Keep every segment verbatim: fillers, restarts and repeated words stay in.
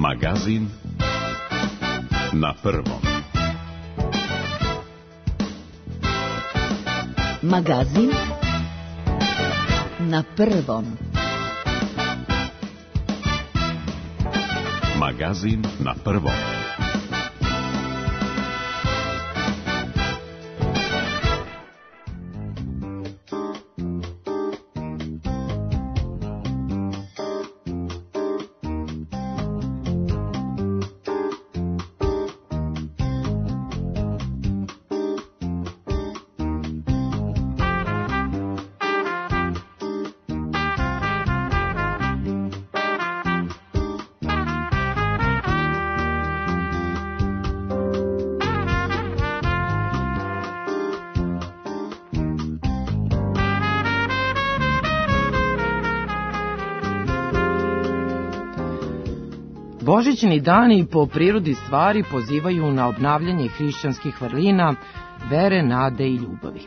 Magazin na prvom. Magazin na prvom. Magazin na prvom. Božićni dani po prirodi stvari pozivaju na obnavljanje hrišćanskih vrlina, vere, nade i ljubavi.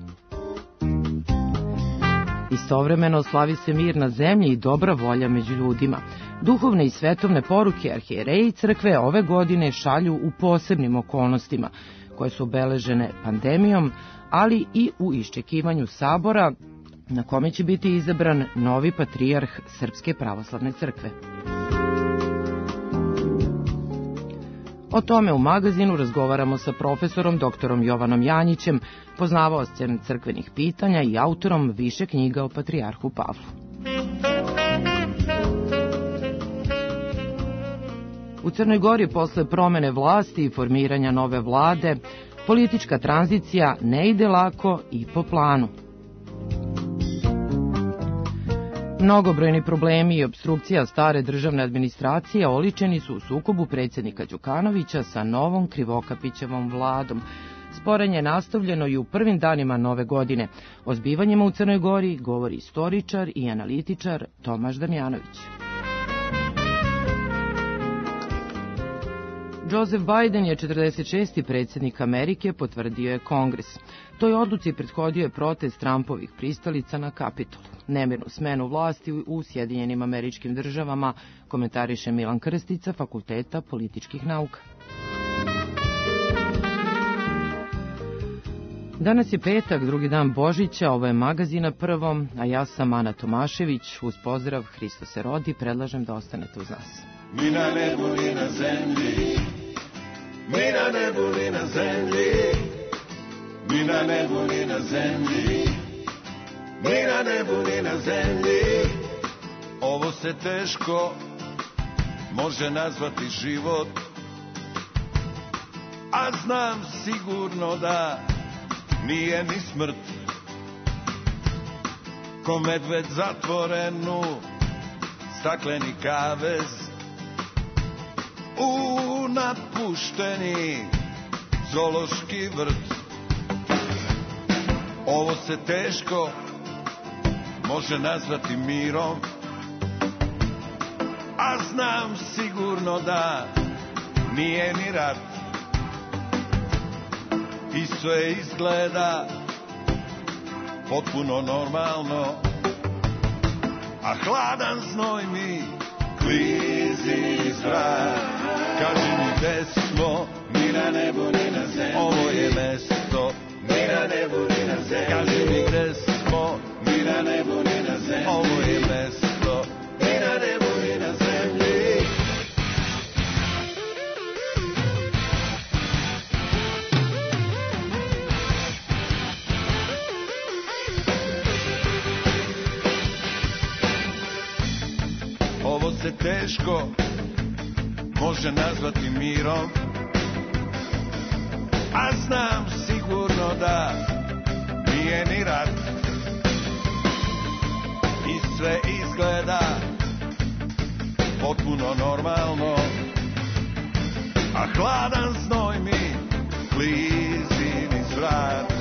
Istovremeno slavi se mir na zemlji i dobra volja među ljudima. Duhovne i svetovne poruke arhijereji i crkve ove godine šalju u posebnim okolnostima, koje su obeležene pandemijom, ali i u iščekivanju sabora na kome će biti izabran novi patrijarh Srpske pravoslavne crkve. O tome u magazinu razgovaramo sa profesorom doktorom Jovanom Janjićem, poznavaocem crkvenih pitanja i autorom više knjiga o patrijarhu Pavlu. U Crnoj Gori posle promene vlasti i formiranja nove vlade, politička tranzicija ne ide lako i po planu. Mnogobrojni problemi i opstrukcija stare državne administracije oličeni su u sukobu predsjednika Đukanovića sa novom Krivokapićevom vladom. Sporenje je nastavljeno i u prvim danima nove godine. O zbivanjima u Crnoj Gori govori istoričar i analitičar Tomaš Damjanović. Joseph Biden je četrdeset šesti predsjednik Amerike, potvrdio je Kongres. Toj odluci prethodio je protest Trumpovih pristalica na Kapitolu. Nemirnu smenu vlasti u Sjedinjenim Američkim Državama komentariše Milan Krstica, Fakulteta političkih nauka. Danas je petak, drugi dan Božića, ovo je Magazin na prvom, a ja sam Ana Tomašević. Uz pozdrav Hristo se rodi, predlažem da ostanete uz nas. Ni na nebu, ni na zemlji, ni na nebu, ni na zemlji, ni na nebu, ni na zemlji, ni na nebu, ni na zemlji. Ovo se teško može nazvati život, a znam sigurno da nije ni smrt. Ko medved zatvorenu stakleni kavez, u napušteni zoološki vrt. Ovo se teško može nazvati mirom, a znam sigurno da nije ni rat. I sve izgleda potpuno normalno, a hladan znoj mi klizi iz vrat. Kaži mi gde smo, ni na nebu, ni na zemlji, ovo je mesto, ni na nebu, ni na zemlji. Kaži mi gde smo, ni na nebu, ni na zemlji, ovo je mesto, ni na nebu, ni na zemlji. Ovo se teško može nazvati mirom, a znam sigurno da nije ni rat. I sve izgleda potpuno normalno, a hladan znoj mi klizi niz vrat.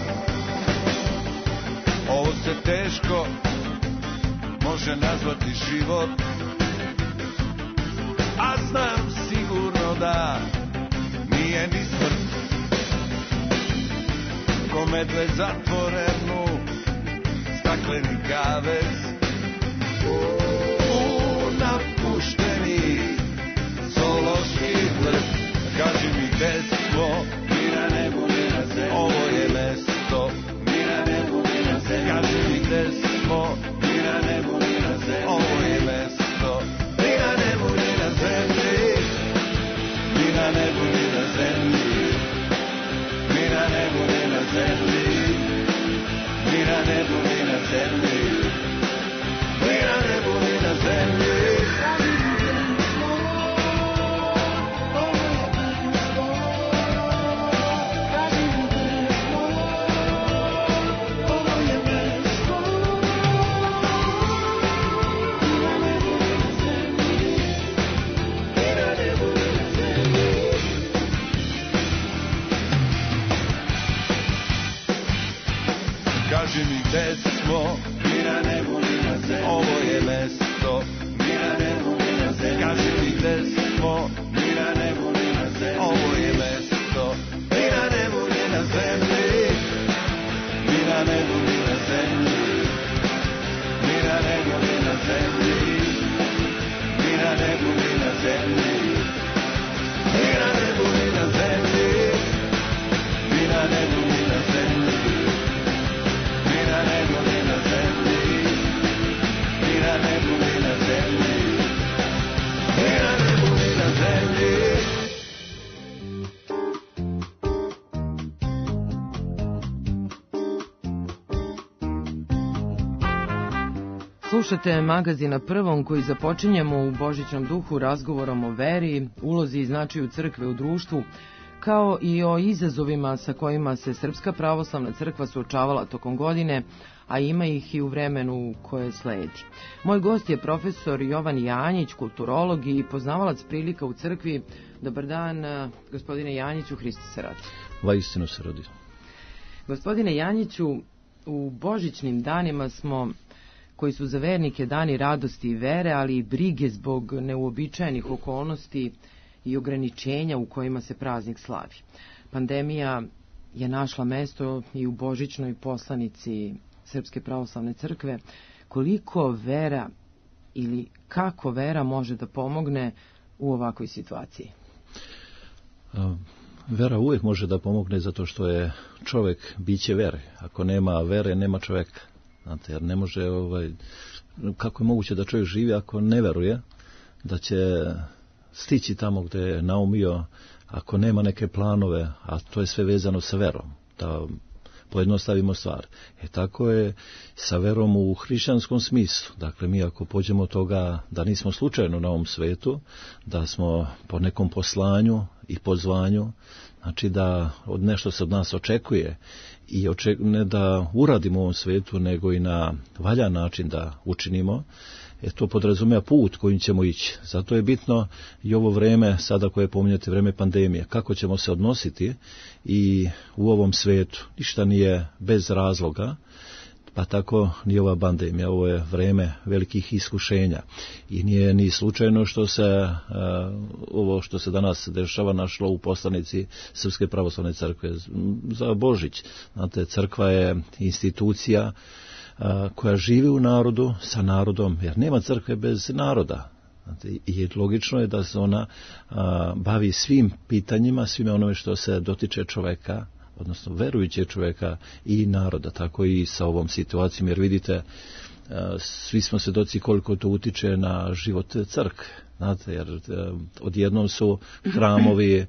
Ovo se teško može nazvati život, a znam sigurno da nije ni smrt. Ko medved zatvorenu stakleni kavez, u napušteni zoološki smo, ni na nebu, ni na zemlji. Ovo je mesto, ni na nebu, ni na zemlji. Kaži mi gde smo, ni na nebu, ni na zemlji. Ovo je mesto, ni na nebu, ni na zemlji. Ni na nebu, ni na zemlji. Ni na nebu, ni na zemlji. Ni na nebu, ni na zemlji. Ni na nebu, ni na zemlji. Kaži mi gde smo, ni na nebu, ni na zemlji. Ovo je mesto, ni na nebu, ni na zemlji. Kaži mi gde smo, ni na nebu, ni na zemlji. Ovo je mesto, ni na nebu, ni na zemlji. Ni na nebu, ni na zemlji. Ni na nebu, ni na zemlji. Ni na nebu, ni na zemlji. Ni na nebu, ni na zemlji. Ni na nebu, ni na zemlji. Ni na nebu, ni na zemlji. Ni na nebu, ni na zemlji. Ni na nebu, ni na zemlji. Slušate magazin Na prvom koji započinjemo u božićnom duhu razgovorom o veri, ulozi i značaju crkve u društvu, kao i o izazovima sa kojima se Srpska pravoslavna crkva suočavala tokom godine, a ima ih i u vremenu koje sledi. Moj gost je profesor Jovan Janjić, kulturolog i poznavalac prilika u crkvi. Dobar dan, gospodine Janjiću, Hristos se rodi. Vaistinu se rodi. Gospodine Janjiću, u božićnim danima smo, koji su za vernike dani radosti i vere, ali i brige zbog neuobičajenih okolnosti i ograničenja u kojima se praznik slavi. Pandemija je našla mesto i u božićnoj poslanici Srpske pravoslavne crkve. Koliko vera ili kako vera može da pomogne u ovakvoj situaciji? Vera uvijek može da pomogne zato što je čovjek biće vere. Ako nema vere, nema čovjeka. Znate, jer ne može, ovaj, kako je moguće da čovjek živi ako ne veruje da će stići tamo gdje je naumio, ako nema neke planove, a to je sve vezano sa verom, da pojednostavimo stvar. E tako je sa verom u hrišćanskom smislu. Dakle, mi ako pođemo od toga da nismo slučajno na ovom svetu, da smo po nekom poslanju i pozvanju, znači da od nešto se od nas očekuje i oček, ne da uradimo u ovom svetu, nego i na valjan način da učinimo, e to podrazumijeva put kojim ćemo ići. Zato je bitno i ovo vreme, sada koje pominjate, vreme pandemije, kako ćemo se odnositi i u ovom svetu. Ništa nije bez razloga, pa tako ni ova pandemija. Ovo je vreme velikih iskušenja i nije ni slučajno što se uh, ovo što se danas dešava našlo u poslanici Srpske pravoslavne crkve za Božić. Znate, crkva je institucija uh, koja živi u narodu, sa narodom, jer nema crkve bez naroda. Znate, i logično je da se ona uh, bavi svim pitanjima, svime onome što se dotiče čoveka, odnosno verujućeg čovjeka i naroda, tako i sa ovom situacijom, jer vidite, svi smo svjedoci koliko to utiče na život crkve, znate, jer odjednom su hramovi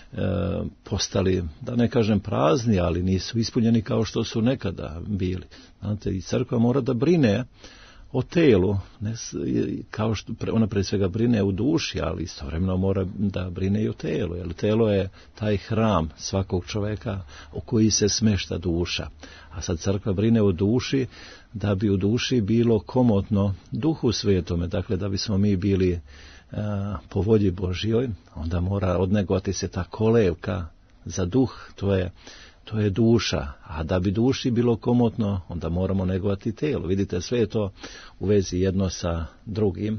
postali, da ne kažem prazni, ali nisu ispunjeni kao što su nekada bili. Znate, i crkva mora da brine o telu, ne, kao što ona pre svega brine u duši, ali istovremeno mora da brine i o telu, jer telo je taj hram svakog čovjeka u koji se smešta duša. A sad crkva brine o duši, da bi u duši bilo komotno Duhu Svetome, dakle da bismo mi bili a, po volji Božjoj, onda mora odnegovati se ta kolevka za duh, to je To je duša, a da bi duši bilo komotno, onda moramo negovati telo. Vidite, sve je to u vezi jedno sa drugim.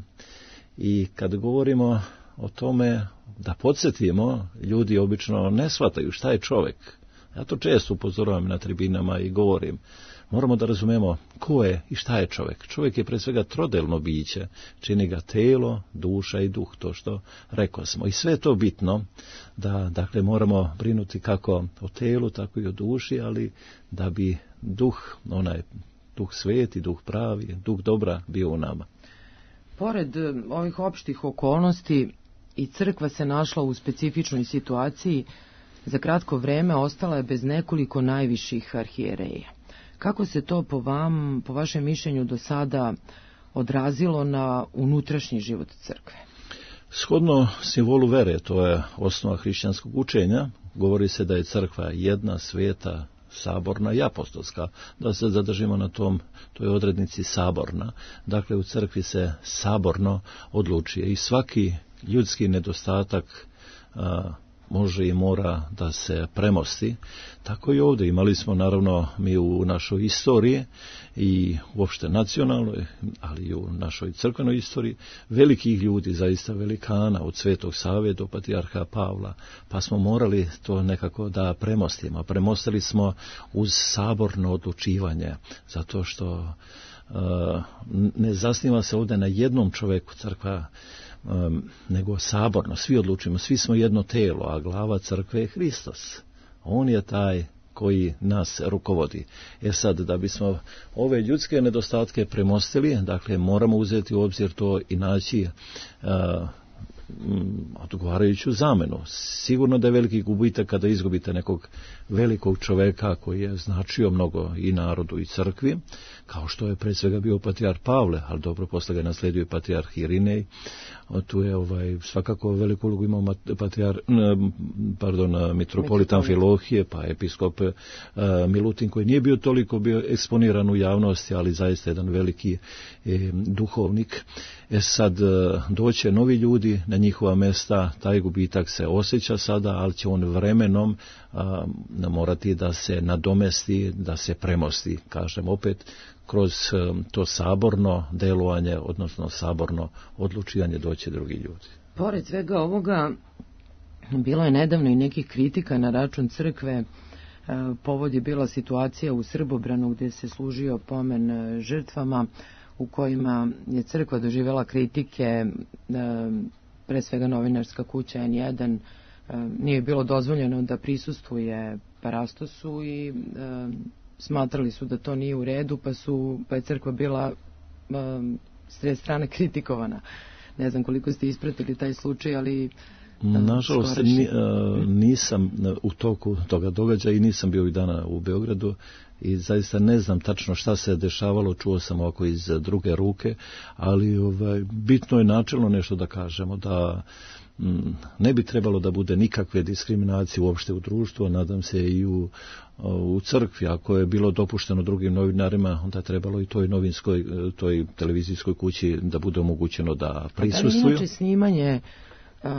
I kad govorimo o tome da podsjetimo, ljudi obično ne shvataju šta je čovjek. Ja to često upozoravam na tribinama i govorim. moramo da razumemo ko je i šta je čovjek. Čovjek je pre svega trodelno biće, čini ga telo, duša i duh, to što rekao smo. I sve je to bitno, da dakle moramo brinuti kako o telu, tako i o duši, ali da bi duh, onaj duh sveti, duh pravi, duh dobra bio u nama. Pored ovih opštih okolnosti, i crkva se našla u specifičnoj situaciji. Za kratko vreme ostala je bez nekoliko najviših arhijereja. Kako se to po vam, po vašem mišljenju do sada odrazilo na unutrašnji život crkve? Shodno simbolu vere, to je osnova hrišćanskog učenja, govori se da je crkva jedna, sveta, saborna i apostolska, da se zadržimo na tom, toj odrednici saborna. Dakle, u crkvi se saborno odlučuje i svaki ljudski nedostatak a, može i mora da se premosti. Tako i ovdje imali smo naravno mi u našoj istoriji i uopšte nacionalnoj, ali i u našoj crkvenoj istoriji, velikih ljudi, zaista velikana, od Svetog Save do patrijarha Pavla, pa smo morali to nekako da premostimo. Premostili smo uz saborno odlučivanje, zato što uh, ne zasniva se ovdje na jednom čovjeku crkva, Um, nego saborno, svi odlučimo, svi smo jedno telo, a glava crkve je Hristos. On je taj koji nas rukovodi. E sad, da bismo ove ljudske nedostatke premostili, dakle, moramo uzeti u obzir to i naći uh, odgovarajuću zamenu. Sigurno da je veliki gubitak kada izgubite nekog velikog čoveka koji je značio mnogo i narodu i crkvi, kao što je pre svega bio patrijarh Pavle, ali dobro, posle ga nasledio i patrijarh Irinej. Tu je ovaj svakako veliku ulogu imao patrijar, pardon, mitropolitan Filohije, pa episkop uh, Milutin, koji nije bio toliko bio eksponiran u javnosti, ali zaista jedan veliki eh, duhovnik. E sad, uh, doće novi ljudi na njihova mesta, taj gubitak se osjeća sada, ali će on vremenom uh, morati da se nadomesti, da se premosti, kažem opet, kroz to saborno delovanje, odnosno saborno odlučivanje doći drugi ljudi. Pored svega ovoga, bilo je nedavno i nekih kritika na račun crkve. Povod je bila situacija u Srbobranu gdje se služio pomen žrtvama, u kojima je crkva doživjela kritike, pre svega novinarska kuća en jedan, nije bilo dozvoljeno da prisustvuje parastosu i smatrali su da to nije u redu, pa su pa je crkva bila um, s te strane kritikovana. Ne znam koliko ste ispratili taj slučaj, ali um, nažalost ni, uh, nisam u toku toga događaja i nisam bio i dana u Beogradu i zaista ne znam tačno šta se dešavalo, čuo sam ovako iz druge ruke, ali ovaj, bitno je načelno nešto da kažemo, da ne bi trebalo da bude nikakve diskriminacije uopšte u društvu, a nadam se i u, u crkvi. Ako je bilo dopušteno drugim novinarima, onda je trebalo i toj novinskoj, toj televizijskoj kući da bude omogućeno da prisustvuju. Da li inače snimanje uh,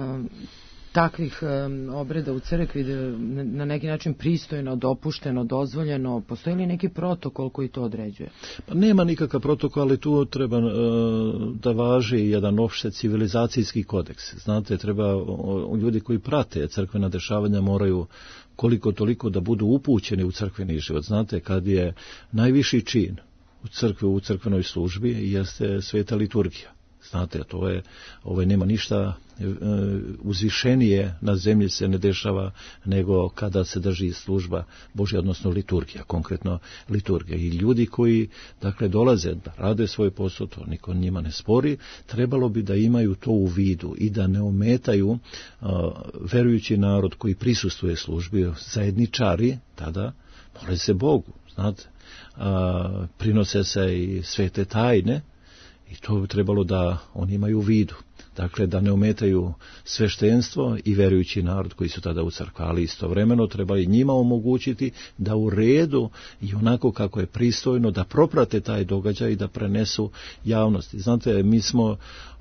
takvih um, obreda u crkvi na, na neki način pristojno, dopušteno, dozvoljeno, postoji li neki protokol koji to određuje? Pa nema nikakav protokol, ali tu treba uh, da važi jedan opšte civilizacijski kodeks. Znate, treba uh, ljudi koji prate crkvena dešavanja moraju koliko toliko da budu upućeni u crkveni život. Znate, kad je najviši čin u crkvi, u crkvenoj službi, jeste sveta liturgija. Znate, to je, ovaj, nema ništa e, uzvišenije na zemlji se ne dešava nego kada se drži služba Božja, odnosno liturgija, konkretno liturgija. I ljudi koji, dakle, dolaze da rade svoj posao, to niko njima ne spori, trebalo bi da imaju to u vidu i da ne ometaju a, verujući narod koji prisustvuje službi, zajedničari, tada mole se Bogu, znate, a, prinose se i svete tajne, i to bi trebalo da oni imaju u vidu. Dakle, da ne ometaju sveštenstvo i verujući narod koji su tada u crkvi, ali istovremeno treba i njima omogućiti da u redu i onako kako je pristojno da proprate taj događaj i da prenesu javnosti. Znate, mi smo...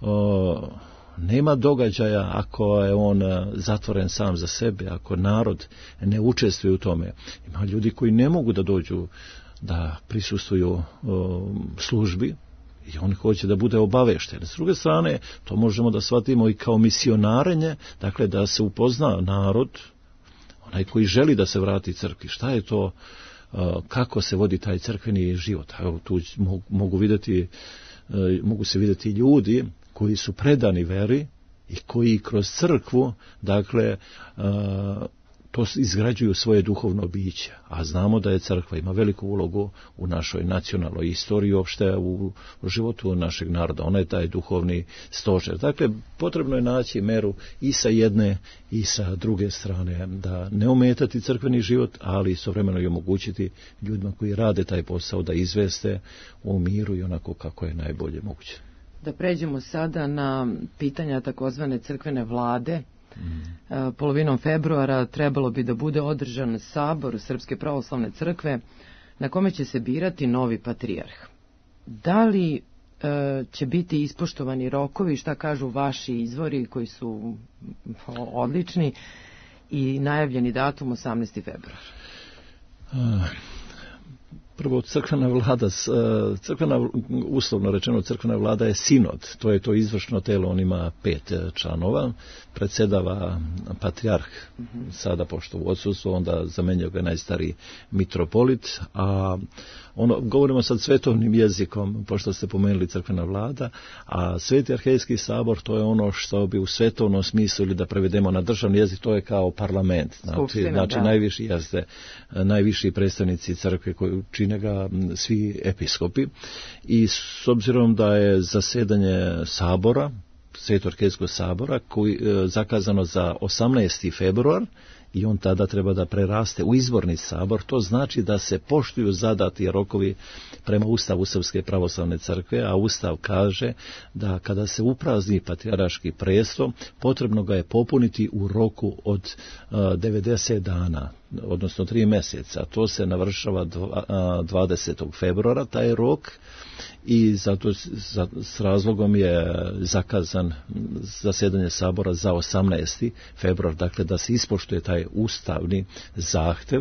O, nema događaja ako je on zatvoren sam za sebe, ako narod ne učestvuje u tome. Ima ljudi koji ne mogu da dođu da prisustvuju o, službi, i on hoće da bude obavešten. S druge strane, to možemo da shvatimo i kao misionarenje, dakle da se upozna narod, onaj koji želi da se vrati crkvi. Šta je to kako se vodi taj crkveni život. Evo, tu mogu, mogu vidjeti, mogu se vidjeti ljudi koji su predani veri i koji kroz crkvu, dakle, to izgrađuju svoje duhovno biće. A znamo da je crkva ima veliku ulogu u našoj nacionalnoj istoriji, uopšte u životu našeg naroda. Ona je taj duhovni stožer. Dakle, potrebno je naći meru i sa jedne i sa druge strane, da ne ometati crkveni život, ali istovremeno i omogućiti ljudima koji rade taj posao da izveste u miru i onako kako je najbolje moguće. Da pređemo sada na pitanja takozvane crkvene vlade. Mm. Polovinom februara trebalo bi da bude održan sabor Srpske pravoslavne crkve na kome će se birati novi patrijarh. Da li e, će biti ispoštovani rokovi, šta kažu vaši izvori koji su odlični, i najavljeni datum osamnaesti februar? Uh. Prvo, crkvena vlada, crkvena, uslovno rečeno, crkvena vlada je sinod, to je to izvršno telo, on ima pet članova, predsjedava patrijarh, mm-hmm. sada pošto u odsustvu, onda zamenjao ga najstariji mitropolit, a ono, govorimo sad svetovnim jezikom, pošto ste pomenuli crkvena vlada, a Sveti arhejski sabor, to je ono što bi u svetovnom smislu, ili da prevedemo na državni jezik, to je kao parlament, znači, Skupština, znači najviši jeste, najviši predstavnici crkve koji čine ga svi episkopi, i s obzirom da je zasedanje sabora, Svetog arhejskog sabora, koji je zakazano za osamnaesti februar, i on tada treba da preraste u izborni sabor, to znači da se poštuju zadati rokovi prema Ustavu Srpske pravoslavne crkve, a Ustav kaže da kada se uprazni patrijarški presto, potrebno ga je popuniti u roku od devedeset dana, odnosno tri mjeseca. To se navršava dvadesetog februara, taj rok, i zato za, s razlogom je zakazan zasedanje sabora za osamnaesti februar, dakle da se ispoštuje taj ustavni zahtev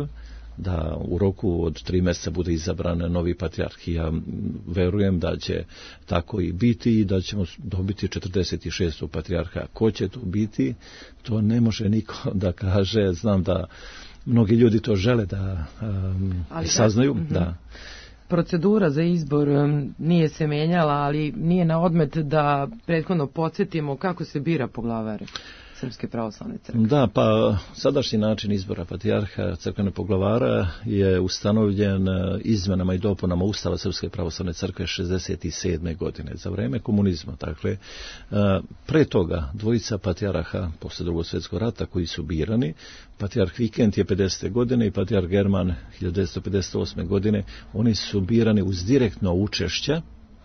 da u roku od tri mjeseca bude izabran novi patrijarh. Ja verujem da će tako i biti i da ćemo dobiti četrdeset šestog patrijarha. Ko će to biti, to ne može niko da kaže. Znam da mnogi ljudi to žele da um, saznaju. Da, da. Procedura za izbor nije se menjala, ali nije na odmet da prethodno podsjetimo kako se bira poglavar Srpske pravoslavne crkve. Da, pa sadašnji način izbora patrijarha crkvene poglavara je ustanovljen izmenama i dopunama Ustava Srpske pravoslavne crkve šezdeset sedme godine, za vreme komunizma. Dakle, pre toga dvojica patrijarha posle Drugog svjetskog rata koji su birani, patrijarh Vikent je pedesete godine i patrijarh German hiljadu devetsto pedeset osme godine, oni su birani uz direktno učešće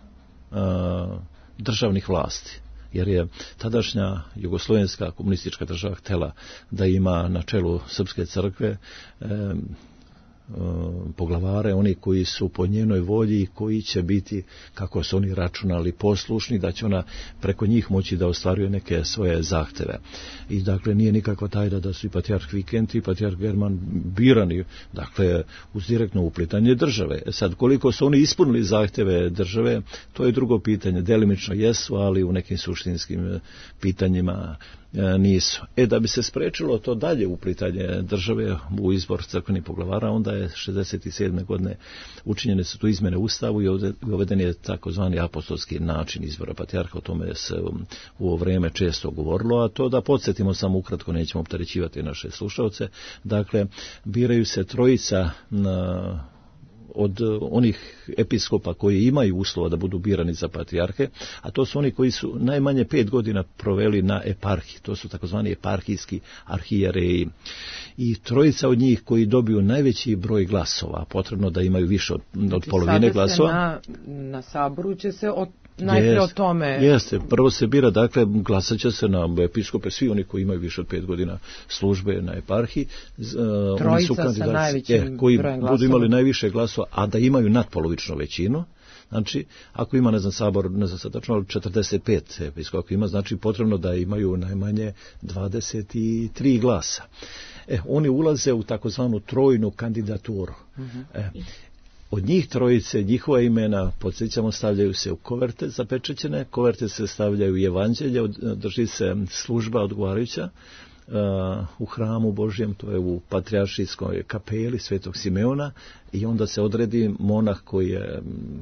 državnih vlasti. Jer je tadašnja jugoslovenska komunistička država htjela da ima na čelu Srpske crkve e, e, poglavare, oni koji su po njenoj volji i koji će biti, kako su oni računali, poslušni, da će ona preko njih moći da ostvaruje neke svoje zahteve. I dakle nije nikako tajda da su i patrijarh Vikent i patrijarh German birani, dakle uz direktno uplitanje države. Sad koliko su oni ispunili zahteve države, to je drugo pitanje. Delimično jesu, ali u nekim suštinskim pitanjima nisu. E, da bi se sprečilo to dalje uplitanje države u izbor crkvenih poglavara, onda je šezdeset sedme godine učinjene su tu izmjene Ustavu i uveden je takozvani apostolski način izbora patrijarha. O tome se u ovo vrijeme često govorilo, a to da podsjetimo samo ukratko, nećemo opterećivati naše slušalce. Dakle, biraju se trojica na od onih episkopa koji imaju uslova da budu birani za patrijarhe, a to su oni koji su najmanje pet godina proveli na eparhiji, to su takozvani eparhijski arhijereji. I trojica od njih koji dobiju najveći broj glasova, potrebno da imaju više od, od polovine glasova. Na, na saboru će se od najprije o tome. Jeste, prvo se bira, dakle, glasat će se na episkope, svi oni koji imaju više od pet godina službe na eparhiji. Trojica oni su sa najvećim je, koji brojem glasova. Budu imali najviše glasova, a da imaju nadpolovičnu većinu. Znači, ako ima, ne znam, sabor, ne znam sad tačno, ali četrdeset pet episkopa ima, znači potrebno da imaju najmanje dvadeset tri glasa. E, oni ulaze u takozvanu trojnu kandidaturu. Uh-huh. E, Od njih trojice, njihova imena, podsjećamo, stavljaju se u koverte zapečećene, koverte se stavljaju u evanđelje, drži se služba odgovarajuća, u hramu Božjem, to je u patrijaršijskoj kapeli Svetog Simeona, i onda se odredi monah koji je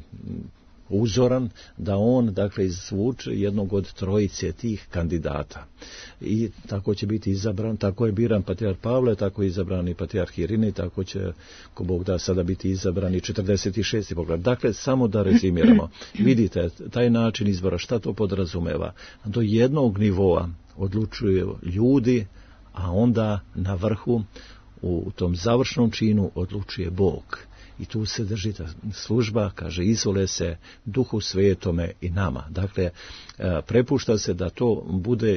uzoran, da on, dakle, izvuče jednog od trojice tih kandidata. I tako će biti izabran, tako je biran patrijarh Pavle, tako je izabran i patrijarh Irinej, tako će, ko Bog da, sada biti izabran i četrdeset šesti poglavar. Dakle, samo da rezimiramo. Vidite, taj način izbora, šta to podrazumeva? Do jednog nivoa odlučuju ljudi, a onda na vrhu, u tom završnom činu, odlučuje Bog. I tu se drži ta služba, kaže, izvole se Duhu Svetome i nama. Dakle, prepušta se da to bude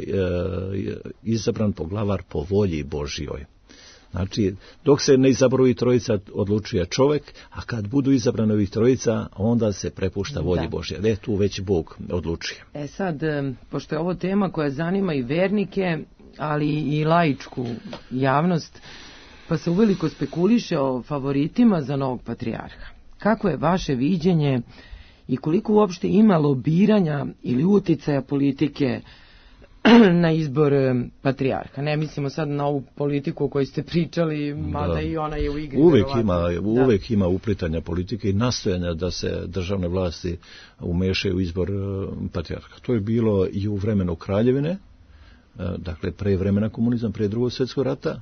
izabran poglavar po volji Božjoj. Znači, dok se ne izabruje trojica, odlučuje čovjek, a kad budu izabrani ovih trojica, onda se prepušta volji Božje. E, tu već Bog odlučuje. E sad, pošto je ovo tema koja zanima i vernike, ali i laičku javnost, pa se uveliko spekuliše o favoritima za novog patrijarha. Kako je vaše viđenje i koliko uopšte ima lobiranja ili uticaja politike na izbor patrijarha? Ne mislimo sad na ovu politiku o kojoj ste pričali, mada i ona je u igri. Uvijek ima, uvijek ima uplitanja politike i nastojanja da se državne vlasti umešaju u izbor patrijarha. To je bilo i u vremenu Kraljevine, dakle pre vremena komunizma, pre drugog svjetskog rata,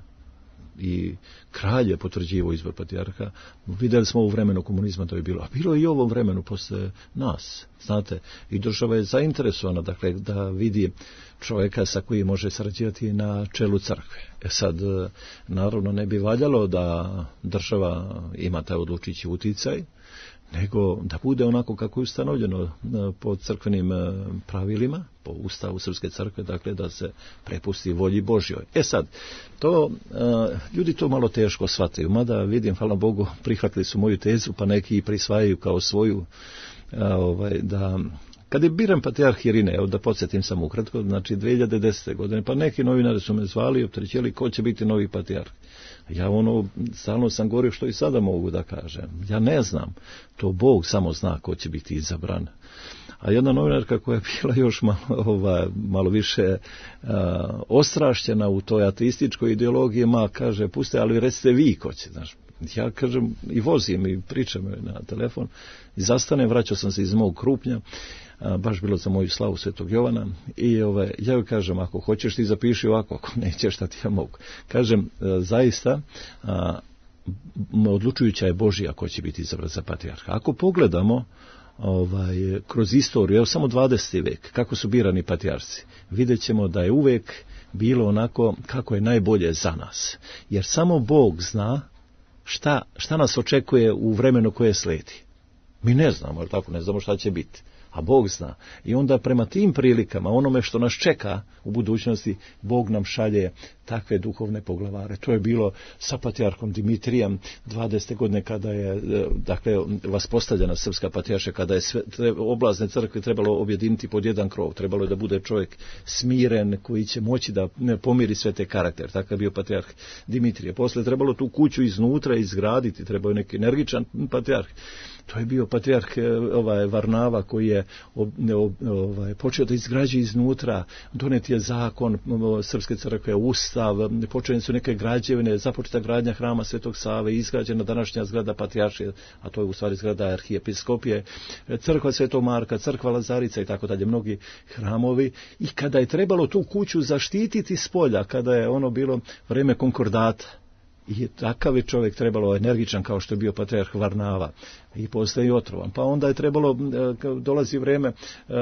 i kralj je potvrđivao izbor patrijarha. Vidjeli smo u vremenu komunizma to je bilo, a bilo je i u ovom vremenu posle nas, znate, i država je zainteresovana, dakle, da vidi čovjeka sa kojim može sarađivati na čelu crkve. E sad, naravno, ne bi valjalo da država ima taj odlučići uticaj, nego da bude onako kako je ustanovljeno po crkvenim pravilima, po Ustavu Srpske crkve, dakle da se prepusti volji Božjoj. E sad, to, ljudi to malo teško shvataju, mada vidim, hvala Bogu, prihvatili su moju tezu, pa neki i prisvajaju kao svoju, ovaj, da... Kad je biran patrijarh Irinej, evo da podsjetim samo ukratko, znači dvije hiljade desete. godine, pa neki novinari su me zvali i opterećivali ko će biti novi patrijarh. Ja ono, stalno sam govorio što i sada mogu da kažem. Ja ne znam, to Bog samo zna ko će biti izabran. A jedna novinarka koja je bila još malo, ova, malo više a, ostrašćena u toj ateističkoj ideologiji, ma kaže, puste, ali recite vi ko će, znaš. Ja kažem, i vozim i pričam na telefon i zastanem, vraćao sam se iz mog Krupnja, a, baš bilo za moju slavu Svetog Jovana, i ove, ja joj kažem, ako hoćeš ti zapiši ovako, ako nećeš, šta ti ja mogu. Kažem, a, zaista, a, odlučujuća je Božja ko će biti izabran za patrijarha. Ako pogledamo ovaj, kroz istoriju, evo samo dvadeseti vek, kako su birani patrijarci, vidjet ćemo da je uvijek bilo onako kako je najbolje za nas. Jer samo Bog zna šta, šta nas očekuje u vremenu koje slijedi. Mi ne znamo, ali tako, ne znamo šta će biti. A Bog zna. I onda prema tim prilikama, onome što nas čeka u budućnosti, Bog nam šalje takve duhovne poglavare. To je bilo sa patrijarhom Dimitrijem dvadesete godine kada je, dakle, vaspostavljena srpska patrijaršija, kada je sve oblazne crkve trebalo objediniti pod jedan krov. Trebalo je da bude čovjek smiren koji će moći da pomiri sve te karakter. Takav je bio patrijarh Dimitrije. Posle trebalo tu kuću iznutra izgraditi, trebao je neki energičan patrijarh. To je bio patrijarh ovaj, Varnava koji je ovaj, počeo da izgrađuje iznutra, donet je zakon Srpske crkve, ustav, počeli su neke građevine, započeta gradnja hrama Svetog Save, izgrađena današnja zgrada patrijaršije, a to je u stvari zgrada arhijepiskopije, crkva Svetog Marka, crkva Lazarica i tako dalje, mnogi hramovi. I kada je trebalo tu kuću zaštititi s polja, kada je ono bilo vreme konkordata, i takav je čovjek trebalo energičan kao što je bio patrijarh Varnava i postaje i otrovan. Pa onda je trebalo, dolazi vrijeme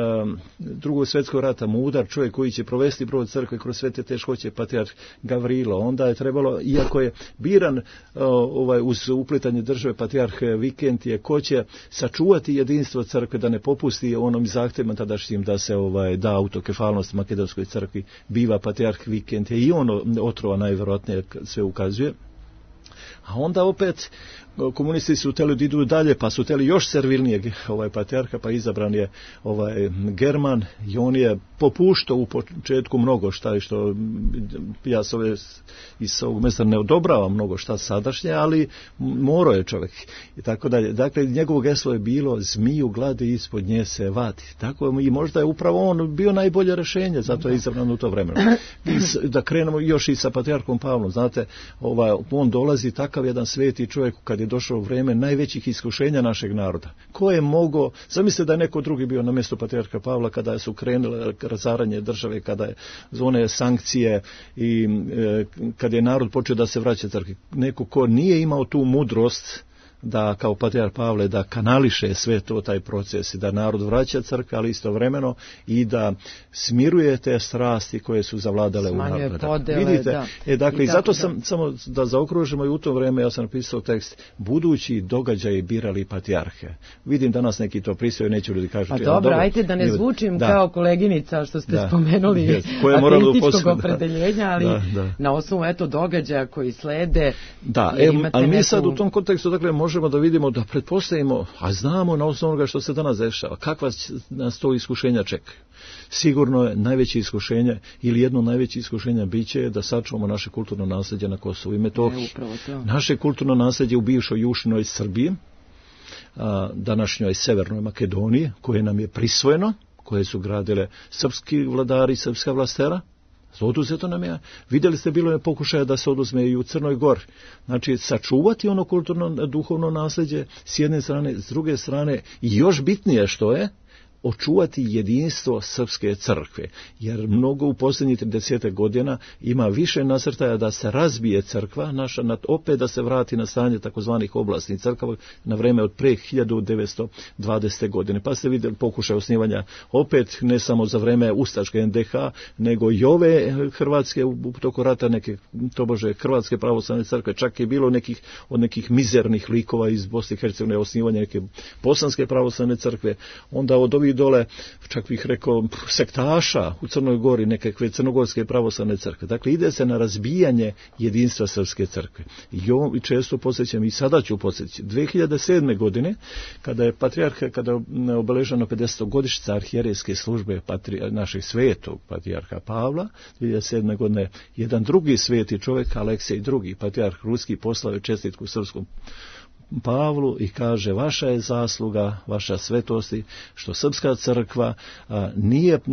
drugog svjetskog rata, mudar čovjek koji će provesti provod crkve kroz sve te teškoće, patrijarh Gavrilo. Onda je trebalo, iako je biran ovaj, uz uplitanje države patrijarh Vikentije, ko će sačuvati jedinstvo crkve, da ne popusti onom zahtjevima tadašnjim da se ovaj, da autokefalnost makedonskoj crkvi, biva patrijarh Vikentije i ono otrova najvjerojatnije sve ukazuje. A onda opet komunisti su htjeli da idu dalje, pa su htjeli još servilnijeg ovaj patrijarha, pa izabran je ovaj German i on je popuštao u početku mnogo šta i što ja s ove, iz ovog mjesta ne odobravam mnogo šta sadašnje, ali morao je čovjek i tako dalje. Dakle, njegovo geslo je bilo zmiju gladi ispod nje se vati. Tako i možda je upravo on bio najbolje rješenje, zato je izabran u to vremenu. I da krenemo još i sa patrijarhom Pavlom, znate, ovaj, on dolazi takav jedan sveti čovjek kad je došao vrijeme najvećih iskušenja našeg naroda. Ko je mogao, zamislite da je neko drugi bio na mjestu patrijarha Pavla kada su krenule razaranje države, kada je zone sankcije i e, kad je narod počeo da se vraća crkvi. Neko ko nije imao tu mudrost da kao patrijarh Pavle da kanališe sve to taj proces i da narod vraća crkve, ali istovremeno i da smiruje te strasti koje su zavladale smanjuje u narodu. Podele, vidite, da. E, dakle, i, I zato da. sam samo da zaokružimo i u to vrijeme ja sam napisao tekst budući događaji birali patrijarhe. Vidim danas neki to prisvaju, neću ljudi kažu. Pa dobro, dobro, ajte da ne zvučim da. kao koleginica što ste da. spomenuli yes. ateističkog opredeljenja, ali da, da. na osnovu eto događaja koji slede. Da, e, ali mi neku... sad u tom kontekstu dakle možemo da vidimo, da pretpostavimo, a znamo na osnovu onoga što se danas dešava, kakva nas to iskušenja čekaju. Sigurno je najveće iskušenje ili jedno najveće iskušenja biće da sačuvamo naše kulturno nasljeđe na Kosovu i Metohiji. Naše kulturno nasljeđe u bivšoj južnoj Srbiji, a, današnjoj Severnoj Makedoniji, koje nam je prisvojeno, koje su gradile srpski vladari, srpska vlastera, oduzeto nam je. Vidjeli ste, bilo je pokušaja da se oduzme i u Crnoj Gori. Znači, sačuvati ono kulturno, duhovno nasljeđe s jedne strane, s druge strane, i još bitnije što je, očuvati jedinstvo srpske crkve, jer mnogo u posljednjih trideset godina ima više nasrtaja da se razbije crkva naša, opet da se vrati na stanje takozvanih oblastnih crkava na vreme od pre hiljadu devetsto dvadesete godine. Pa ste vidjeli pokušaj osnivanja opet ne samo za vreme ustaške en de ha, nego i ove hrvatske u toku rata neke tobože hrvatske pravoslavne crkve, čak je bilo nekih od nekih mizernih likova iz Bosne i Hercegovine osnivanje neke bosanske pravoslavne crkve, onda od ovih dole, čak bih rekao, sektaša u Crnoj Gori, nekakve crnogorske pravoslavne crkve. Dakle, ide se na razbijanje jedinstva srpske crkve. I ovo i često podsjećam, i sada ću podsjećati, dve hiljade sedme. godine, kada je patrijarha, kada je obeleženo pedesetogodišnjica arhijerejske službe patri, našeg svetog patrijarha Pavla, dve hiljade sedme. godine, jedan drugi sveti čovjek, Aleksej drugi, patrijarh ruski, poslao je čestitku srpskom Pavlu i kaže, vaša je zasluga, vaša svetosti, što srpska crkva a, nije a,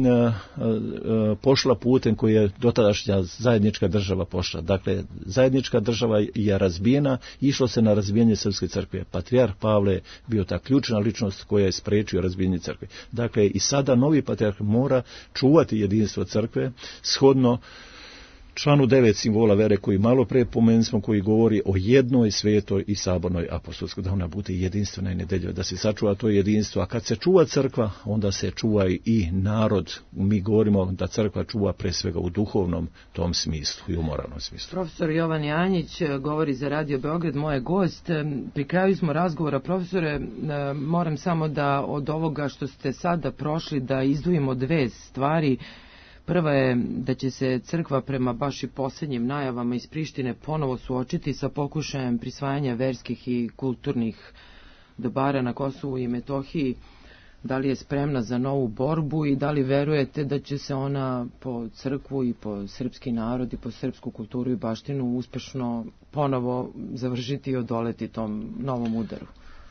a, pošla putem koji je dotadašnja zajednička država pošla. Dakle, zajednička država je razbijena, išlo se na razbijanje srpske crkve. Patrijarh Pavle je bio ta ključna ličnost koja je spriječio razbijanje crkve. Dakle, i sada novi patrijarh mora čuvati jedinstvo crkve, shodno članu devet simbola vere koji malo pre pomenuli smo, koji govori o jednoj svetoj i sabornoj apostolskoj, da ona bude jedinstvena i nedeljiva, da se sačuva to jedinstvo, a kad se čuva crkva, onda se čuva i narod. Mi govorimo da crkva čuva pre svega u duhovnom tom smislu i u moralnom smislu. Profesor Jovan Janjić govori za Radio Beograd, moj gost. Pri kraju smo razgovora, profesore, moram samo da od ovoga što ste sada prošli da izdvojimo dve stvari. Prva je da će se crkva prema baš i posljednjim najavama iz Prištine ponovo suočiti sa pokušajem prisvajanja verskih i kulturnih dobara na Kosovu i Metohiji. Da li je spremna za novu borbu i da li verujete da će se ona po crkvu i po srpski narod i po srpsku kulturu i baštinu uspešno ponovo završiti i odoleti tom novom udaru?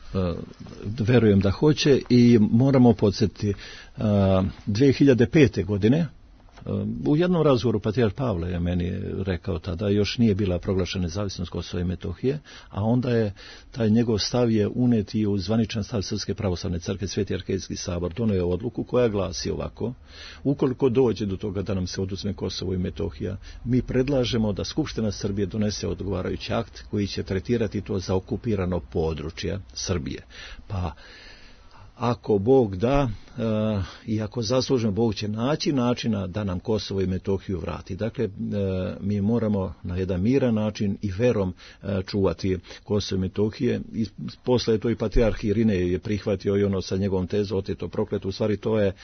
Verujem da hoće i moramo podsjetiti, dve hiljade pete. godine u jednom razgovoru patrijarh Pavle je meni rekao tada, još nije bila proglašena nezavisnost Kosova i Metohije, a onda je taj njegov stav je unet i u zvaničan stav Srpske pravoslavne crkve, Sveti arhierejski sabor donio je odluku koja glasi ovako: ukoliko dođe do toga da nam se oduzme Kosovo i Metohija, mi predlažemo da Skupština Srbije donese odgovarajući akt koji će tretirati to za okupirano područje Srbije. Pa ako Bog da, i ako zaslužimo, Bog će naći načina da nam Kosovo i Metohiju vrati. Dakle, mi moramo na jedan miran način i verom čuvati Kosovo i Metohije. I posle je to i patrijarh Irinej je prihvatio i ono sa njegovom tezom oteto prokleto. U stvari to je,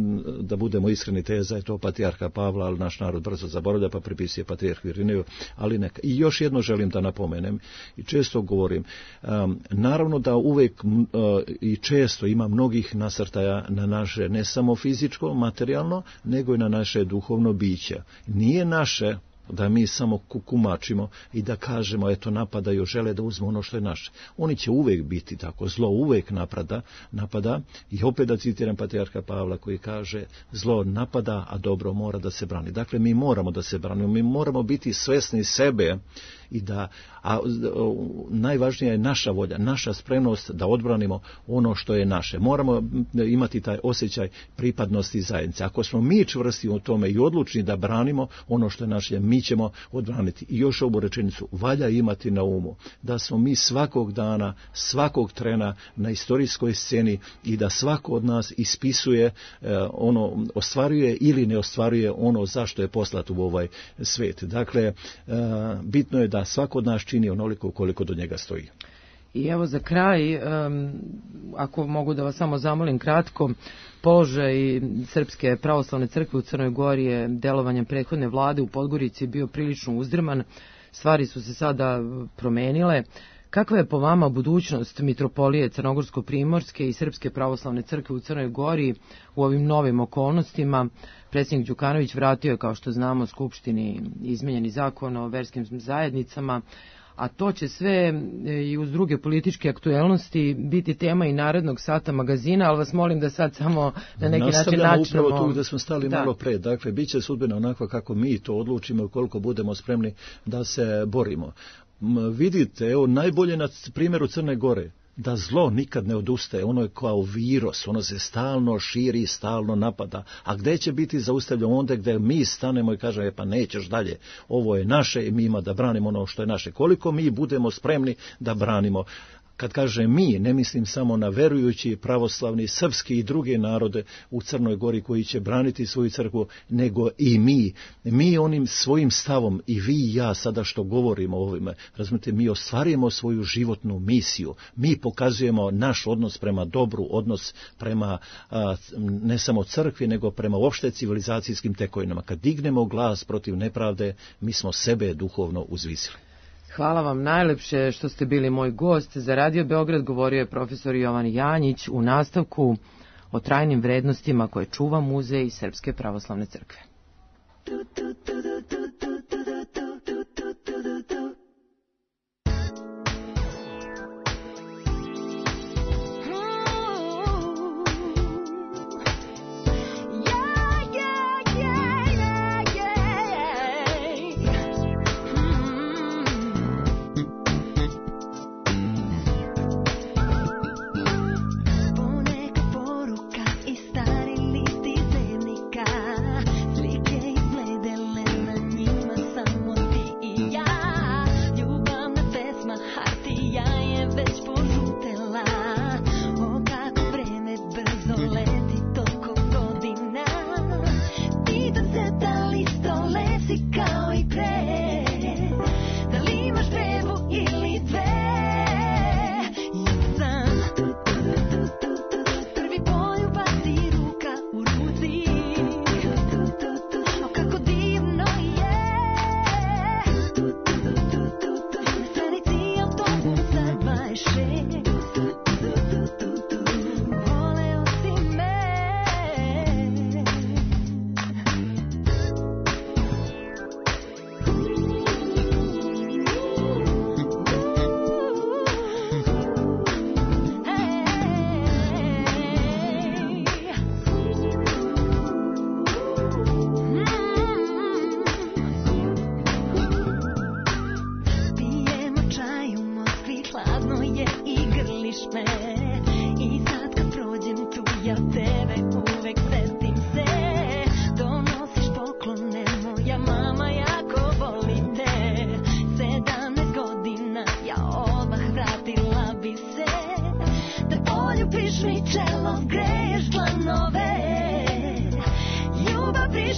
da budemo iskreni, teza je to patrijarha Pavla, ali naš narod brzo zaboravlja pa pripisuje patrijarhu Irineju, ali neka. I još jedno želim da napomenem i često govorim, um, naravno da uvek uh, i često ima mnogih nasrtaja na naše, ne samo fizičko, materijalno, nego i na naše duhovno biće. Nije naše da mi samo kukumačimo i da kažemo eto napadaju, žele da uzmu ono što je naše. Oni će uvek biti tako, zlo uvek napada, napada i opet da citiram patrijarha Pavla koji kaže zlo napada, a dobro mora da se brani. Dakle, mi moramo da se branimo, mi moramo biti svesni sebe i da, a, a najvažnija je naša volja, naša spremnost da odbranimo ono što je naše. Moramo imati taj osjećaj pripadnosti zajednice. Ako smo mi čvrsti u tome i odlučni da branimo ono što je naše, mi ćemo odbraniti. I još ovu rečenicu valja imati na umu da smo mi svakog dana, svakog trena na istorijskoj sceni i da svako od nas ispisuje eh, ono, ostvaruje ili ne ostvaruje ono zašto je poslat u ovaj svet. Dakle, eh, bitno je da svako od nas čini onoliko koliko do njega stoji. I evo za kraj, um, ako mogu da vas samo zamolim kratko, položaj Srpske pravoslavne crkve u Crnoj Gori je delovanjem prethodne vlade u Podgorici bio prilično uzdrman, stvari su se sada promenile. Kakva je po vama budućnost Mitropolije Crnogorsko-Primorske i Srpske pravoslavne crkve u Crnoj Gori u ovim novim okolnostima? Predsjednik Đukanović vratio je, kao što znamo, Skupštini izmenjeni zakon o verskim zajednicama, a to će sve i uz druge političke aktuelnosti biti tema i narednog sata magazina, ali vas molim da sad samo na neki način načinamo... Nastavljamo upravo tu gde smo stali da. malo pre. Dakle, bit će sudbina onako kako mi to odlučimo i koliko budemo spremni da se borimo. Vidite, evo, najbolje na primjeru Crne Gore, da zlo nikad ne odustaje, ono je kao virus, ono se stalno širi, stalno napada, a gde će biti zaustavljeno? Onda gde mi stanemo i kažemo, e pa nećeš dalje, ovo je naše i mi ima da branimo ono što je naše. Koliko mi budemo spremni da branimo? Kad kaže mi, ne mislim samo na verujući pravoslavni, srpski i druge narode u Crnoj Gori koji će braniti svoju crkvu, nego i mi. Mi onim svojim stavom, i vi i ja sada što govorimo o ovime, razumite, mi ostvarujemo svoju životnu misiju. Mi pokazujemo naš odnos prema dobru, odnos prema a, ne samo crkvi, nego prema uopšte civilizacijskim tekovinama. Kad dignemo glas protiv nepravde, mi smo sebe duhovno uzvisili. Hvala vam najlepše što ste bili moj gost. Za Radio Beograd govorio je profesor Jovan Janjić u nastavku o trajnim vrednostima koje čuva Muzej Srpske pravoslavne crkve. Stari listi dnevnika, slike izgledele na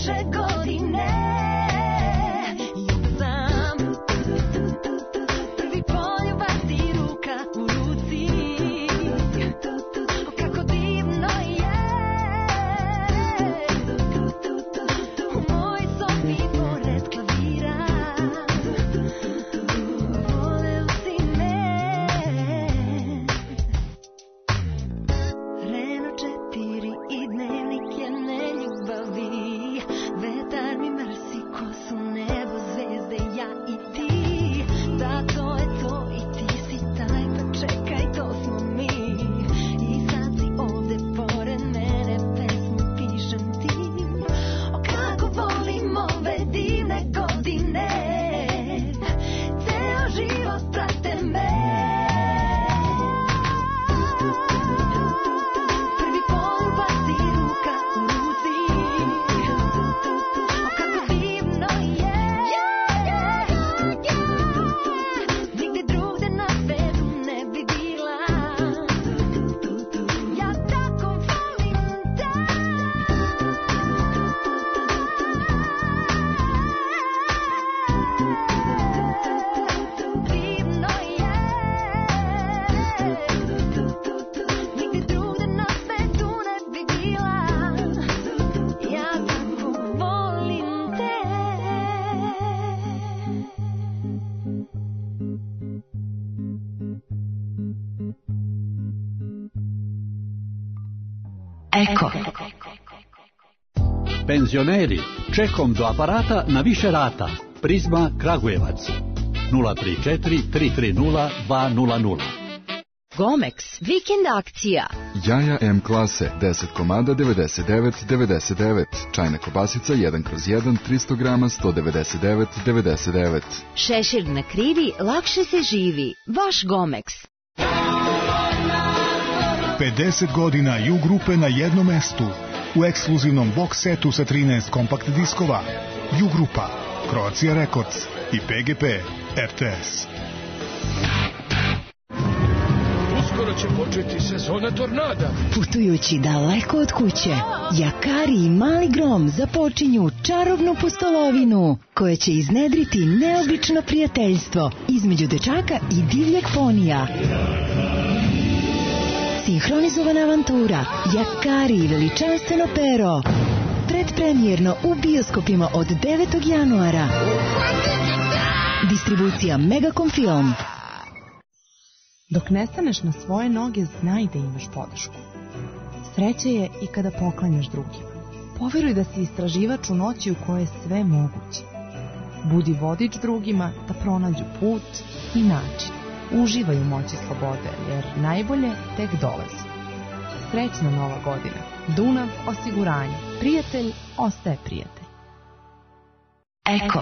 prošle godine. Sam prvi poljubav ti ruka u ruci. O kako divno je u moj sobi pored klavira. Voleo si me. Renault četiri i dnevnik je neljubavi. Vetar mi mrsi kosu, nebo, zvezde, ja i ti. Da, to je to i ti si taj, pa čekaj, to smo mi. I sad si ovde pored mene, pesmu pišem ti. O kako volim ove divne godine, ceo život prate me. Prvi poljubav ti ruka u ruci. O kako divno je. Nigde drugde na svetu ne bi bila. Ja tako volim te. Divno je. Nigde drugde na svetu ne bi bila. Ja tako volim te. Eko. Penzioneri, čekom do aparata na više rata. Prizma Kragujevac. nula tri četiri tri tri nula dva nula nula. Gomex, vikend akcija. Jaja M klase, deset komada, devedeset devet devedeset devet. Čajna kobasica jedan kroz jedan, tristo grama, sto devedeset devet devedeset devet. Šešir na krivi, lakše se živi. Vaš Gomex. pedeset godina Ju grupe na jednom mestu. U ekskluzivnom box setu sa trinaest kompakt diskova. Ju grupa, Croatia Records i P G P R T S. Uskoro će početi sezona tornada. Putujući daleko od kuće, Jakari i Mali Grom započinju čarobnu pustolovinu koja će iznedriti neobično prijateljstvo između dečaka i divljeg ponija. Sinhronizovana avantura Jakari i veličanstveno pero. Predpremjerno u bioskopima od devetog januara. Distribucija Megacom Film. Dok ne staneš na svoje noge, znaj da imaš podršku. Sreće je i kada poklanjaš drugima. Poveruj da si istraživač u noći u kojoj je sve moguće. Budi vodič drugima da pronađu put i način. Uživaj u moći slobode, jer najbolje tek dolazi. Srećna nova godina. Dunav osiguranje. Prijatelj ostaje prijatelj. Eko.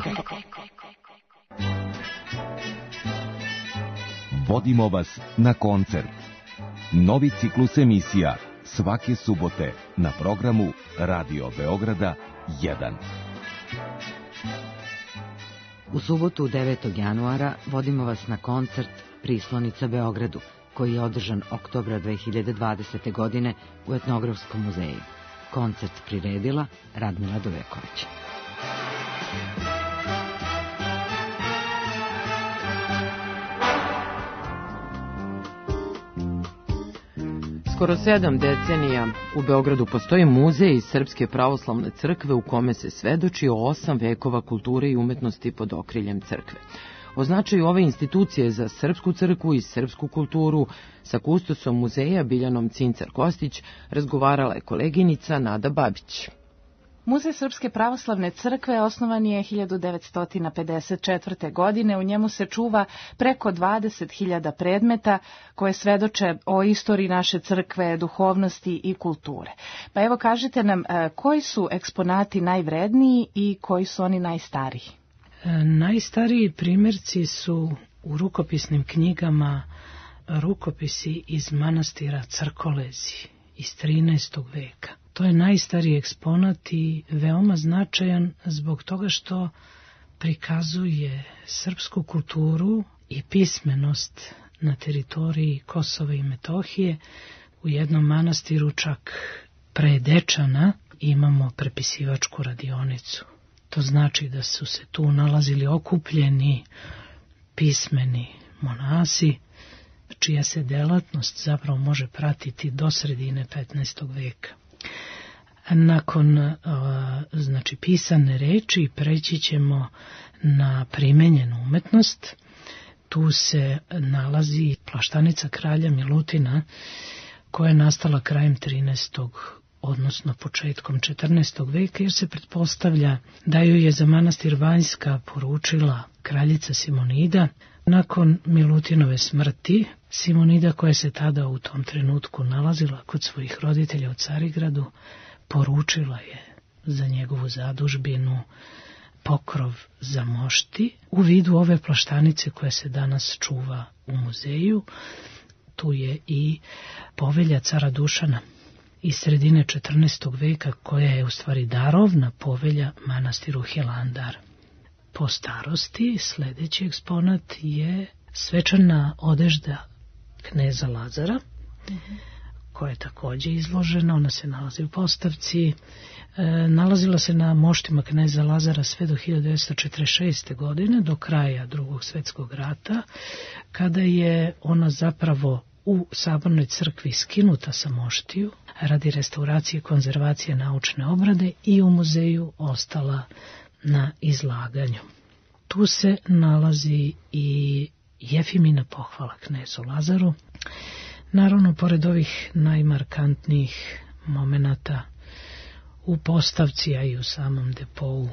Vodimo vas na koncert. Novi ciklus emisija svake subote na programu Radio Beograda jedan. U subotu devetog januara vodimo vas na koncert Prislonica Beogradu, koji je održan oktobra dve hiljade dvadesete. godine u Etnografskom muzeju. Koncert priredila Radmila Doveković. Skoro sedam decenija u Beogradu postoji muzej Srpske pravoslavne crkve u kome se svedoči o osam vekova kulture i umetnosti pod okriljem crkve. O značaju ove institucije za srpsku crkvu i srpsku kulturu sa kustosom muzeja Biljanom Cincar-Kostić razgovarala je koleginica Nada Babić. Muzej Srpske pravoslavne crkve osnovan je hiljadu devetsto pedeset četvrte. godine. U njemu se čuva preko dvadeset hiljada predmeta koje svedoče o istoriji naše crkve, duhovnosti i kulture. Pa evo kažite nam, koji su eksponati najvredniji i koji su oni najstariji? Najstariji primjerci su u rukopisnim knjigama rukopisi iz manastira Crkolezi iz trinaestog. veka. To je najstariji eksponat i veoma značajan zbog toga što prikazuje srpsku kulturu i pismenost na teritoriji Kosova i Metohije, u jednom manastiru čak pre Dečana imamo prepisivačku radionicu. To znači da su se tu nalazili okupljeni pismeni monasi, čija se delatnost zapravo može pratiti do sredine petnaestog veka. Nakon znači pisane reči preći ćemo na primenjenu umetnost. Tu se nalazi plaštanica kralja Milutina, koja je nastala krajem trinaestog odnosno početkom četrnaestog veka, jer se pretpostavlja da ju je za manastir Vanjska poručila kraljica Simonida. Nakon Milutinove smrti, Simonida, koja se tada u tom trenutku nalazila kod svojih roditelja u Carigradu, poručila je za njegovu zadužbinu pokrov za mošti u vidu ove plaštanice koja se danas čuva u muzeju. Tu je i povelja cara Dušana iz sredine četrnaestog veka, koja je u stvari darovna povelja manastiru Hilandar. Po starosti sljedeći eksponat je svečana odežda kneza Lazara, mm-hmm. koja je također izložena. Ona se nalazi u postavci. E, nalazila se na moštima kneza Lazara sve do hiljadu devetsto četrdeset šeste. godine, do kraja Drugog svjetskog rata, kada je ona zapravo u Sabornoj crkvi skinuta sa moštiju radi restauracije, konzervacije, naučne obrade i u muzeju ostala na izlaganju. Tu se nalazi i Jefimina pohvala knezu Lazaru. Naravno, pored ovih najmarkantnijih momenata u postavci, a i u samom depou,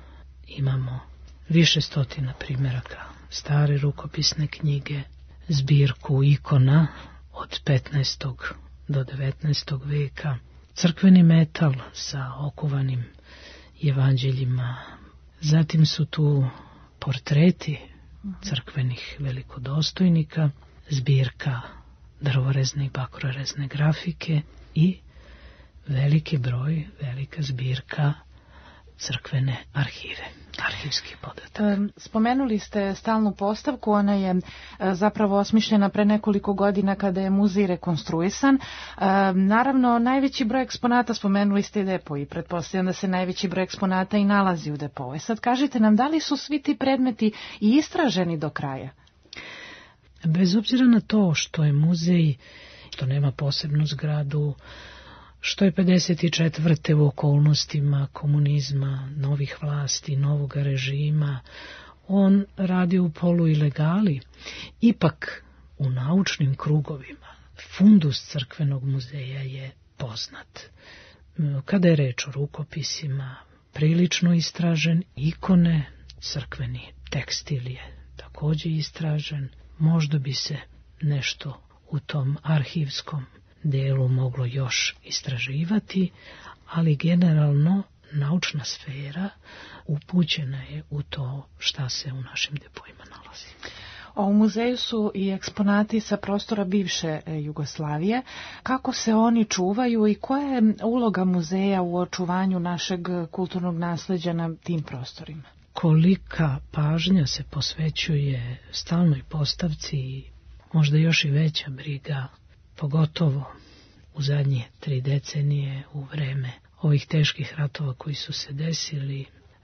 imamo više stotina primjeraka stare rukopisne knjige, zbirku ikona od petnaestog do devetnaestog veka, crkveni metal sa okuvanim evanđeljima. Zatim su tu portreti crkvenih velikodostojnika, zbirka drvorezne i bakrorezne grafike i veliki broj, velika zbirka crkvene arhive, arhivskih podataka. Spomenuli ste stalnu postavku, ona je zapravo osmišljena pre nekoliko godina kada je muzej rekonstruisan. Naravno, najveći broj eksponata, spomenuli ste i depo i pretpostavljam da se najveći broj eksponata i nalazi u depo. E sad kažite nam, da li su svi ti predmeti i istraženi do kraja? Bez obzira na to što je muzej, što nema posebnu zgradu, što je pedeset četvrte u okolnostima komunizma, novih vlasti, novog režima, on radi u polu ilegali. Ipak u naučnim krugovima fundus crkvenog muzeja je poznat. Kada je reč o rukopisima, prilično istražen, ikone, crkveni tekstil je također istražen. Možda bi se nešto u tom arhivskom delu moglo još istraživati, ali generalno naučna sfera upućena je u to šta se u našim depoima nalazi. U muzeju su i eksponati sa prostora bivše Jugoslavije. Kako se oni čuvaju i koja je uloga muzeja u očuvanju našeg kulturnog nasleđa na tim prostorima? Kolika pažnja se posvećuje stalnoj postavci i možda još i veća briga, pogotovo u zadnje tri decenije u vreme ovih teških ratova koji su se desili,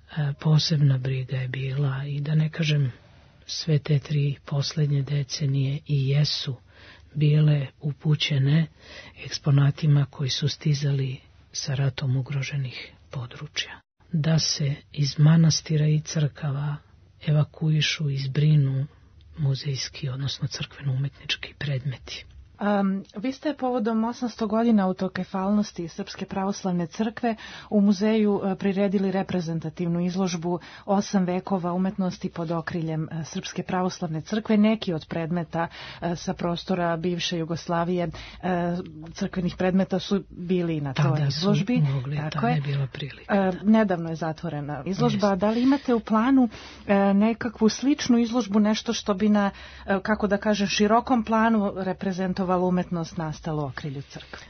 posebna briga je bila, i da ne kažem sve te tri posljednje decenije i jesu bile upućene eksponatima koji su stizali sa ratom ugroženih područja. Da se iz manastira i crkava evakuišu i zbrinu muzejski, odnosno crkveno-umetnički predmeti. Um, vi ste povodom osamsto godina autokefalnosti Srpske pravoslavne crkve u muzeju uh, priredili reprezentativnu izložbu osam vekova umetnosti pod okriljem uh, Srpske pravoslavne crkve. Neki od predmeta uh, sa prostora bivše Jugoslavije, uh, crkvenih predmeta su bili na toj tada izložbi. Su mogli, tako je. je Bila prilika. Uh, nedavno je zatvorena izložba. Jeste. Da li imate u planu uh, nekakvu sličnu izložbu, nešto što bi na, uh, kako da kažem, širokom planu reprezentovalo umetnost nastala u okrilju crkve?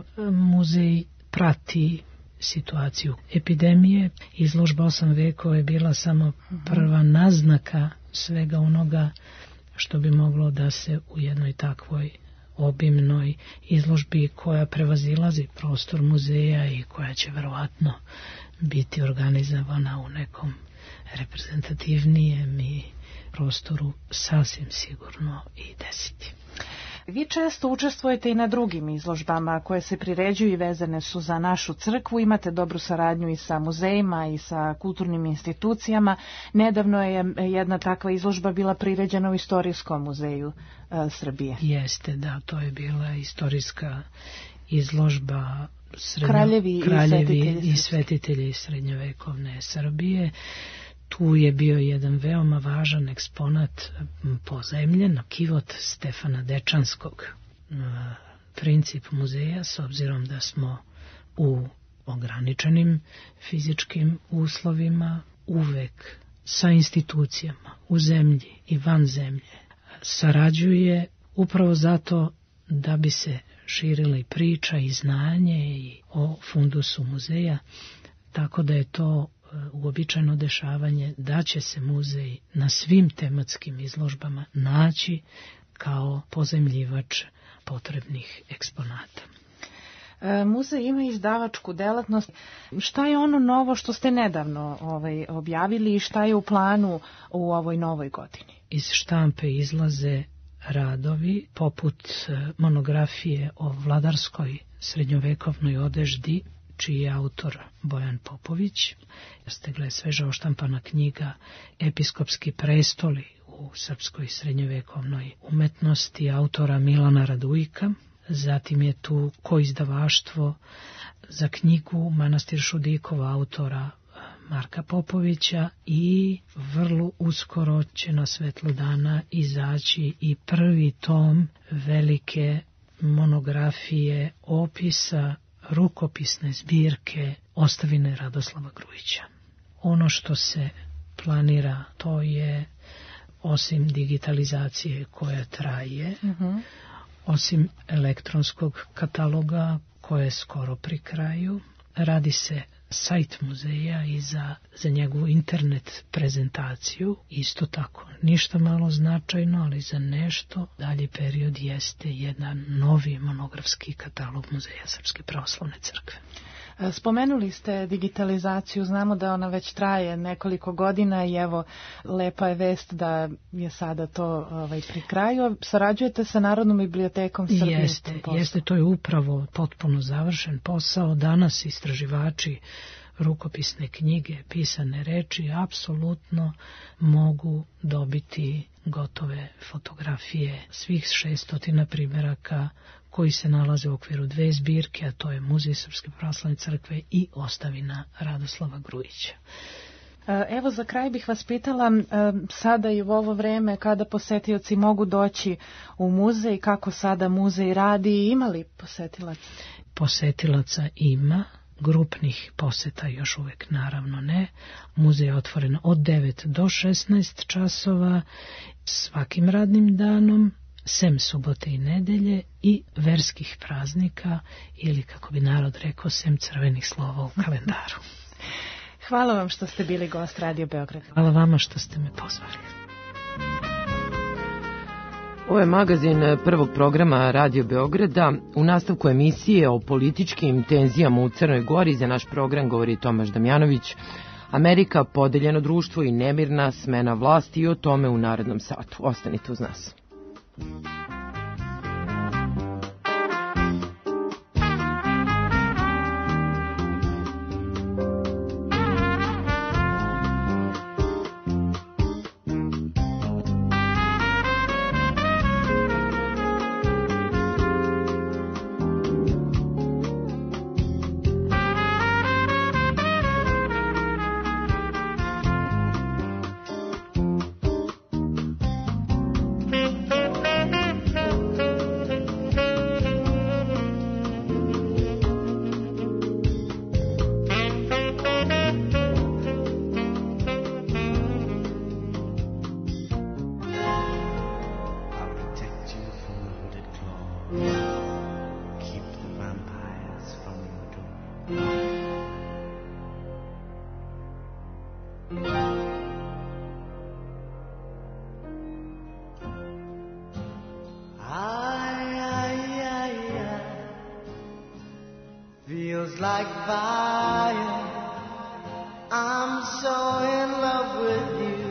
Muzej prati situaciju epidemije. Izložba osam vekova je bila samo prva naznaka svega onoga što bi moglo da se u jednoj takvoj obimnoj izložbi koja prevazilazi prostor muzeja i koja će verovatno biti organizovana u nekom reprezentativnijem i prostoru sasvim sigurno i desiti. Vi često učestvujete i na drugim izložbama koje se priređuju i vezane su za našu crkvu. Imate dobru saradnju i sa muzejima i sa kulturnim institucijama. Nedavno je jedna takva izložba bila priređena u Istorijskom muzeju e, Srbije. Jeste, da, to je bila istorijska izložba srednjo... Kraljevi, Kraljevi i svetitelji, i svetitelji srednjovekovne Srbije. Tu je bio jedan veoma važan eksponat pozajmljen, kivot Stefana Dečanskog. Princip muzeja, s obzirom da smo u ograničenim fizičkim uslovima, uvek sa institucijama u zemlji i van zemlje sarađuje upravo zato da bi se širila i priča i znanje i o fundusu muzeja, tako da je to uobičajeno dešavanje da će se muzej na svim tematskim izložbama naći kao pozajmljivač potrebnih eksponata. E, muzej ima izdavačku delatnost. Šta je ono novo što ste nedavno ovaj, objavili i šta je u planu u ovoj novoj godini? Iz štampe izlaze radovi poput monografije o vladarskoj srednjovekovnoj odeždi, čiji je autor Bojan Popović. Stegla je sveža oštampana knjiga Episkopski prestoli u srpskoj srednjovekovnoj umetnosti autora Milana Radujka. Zatim je tu koizdavaštvo za knjigu Manastir Šudikova autora Marka Popovića i vrlo uskoro će na svetlo dana izaći i prvi tom velike monografije opisa rukopisne zbirke Ostavine Radoslava Grujića. Ono što se planira, to je osim digitalizacije koja traje, uh-huh. osim elektronskog kataloga koje je skoro pri kraju, radi se sajt muzeja i za, za njegovu internet prezentaciju. Isto tako, ništa malo značajno, ali za nešto dalji period jeste jedan novi monografski katalog Muzeja Srpske pravoslavne crkve. Spomenuli ste digitalizaciju, znamo da ona već traje nekoliko godina i evo, lepa je vest da je sada to ovaj, pri kraju. Sarađujete sa Narodnom bibliotekom Srbije? Jeste, jeste, to je upravo potpuno završen posao. Danas istraživači rukopisne knjige, pisane reči, apsolutno mogu dobiti gotove fotografije svih šeststotina primjeraka koji se nalaze u okviru dve zbirke, a to je Muzej Srpske pravoslavne crkve i Ostavina Radoslava Grujića. Evo, za kraj bih vas pitala, sada i u ovo vreme kada posetioci mogu doći u muzej, kako sada muzej radi i ima li posetilaca? Posetilaca ima, grupnih poseta još uvek naravno ne. Muzej je otvoren od devet do šesnaest časova svakim radnim danom, sem subote i nedelje i verskih praznika ili, kako bi narod rekao, sem crvenih slova u kalendaru. Hvala vam što ste bili gost Radio Beograd. Hvala vama što ste me pozvali. Ovo je magazin prvog programa Radio Beograda. U nastavku emisije o političkim tenzijama u Crnoj Gori za naš program govori Tomaš Damjanović. Amerika, podeljeno društvo i nemirna smena vlasti i o tome u narednom satu. Ostanite uz nas. I, I like fire. I'm so in love with you.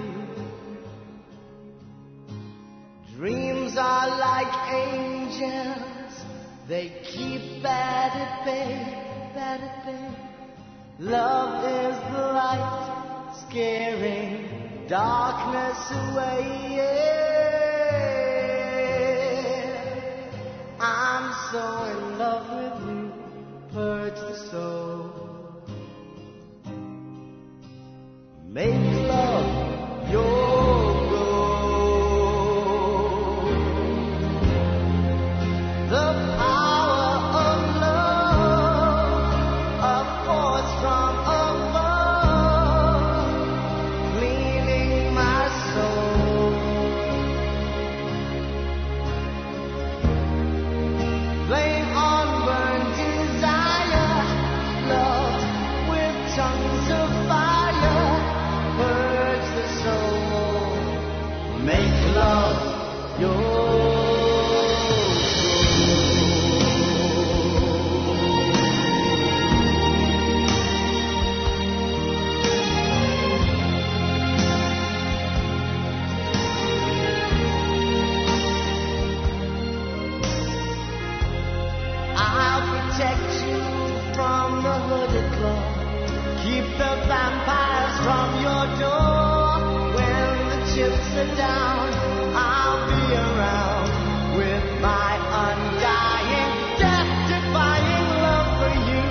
Dreams are like angels, they keep bad at bay, bad at bay. Love is the light, scaring darkness away. Yeah. I'm so in love with you, purge the soul. Make love your goal. The power of love, a force from above, cleaning my soul. Flame on burn desire, love with tongues of fire. Purge the soul, make love your I'll protect you from the hooded claw. Keep the vampires from your door. When the chips are down, I'll be around with my undying, death-defying love for you.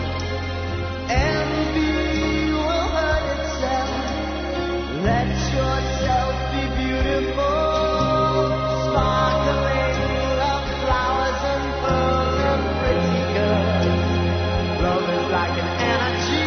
Envy will hurt itself. Let yourself be beautiful. Sparkling love flowers and pearl and pretty girls. Love is like an energy.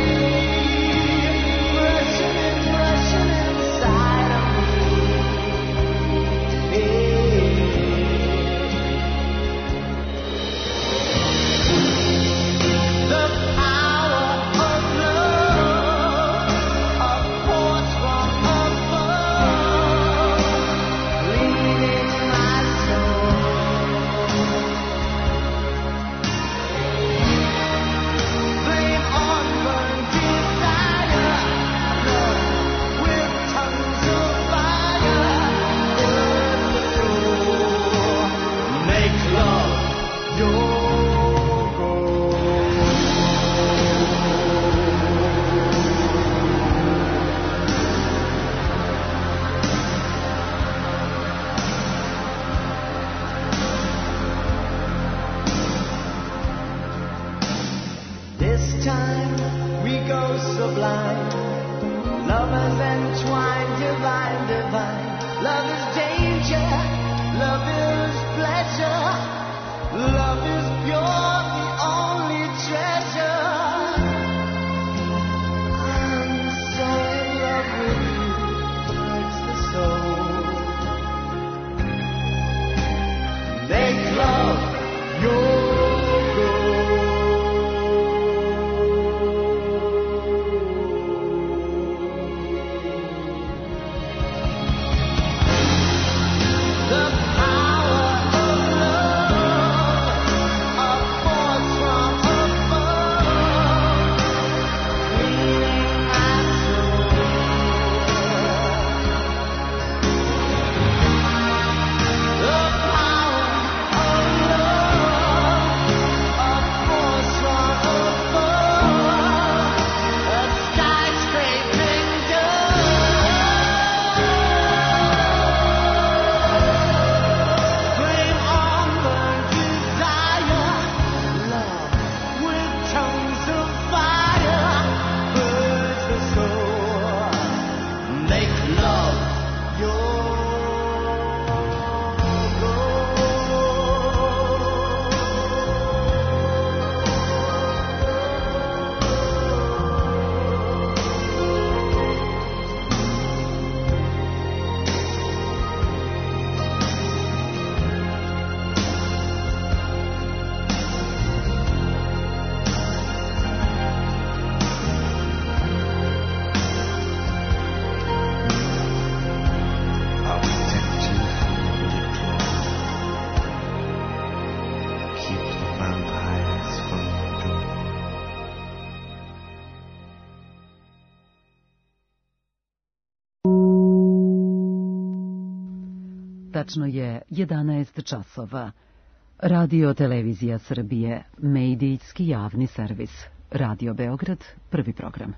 This time we go sublime. Lovers entwined, divine, divine. Love is danger, love is pleasure. Love is pure, the only treasure. I'm so in love with you, hurts the soul. Make love your the power Tačno je jedanaest časova. Radio Televizija Srbije, medijski javni servis. Radio Beograd, prvi program.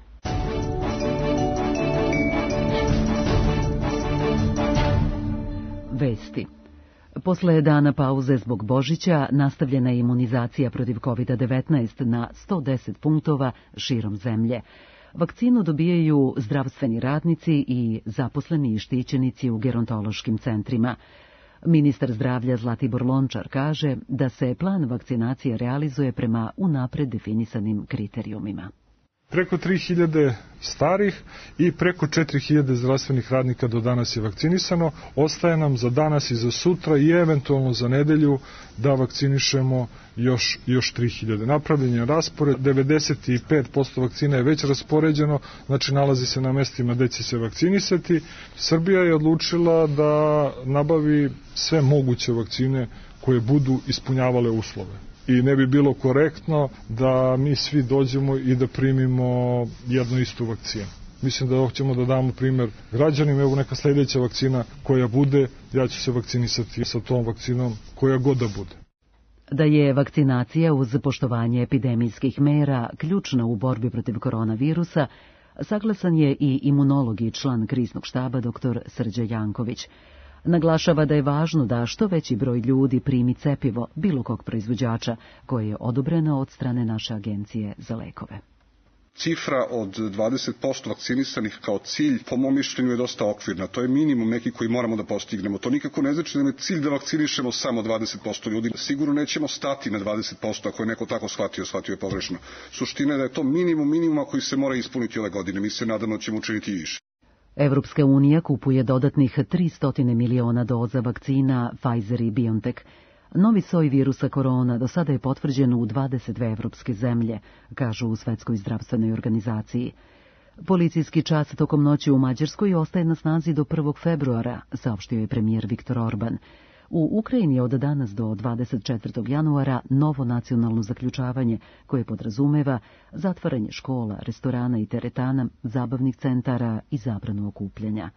Vesti. Posle dana pauze zbog Božića nastavljena je imunizacija protiv kovid devetnaest na sto deset punktova širom zemlje. Vakcinu dobijaju zdravstveni radnici i zaposleni i štićenici u gerontološkim centrima. Ministar zdravlja Zlatibor Lončar kaže da se plan vakcinacije realizuje prema unapred definisanim kriterijumima. Preko tri hiljade starih i preko četiri hiljade zdravstvenih radnika do danas je vakcinisano. Ostaje nam za danas i za sutra i eventualno za nedelju da vakcinišemo još, još tri hiljade. Napravljen je raspored, devedeset pet posto vakcina je već raspoređeno, znači nalazi se na mestima gde će se vakcinisati. Srbija je odlučila da nabavi sve moguće vakcine koje budu ispunjavale uslove. I ne bi bilo korektno da mi svi dođemo i da primimo jednu istu vakcinu. Mislim da hoćemo da damo primer građanima, evo neka sledeća vakcina koja bude, ja ću se vakcinisati sa tom vakcinom koja god da bude. Da je vakcinacija uz poštovanje epidemijskih mera ključna u borbi protiv koronavirusa, saglasan je i imunolog i član kriznog štaba dr Srđe Janković. Naglašava da je važno da što veći broj ljudi primi cepivo bilo kog proizvođača koje je odobreno od strane naše agencije za lekove. Cifra od dvadeset posto vakcinisanih kao cilj, po mom mišljenju, je dosta okvirna. To je minimum neki koji moramo da postignemo. To nikako ne znači da je cilj da vakcinišemo samo dvadeset posto ljudi. Sigurno nećemo stati na dvadeset posto, ako je neko tako shvatio, shvatio je pogrešno. Suština je da je to minimum minimuma koji se mora ispuniti ove godine. Mi se nadamo da ćemo učiniti više. Evropska unija kupuje dodatnih tristo miliona doza vakcina Pfizer i BioNTech. Novi soj virusa korona do sada je potvrđen u dvadeset dve evropske zemlje, kažu u Svetskoj zdravstvenoj organizaciji. Policijski čas tokom noći u Mađarskoj ostaje na snazi do prvog februara, saopštio je premijer Viktor Orban. U Ukrajini je od danas do dvadeset četvrtog januara novo nacionalno zaključavanje koje podrazumeva zatvaranje škola, restorana i teretana, zabavnih centara i zabranu okupljanja.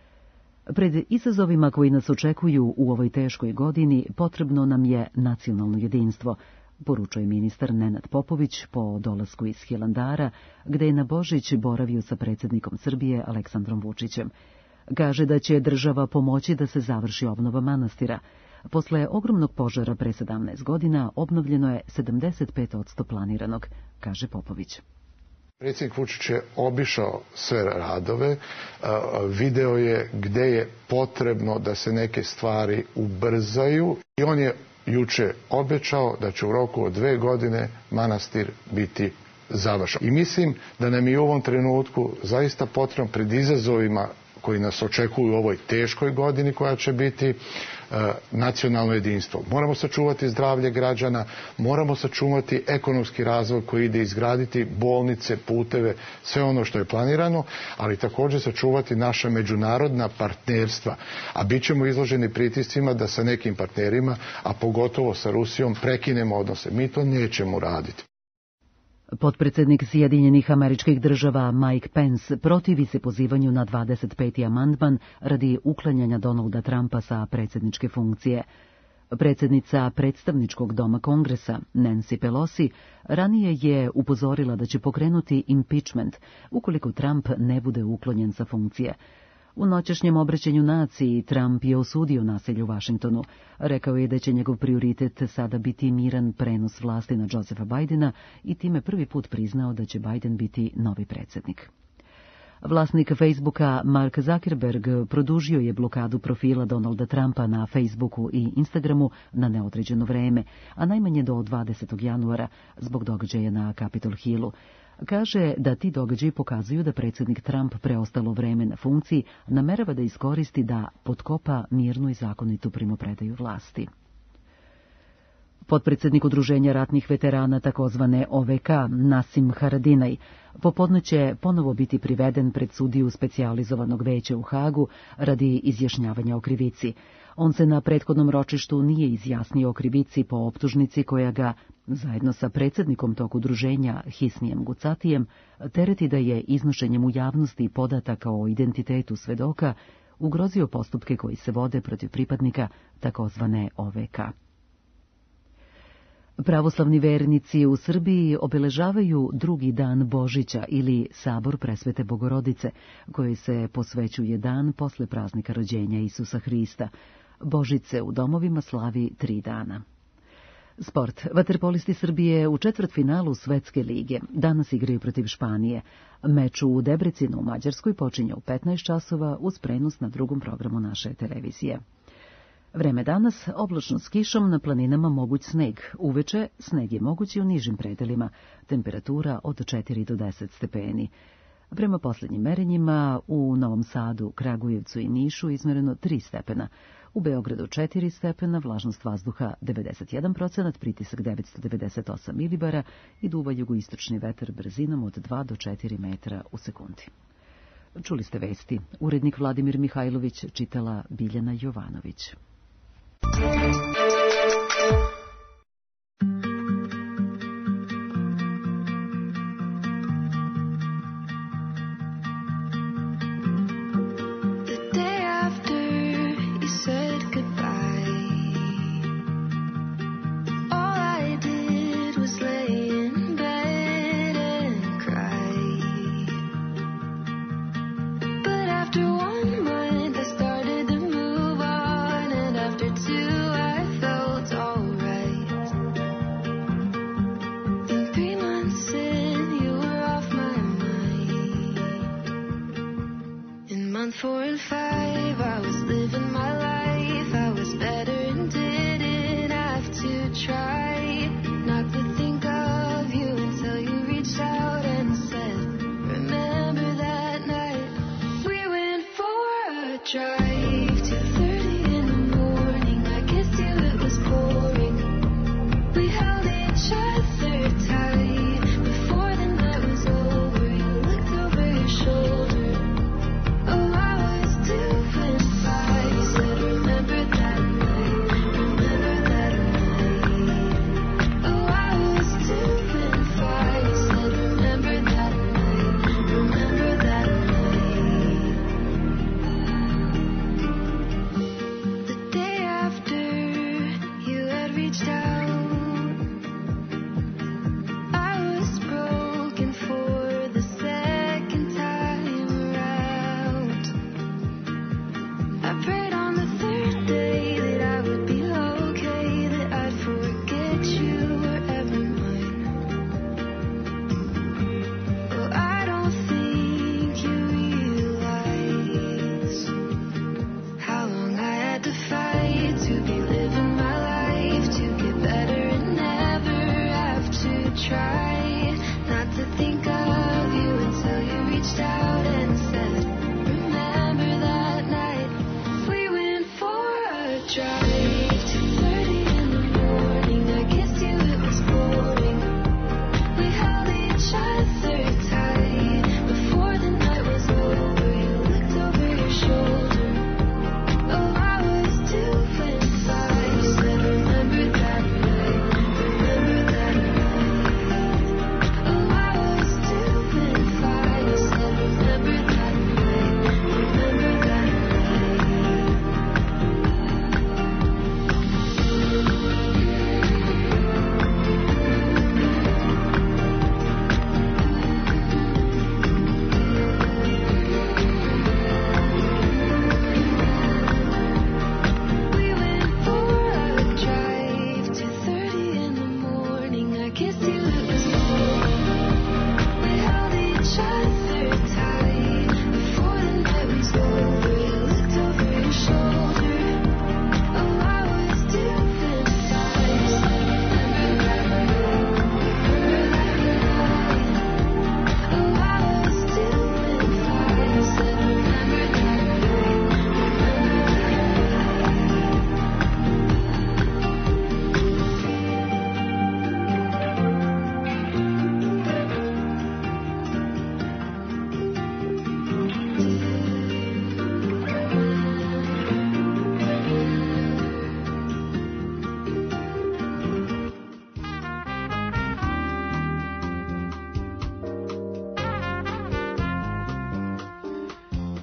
Pred izazovima koji nas očekuju u ovoj teškoj godini potrebno nam je nacionalno jedinstvo, poručuje ministar Nenad Popović po dolasku iz Hilandara, gde je na Božić boravio sa predsjednikom Srbije Aleksandrom Vučićem. Kaže da će država pomoći da se završi obnova manastira. Posle ogromnog požara pre sedamnaest godina obnovljeno je sedamdeset pet posto planiranog, kaže Popović. Predsjednik Vučić je obišao sve radove, video je gde je potrebno da se neke stvari ubrzaju i on je juče obećao da će u roku od dve godine manastir biti završen. I mislim da nam je u ovom trenutku zaista potrebno pred izazovima koji nas očekuju u ovoj teškoj godini koja će biti e, nacionalno jedinstvo. Moramo sačuvati zdravlje građana, moramo sačuvati ekonomski razvoj koji ide izgraditi bolnice, puteve, sve ono što je planirano, ali također sačuvati naša međunarodna partnerstva. A bit ćemo izloženi pritiscima da sa nekim partnerima, a pogotovo sa Rusijom, prekinemo odnose. Mi to nećemo raditi. Potpredsjednik Sjedinjenih Američkih Država Mike Pence protivi se pozivanju na dvadeset peti amandman radi uklanjanja Donalda Trumpa sa predsjedničke funkcije. Predsjednica predstavničkog doma Kongresa, Nancy Pelosi, ranije je upozorila da će pokrenuti impeachment ukoliko Trump ne bude uklonjen sa funkcije. U noćašnjem obraćanju naciji Trump je osudio nasilje u Vašingtonu. Rekao je da će njegov prioritet sada biti miran prenos vlasti na Josepha Bidena i time prvi put priznao da će Biden biti novi predsjednik. Vlasnik Facebooka Mark Zuckerberg produžio je blokadu profila Donalda Trumpa na Facebooku i Instagramu na neodređeno vreme, a najmanje do dvadesetog januara zbog događaja na Capitol Hillu. Kaže da ti događaji pokazuju da predsjednik Trump preostalo vreme na funkciji namerava da iskoristi da potkopa mirnu i zakonitu primopredaju vlasti. Potpredsjednik Udruženja ratnih veterana takozvane O V K, Nasim Haradinaj, popodne će ponovo biti priveden pred sudiju specijalizovanog veća u Hagu radi izjašnjavanja o krivici. On se na prethodnom ročištu nije izjasnio o krivici po optužnici koja ga, zajedno sa predsjednikom tog udruženja Hisnijem Gucatijem, tereti da je iznošenjem u javnosti podataka o identitetu svedoka ugrozio postupke koji se vode protiv pripadnika takozvane O V K. Pravoslavni vernici u Srbiji obeležavaju drugi dan Božića ili Sabor Presvete Bogorodice, koji se posvećuje dan posle praznika rođenja Isusa Hrista. Božić se u domovima slavi tri dana. Sport. Vaterpolisti Srbije u četvrtfinalu Svetske lige danas igraju protiv Španije. Meč u Debrecinu u Mađarskoj počinje u petnaest časova uz prenos na drugom programu naše televizije. Vreme danas, oblačno s kišom, na planinama moguć sneg. Uveče sneg je moguć i u nižim predelima, temperatura od četiri do deset stepeni. Prema posljednjim merenjima u Novom Sadu, Kragujevcu i Nišu izmereno tri stepena. U Beogradu četiri stepena, vlažnost vazduha devedeset jedan procenat, pritisak devetsto devedeset osam milibara i duva jugoistočni vetar brzinom od dva do četiri metra u sekundi. Čuli ste vesti. Urednik Vladimir Mihajlović, čitala Biljana Jovanović. Oh, I was too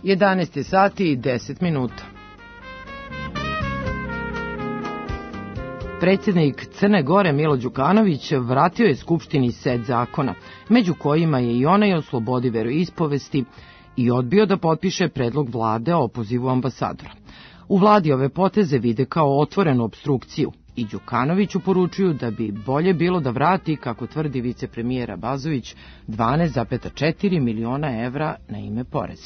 jedanaest je sati i deset minuta. Predsjednik Crne Gore Milo Đukanović vratio je Skupštini set zakona, među kojima je i onaj o slobodi veroispovesti, i odbio da potpiše predlog vlade o opozivu ambasadora. U vladi ove poteze vide kao otvorenu obstrukciju i Đukanoviću poručuju da bi bolje bilo da vrati, kako tvrdi vicepremijera Bazović, dvanaest zarez četiri miliona evra na ime poreza.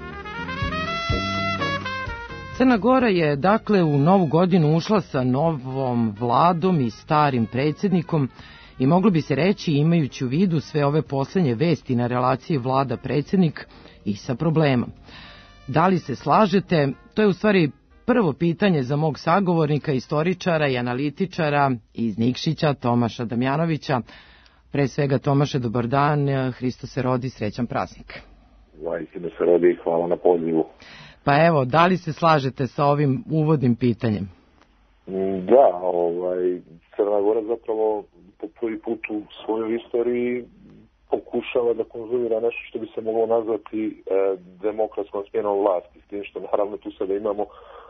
Crna Gora je dakle u novu godinu ušla sa novom vladom i starim predsjednikom i moglo bi se reći, imajući u vidu sve ove poslednje vesti na relaciji vlada-predsjednik, i sa problemom. Da li se slažete? To je u stvari prvo pitanje za mog sagovornika, istoričara i analitičara iz Nikšića, Tomaša Damjanovića. Pre svega, Tomaše, dobar dan, Hristo se rodi, srećan praznik. Vajsino se rodi, hvala na pozivu. Pa evo, da li se slažete sa ovim uvodnim pitanjem? Da, ovaj, Crna Gora zapravo po prvi put u svojoj istoriji pokušava da konzumira nešto što bi se moglo nazvati e, demokratskom smjenom vlasti, s tim što naravno tu sada imamo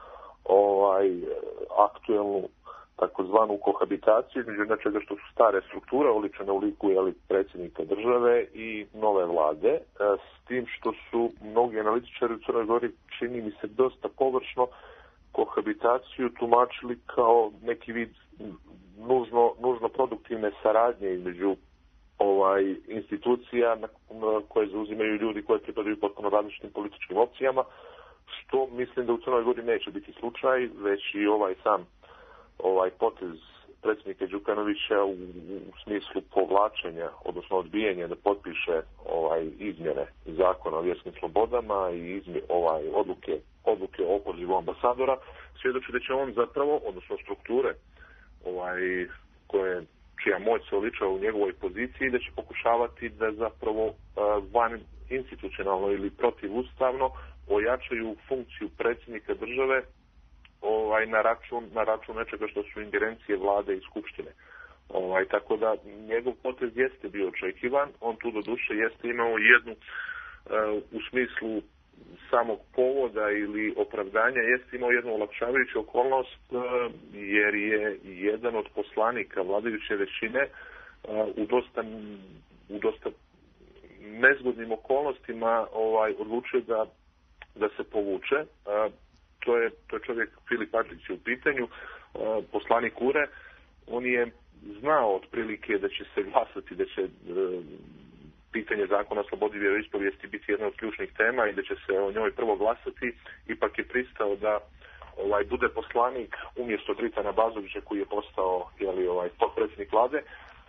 ovaj, aktuelnu takozvanu kohabitaciju između nečega što su stare strukture oličene u liku jeli, predsjednika države i nove vlade, e, s tim što su mnogi analitičari u Crnoj Gori, čini mi se dosta površno, kohabitaciju tumačili kao neki vid nužno, nužno produktivne saradnje između ovaj institucija na koje zauzimaju ljudi koji pripadaju potpuno različitim političkim opcijama, što mislim da u Crnoj Gori neće biti slučaj, već i ovaj sam ovaj potez predsjednika Đukanovića u, u smislu povlačenja, odnosno odbijanja da potpiše ovaj izmjene zakona o vjerskim slobodama i izmjene, ovaj odluke odluke o opozivu ambasadora, svjedoči da će on zapravo, odnosno strukture ovaj koje čija moć se oličava u njegovoj poziciji, da će pokušavati da zapravo uh, van institucionalno ili protivustavno ojačaju funkciju predsjednika države ovaj, na, račun, na račun nečega što su ingerencije vlade i skupštine. Ovaj, tako da njegov potez jeste bio očekivan, on tu do duše jeste imao jednu uh, u smislu samog povoda ili opravdanja, jeste imao jednu olakšavajuću okolnost jer je jedan od poslanika vladajuće većine u dosta, u dosta nezgodnim okolnostima ovaj, odlučio da, da se povuče. To je, to je čovjek Filip Adlić u pitanju, poslanik Ure. On je znao otprilike da će se glasati, da će pitanje zakona o slobodi vjeroispovijesti biti jedna od ključnih tema i da će se o njoj prvo glasati, ipak je pristao da ovaj bude poslanik umjesto Dritana Bazovića koji je postao jeli, ovaj, potpredsjednik vlade,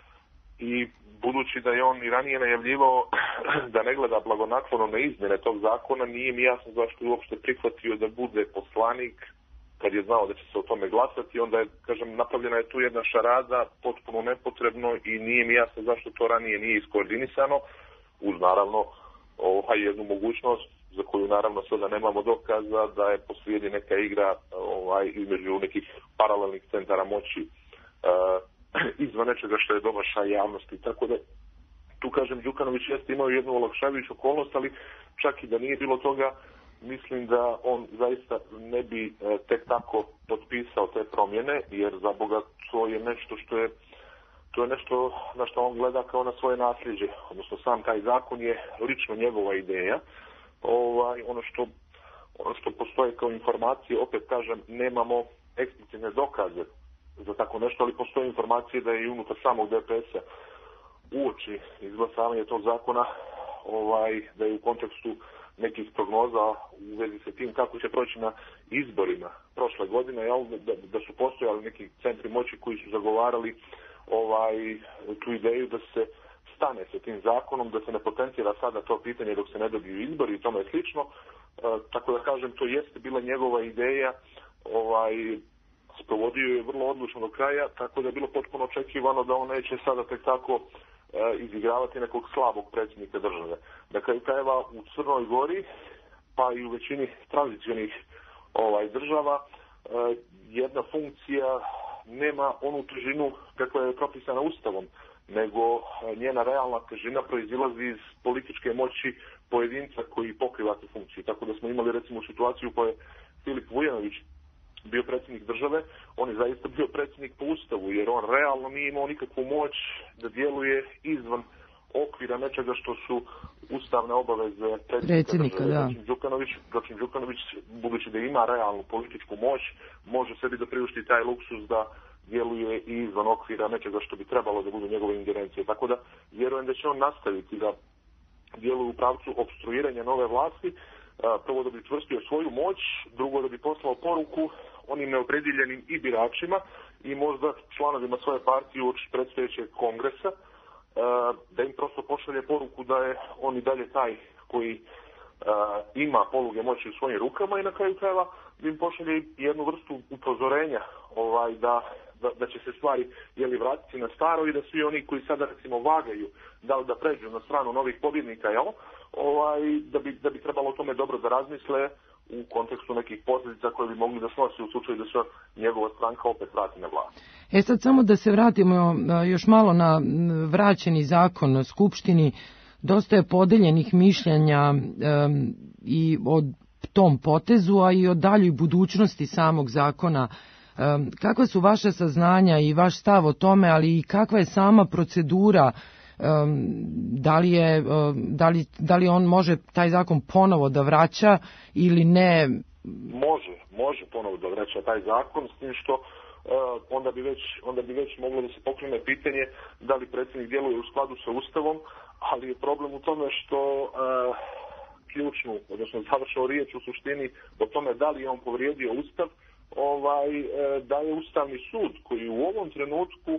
i budući da je on i ranije najavljivao da ne gleda blagonaklono na izmjene tog zakona, nije mi jasno zašto je uopšte prihvatio da bude poslanik kad je znao da će se o tome glasati. Onda je, kažem, napravljena je tu jedna šarada potpuno nepotrebno i nije mi jasno zašto to ranije nije iskoordinisano, uz naravno ovaj, jednu mogućnost za koju naravno sada nemamo dokaza da je posrijedi neka igra ovaj, između nekih paralelnih centara moći uh, izvan nečega što je domašaj javnosti. Tako da tu, kažem, Đukanović jeste imao jednu olakšavajuću okolnost, ali čak i da nije bilo toga, mislim da on zaista ne bi e, tek tako potpisao te promjene, jer za Boga to je nešto što je to je nešto na što on gleda kao na svoje nasljeđe, odnosno sam taj zakon je lično njegova ideja. Ovaj, ono što ono što postoje kao informacije, opet kažem, nemamo eksplicitne dokaze za tako nešto, ali postoje informacije da je i unutar samog D P S-a uoči izglasavanja tog zakona, ovaj, da je u kontekstu nekih prognoza u vezi sa tim kako će proći na izborima prošle godine, jel, da, da su postojali neki centri moći koji su zagovarali ovaj, tu ideju da se stane sa tim zakonom, da se ne potencira sada to pitanje dok se ne dobiju izbori i tome je slično. E, tako da kažem, to jeste bila njegova ideja, ovaj, sprovodio je vrlo odlučno do kraja, tako da je bilo potpuno očekivano da on neće sada tek tako izigravati nekog slabog predsjednika države. Dakle, krajeva u Crnoj Gori, pa i u većini tranzicionih ovaj, država, jedna funkcija nema onu težinu kakva je propisana Ustavom. nego njena realna težina proizilazi iz političke moći pojedinca koji pokriva tu funkciju. Tako da smo imali recimo situaciju u kojoj je Filip Vujanović bio predsjednik države, on je zaista bio predsjednik po ustavu, jer on realno nije imao nikakvu moć da djeluje izvan okvira nečega što su ustavne obaveze predsjednika da. Jočin Đukanović, Jočin Đukanović, budući da ima realnu političku moć, može sebi da priušti taj luksus da djeluje i izvan okvira nečega što bi trebalo da budu njegove ingerencije. Tako da vjerujem da će on nastaviti da djeluje u pravcu opstruiranja nove vlasti, prvo da bi čvrstio svoju moć, drugo da bi poslao poruku onim neopredjeljenim i biračima i možda članovima svoje partije uoči predstojećeg kongresa, da im prosto pošalje poruku da je on i dalje taj koji ima poluge moći u svojim rukama i na kraju krajeva da im pošalje jednu vrstu upozorenja ovaj, da, da, da će se stvari jeli vratiti na staro i da svi oni koji sada recimo vagaju da li da pređu na stranu novih pobjednika, jel? Ovaj, da, bi, da bi trebalo o tome dobro da razmisle u kontekstu nekih posljedica koje bi mogli da snosi u slučaju da se njegova stranka opet vrati na vlast. E sad samo da se vratimo još malo na vraćeni zakon na Skupštini. Dosta je podeljenih mišljenja um, i o tom potezu, a i o daljoj budućnosti samog zakona. Um, kakva su vaše saznanja i vaš stav o tome, ali i kakva je sama procedura? Um, da, li je, um, da, li, da li on može taj zakon ponovo da vraća ili ne? Može, može ponovo da vraća taj zakon, s tim što uh, onda, bi već, onda bi već moglo da se pokrene pitanje da li predsjednik djeluje u skladu sa Ustavom, ali je problem u tome što uh, ključnu, odnosno završnu riječ u suštini o tome da li je on povrijedio Ustav, ovaj, uh, da je Ustavni sud koji u ovom trenutku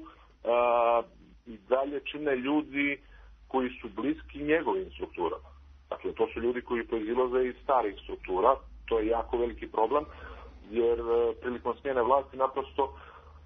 uh, i dalje čine ljudi koji su bliski njegovim strukturama. Dakle, to su ljudi koji proizilaze iz starih struktura, to je jako veliki problem, jer uh, prilikom smjene vlasti naprosto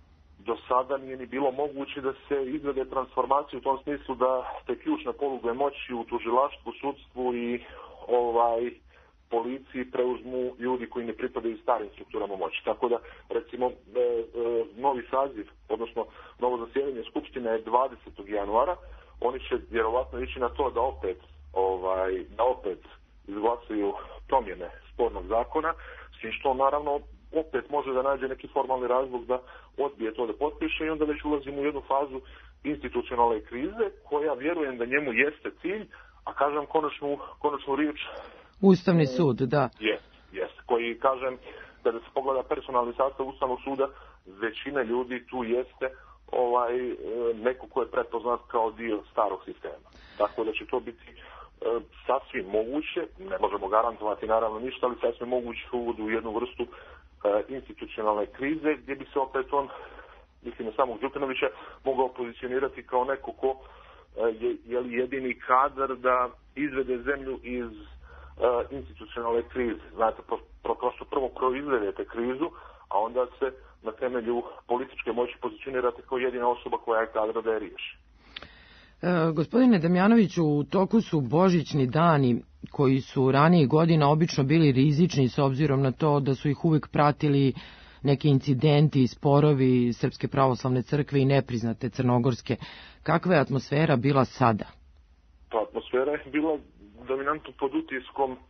do sada nije ni bilo moguće da se izvede transformacija u tom smislu da te ključne poluge moći u tužilaštvu, sudstvu i ovaj policiji preuzmu ljudi koji ne pripadaju starim strukturama moći. Tako da, recimo, e, e, novi saziv, odnosno novo zasjedanje Skupštine je dvadesetog januara. Oni će vjerovatno ići na to da opet, ovaj, da opet izglasuju promjene spornog zakona, s što naravno opet može da nađe neki formalni razlog da odbije to da potpiše i onda već ulazimo u jednu fazu institucionalne krize koja vjerujem da njemu jeste cilj, a kažem konačnu, konačnu riječ Ustavni sud, da. Jest, jest. Koji, kažem, kada se pogleda personalni sastav Ustavnog suda, većina ljudi tu jeste ovaj, neko ko je prepoznat kao dio starog sistema. Tako da će to biti e, sasvim moguće, ne možemo garantovati naravno ništa, ali sasvim moguće uvod u jednu vrstu e, institucionalne krize, gdje bi se opet on, mislim na samog Đukanovića, mogao pozicionirati kao neko ko e, je, je li jedini kadar da izvede zemlju iz Uh, institucionalne krize. Znate, pro, pro, prosto prvo proizvedete krizu, a onda se na temelju političke moći pozicionirate kao jedina osoba koja je kadra da je riješi. E, gospodine Damjanoviću, u toku su božićni dani koji su ranije godina obično bili rizični s obzirom na to da su ih uvijek pratili neki incidenti, sporovi Srpske pravoslavne crkve i nepriznate crnogorske. Kakva je atmosfera bila sada? Pa atmosfera je bila dominantno pod utiskom uh,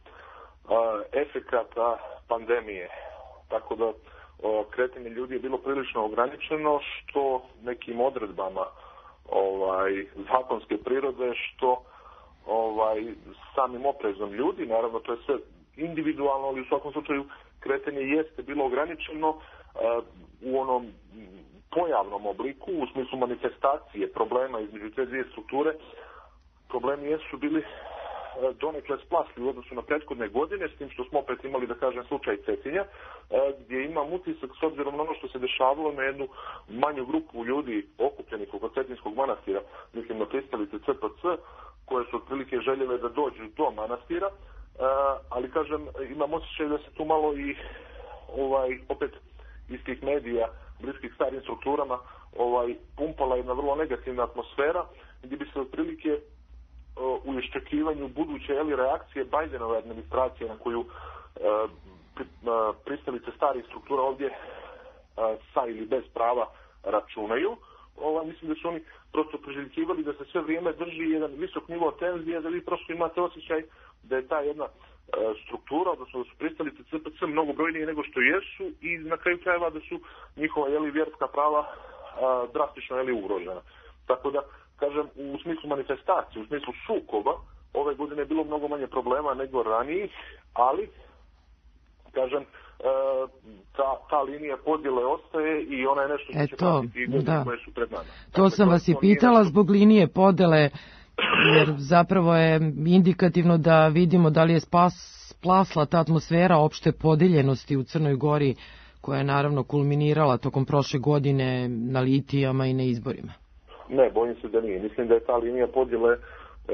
efekata pandemije. Tako da uh, kretanje ljudi je bilo prilično ograničeno, što nekim odredbama ovaj, zakonske prirode, što ovaj, samim oprezom ljudi. Naravno, to je sve individualno, ali u svakom slučaju kretanje jeste bilo ograničeno uh, u onom pojavnom obliku, u smislu manifestacije problema između te dvije strukture. Problemi jesu bili donekle splasli u odnosu na prethodne godine, s tim što smo opet imali, da kažem, slučaj Cetinja, gdje imam utisak, s obzirom na ono što se dešavalo, na jednu manju grupu ljudi okupljenih oko Cetinskog manastira, mislim na pristalice C P C, koje su otprilike željele da dođu do manastira, ali, kažem, imam osjećaj da se tu malo i ovaj, opet iz tih medija, bliskih starim strukturama, ovaj, pumpala jedna vrlo negativna atmosfera, gdje bi se otprilike u iščekivanju buduće eli, reakcije Bajdenove administracije na koju e, pri, e, pristalice starih struktura ovdje e, sa ili bez prava računaju, ovaj, mislim da su oni prosto priželjkivali da se sve vrijeme drži jedan visok nivo tenzije, da vi prosto imate osjećaj da je ta jedna struktura, odnosno da su pristalice C P C mnogo brojnije nego što jesu i na kraju krajeva da su njihova jeli, vjerska prava a, drastično jeli, ugrožena. Tako da, kažem, u smislu manifestacije, u smislu sukoba, ove godine je bilo mnogo manje problema nego ranijih, ali, kažem, e, ta, ta linija podjele ostaje i ona je nešto što e će to, pratiti i godine da. koje su pred nama. To dakle, sam to, vas i to pitala nešto... zbog linije podele, jer zapravo je indikativno da vidimo da li je spas, splasla ta atmosfera opšte podeljenosti u Crnoj Gori, koja je naravno kulminirala tokom prošle godine na litijama i na izborima. Ne, bojim se da nije. Mislim da je ta linija podjele e,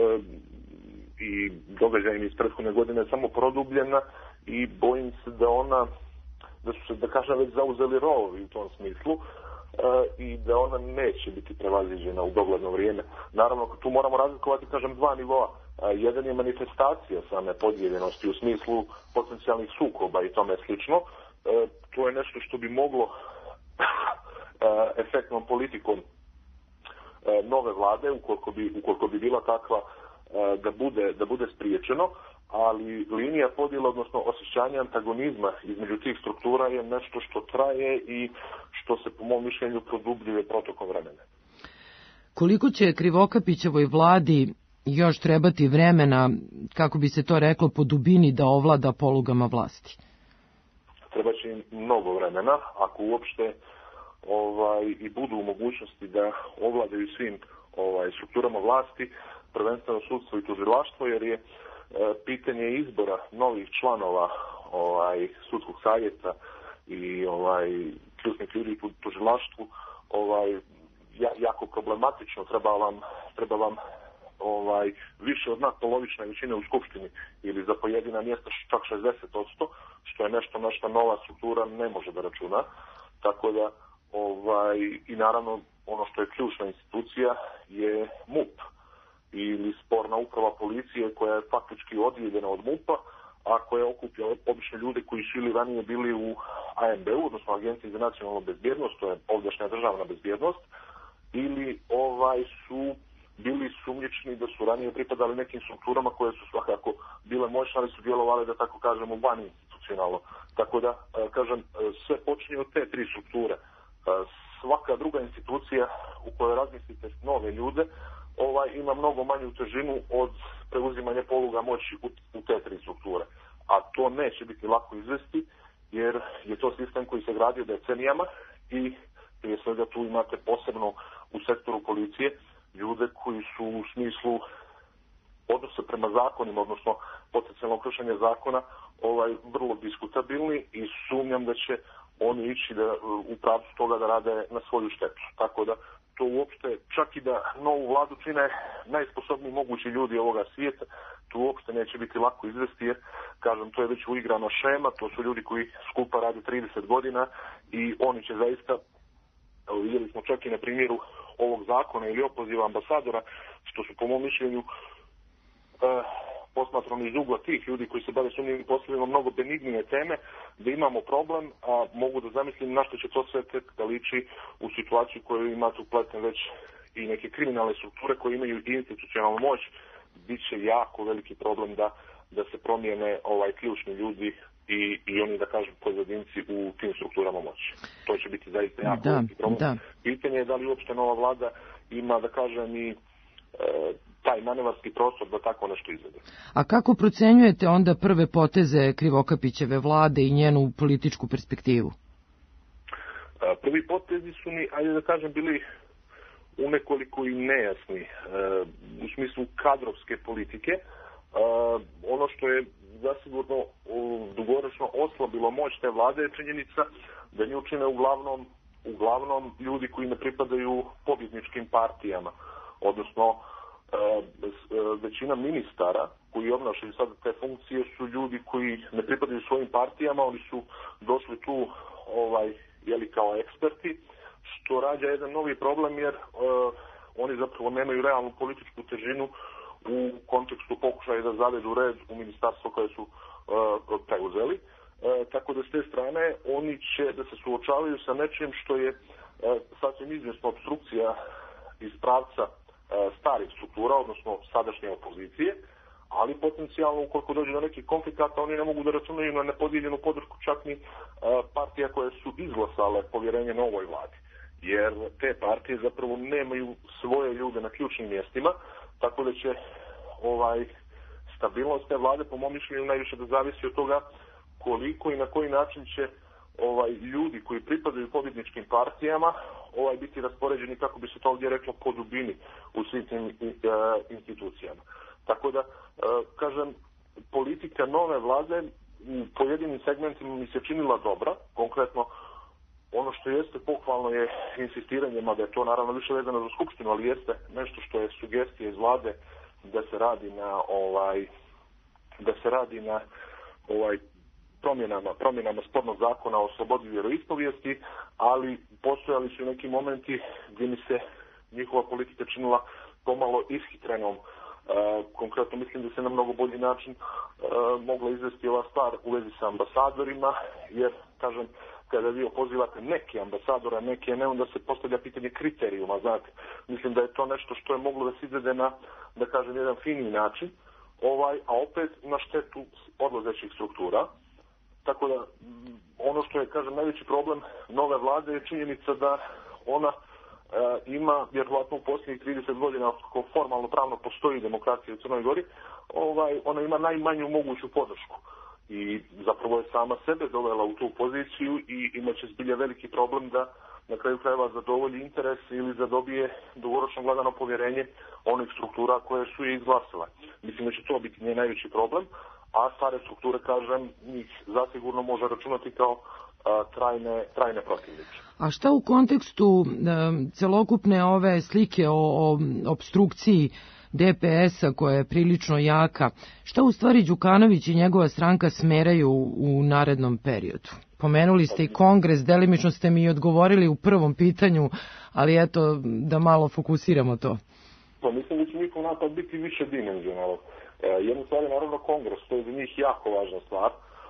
i događajima iz prethodne godine samo produbljena i bojim se da ona, da su se, da kažem, već zauzeli rovovi u tom smislu e, i da ona neće biti prevaziđena u dogledno vrijeme. Naravno, tu moramo razlikovati, kažem, dva nivoa. E, jedan je manifestacija same podijeljenosti u smislu potencijalnih sukoba i tome slično. E, to je nešto što bi moglo e, efektnom politikom nove vlade, ukoliko bi, ukoliko bi bila takva, da bude, da bude spriječeno, ali linija podjela, odnosno osjećanje antagonizma između tih struktura je nešto što traje i što se, po mom mišljenju, produbljuje protokom vremena. Koliko će Krivokapićevoj vladi još trebati vremena, kako bi se to reklo, po dubini da ovlada polugama vlasti? Treba će im mnogo vremena, ako uopšte ovaj, i budu u mogućnosti da ovladaju svim ovaj, strukturama vlasti, prvenstveno sudstvo i tužilaštvo, jer je e, pitanje izbora novih članova ovaj, sudskog savjeta i ovaj, ključnih ljudi u tužilaštvu ovaj, ja, jako problematično. Treba vam, treba vam ovaj, više od nadpolovične većine u skupštini ili za pojedina mjesta čak šezdeset posto, što je nešto na što nova struktura ne može da računa. Tako da Ovaj, i naravno ono što je ključna institucija je M U P ili sporna uprava policije koja je faktički odjeljena od M U P-a, a koja okuplja obično ljude koji su ili ranije bili u A M B U, odnosno Agenciji za nacionalnu bezbjednost, to je ovdašnja državna bezbjednost, ili ovaj su bili sumnjični da su ranije pripadali nekim strukturama koje su svakako bile moćne, ali su djelovali, da tako kažemo, van institucionalno. Tako da, kažem, sve počinje od te tri strukture. Svaka druga institucija u kojoj razmislite nove ljude ovaj, ima mnogo manju težinu od preuzimanja poluga moći u, u te tri strukture. A to neće biti lako izvesti, jer je to sistem koji se gradio decenijama i prije svega tu imate posebno u sektoru policije ljude koji su u smislu odnose prema zakonima, odnosno potencijalno kršenje zakona, ovaj, vrlo diskutabilni i sumnjam da će oni ići da, u pravcu toga da rade na svoju štetu. Tako da to uopšte, čak i da novu vladu čine najsposobniji mogući ljudi ovoga svijeta, to uopšte neće biti lako izvesti, jer, kažem, to je već uigrana šema, to su ljudi koji skupa rade trideset godina i oni će zaista, evo, vidjeli smo čak i na primjeru ovog zakona ili opoziva ambasadora, što su po mom mišljenju eh, posmatrano iz ugla tih ljudi koji se bave sumnjivim poslovima mnogo benignije teme, da imamo problem, a mogu da zamislim na što će to sve tek da liči u situaciju koju imate upleten već i neke kriminalne strukture koje imaju i institucionalnu moć, bit će jako veliki problem da, da se promijene ovaj ključni ljudi i, i oni, da kažem, pojedinci u tim strukturama moći. To će biti zaista jako da, veliki problem. Da. Pitanje je da li uopšte nova vlada ima, da kažem, i e, taj manevarski prostor da tako nešto izvede. A kako procenjujete onda prve poteze Krivokapićeve vlade i njenu političku perspektivu? E, prvi potezi su mi, ajde da kažem, bili u nekoliko i nejasni e, u smislu kadrovske politike. E, ono što je zasigurno dugoročno oslabilo moć te vlade je činjenica da nju čine uglavnom, uglavnom ljudi koji ne pripadaju pobjedničkim partijama, odnosno većina ministara koji obnašaju sada te funkcije su ljudi koji ne pripadaju svojim partijama, oni su došli tu ovaj, jeli, kao eksperti, što rađa jedan novi problem jer uh, oni zapravo nemaju realnu političku težinu u kontekstu pokušaja da zavedu red u ministarstvo koje su uh, preuzeli. Uh, tako da s te strane oni će da se suočavaju sa nečim što je uh, sasvim izvjesno obstrukcija iz pravca starih struktura, odnosno sadašnje opozicije, ali potencijalno ukoliko dođe do nekih konflikata oni ne mogu da računaju na nepodijeljenu podršku čak ni partija koje su izglasale povjerenje novoj vladi. Jer te partije zapravo nemaju svoje ljude na ključnim mjestima, tako da će ovaj stabilnost te vlade po mom mišljenju najviše da zavisi od toga koliko i na koji način će ovaj ljudi koji pripadaju pobjedničkim partijama ovaj biti raspoređeni, kako bi se to ovdje reklo, po dubini u svim tim uh, institucijama. Tako da, uh, kažem, politika nove vlade u pojedinim segmentima mi se činila dobra. Konkretno, ono što jeste pohvalno je insistiranje, mada je to naravno više vezano za skupštinu, ali jeste nešto što je sugestija iz vlade da se radi na ovaj da se radi na ovaj promjenama, promjenama spornog zakona o slobodi vjeroispovijesti, ali postojali su neki momenti gdje mi se njihova politika činila pomalo ishitrenom. E, konkretno mislim da se na mnogo bolji način e, mogla izvesti ova stvar u vezi sa ambasadorima, jer, kažem, kada vi opozivate neke ambasadora, neke ne, onda se postavlja pitanje kriterijuma, znate. Mislim da je to nešto što je moglo da se izvede na, da kažem, jedan finiji način, ovaj, a opet na štetu odlazećih struktura. Tako da, ono što je, kažem, najveći problem nove vlade je činjenica da ona e, ima, vjerovatno u posljednjih trideset godina, kako formalno pravno postoji demokracija u Crnoj Gori, ovaj, ona ima najmanju moguću podršku. I zapravo je sama sebe dovela u tu poziciju i imaće zbilja veliki problem da na kraju krajeva zadovolji interes ili zadobije dugoročno gledano povjerenje onih struktura koje su je izglasile. Mislim da će to biti njen najveći problem, a stare strukture, kažem, njih zasigurno može računati kao a, trajne, trajne protivnike. A šta u kontekstu um, celokupne ove slike o, o obstrukciji D P S-a koja je prilično jaka, šta u stvari Đukanović i njegova stranka smeraju u narednom periodu? Pomenuli ste i kongres, delimično ste mi odgovorili u prvom pitanju, ali eto da malo fokusiramo to. Pa mislim da će njihov napad biti više dimenzionalan. E, jedna stvar je naravno kongres, to je za njih jako važna stvar,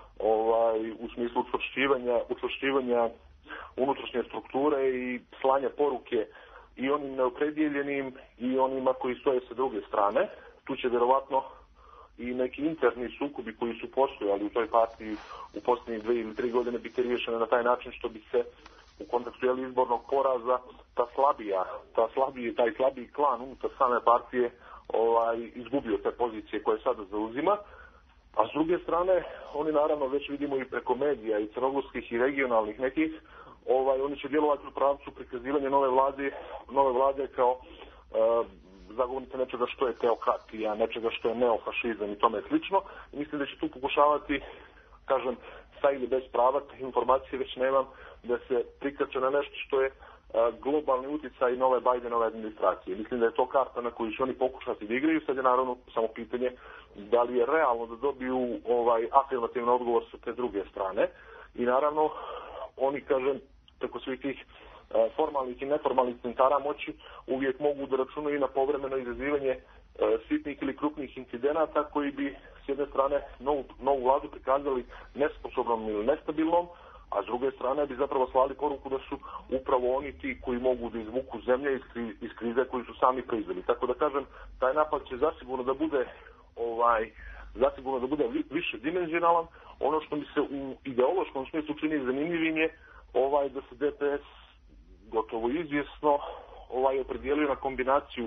ovaj, u smislu učvršćivanja, učvršćivanja unutrašnje strukture i slanja poruke i onim neopredijeljenim i onima koji stoje sa druge strane. Tu će vjerovatno i neki interni sukobi koji su postojali u toj partiji u posljednjih dve ili tri godine biti riješene na taj način što bi se u kontekstu jeli, izbornog poraza ta slabija, ta slabiji, taj slabiji klan unutar same partije ovaj, izgubio te pozicije koje sada zauzima. A s druge strane, oni naravno već vidimo i preko medija i crnogorskih i regionalnih nekih, ovaj, oni će djelovati u pravcu prikazivanja nove vlade, nove vlade kao uh, zagovornice nečega što je teokratija, nečega što je neofašizam i tome slično. I mislim da će tu pokušavati, kažem, sa ili bez prava, informacije već nemam, da se prikače na nešto što je uh, globalni utjecaj nove Bidenove administracije. Mislim da je to karta na koju će oni pokušati da igraju. Sad je naravno samo pitanje da li je realno da dobiju ovaj afirmativan odgovor sa te druge strane. I naravno, oni, kažem, preko svih tih uh, formalnih i neformalnih centara moći uvijek mogu da računaju i na povremeno izazivanje uh, sitnih ili krupnih incidenata koji bi s jedne strane novu, novu vladu prikazali nesposobnom ili nestabilnom, a s druge strane bi zapravo slali poruku da su upravo oni ti koji mogu da izvuku zemlje iz, kri, iz krize koju su sami proizveli. Tako da kažem, taj napad će zasigurno da bude ovaj zasigurno da bude više dimenzionalan. Ono što mi se u ideološkom smislu čini zanimljivim je ovaj da se D P S gotovo izvjesno ovaj opredijelio na kombinaciju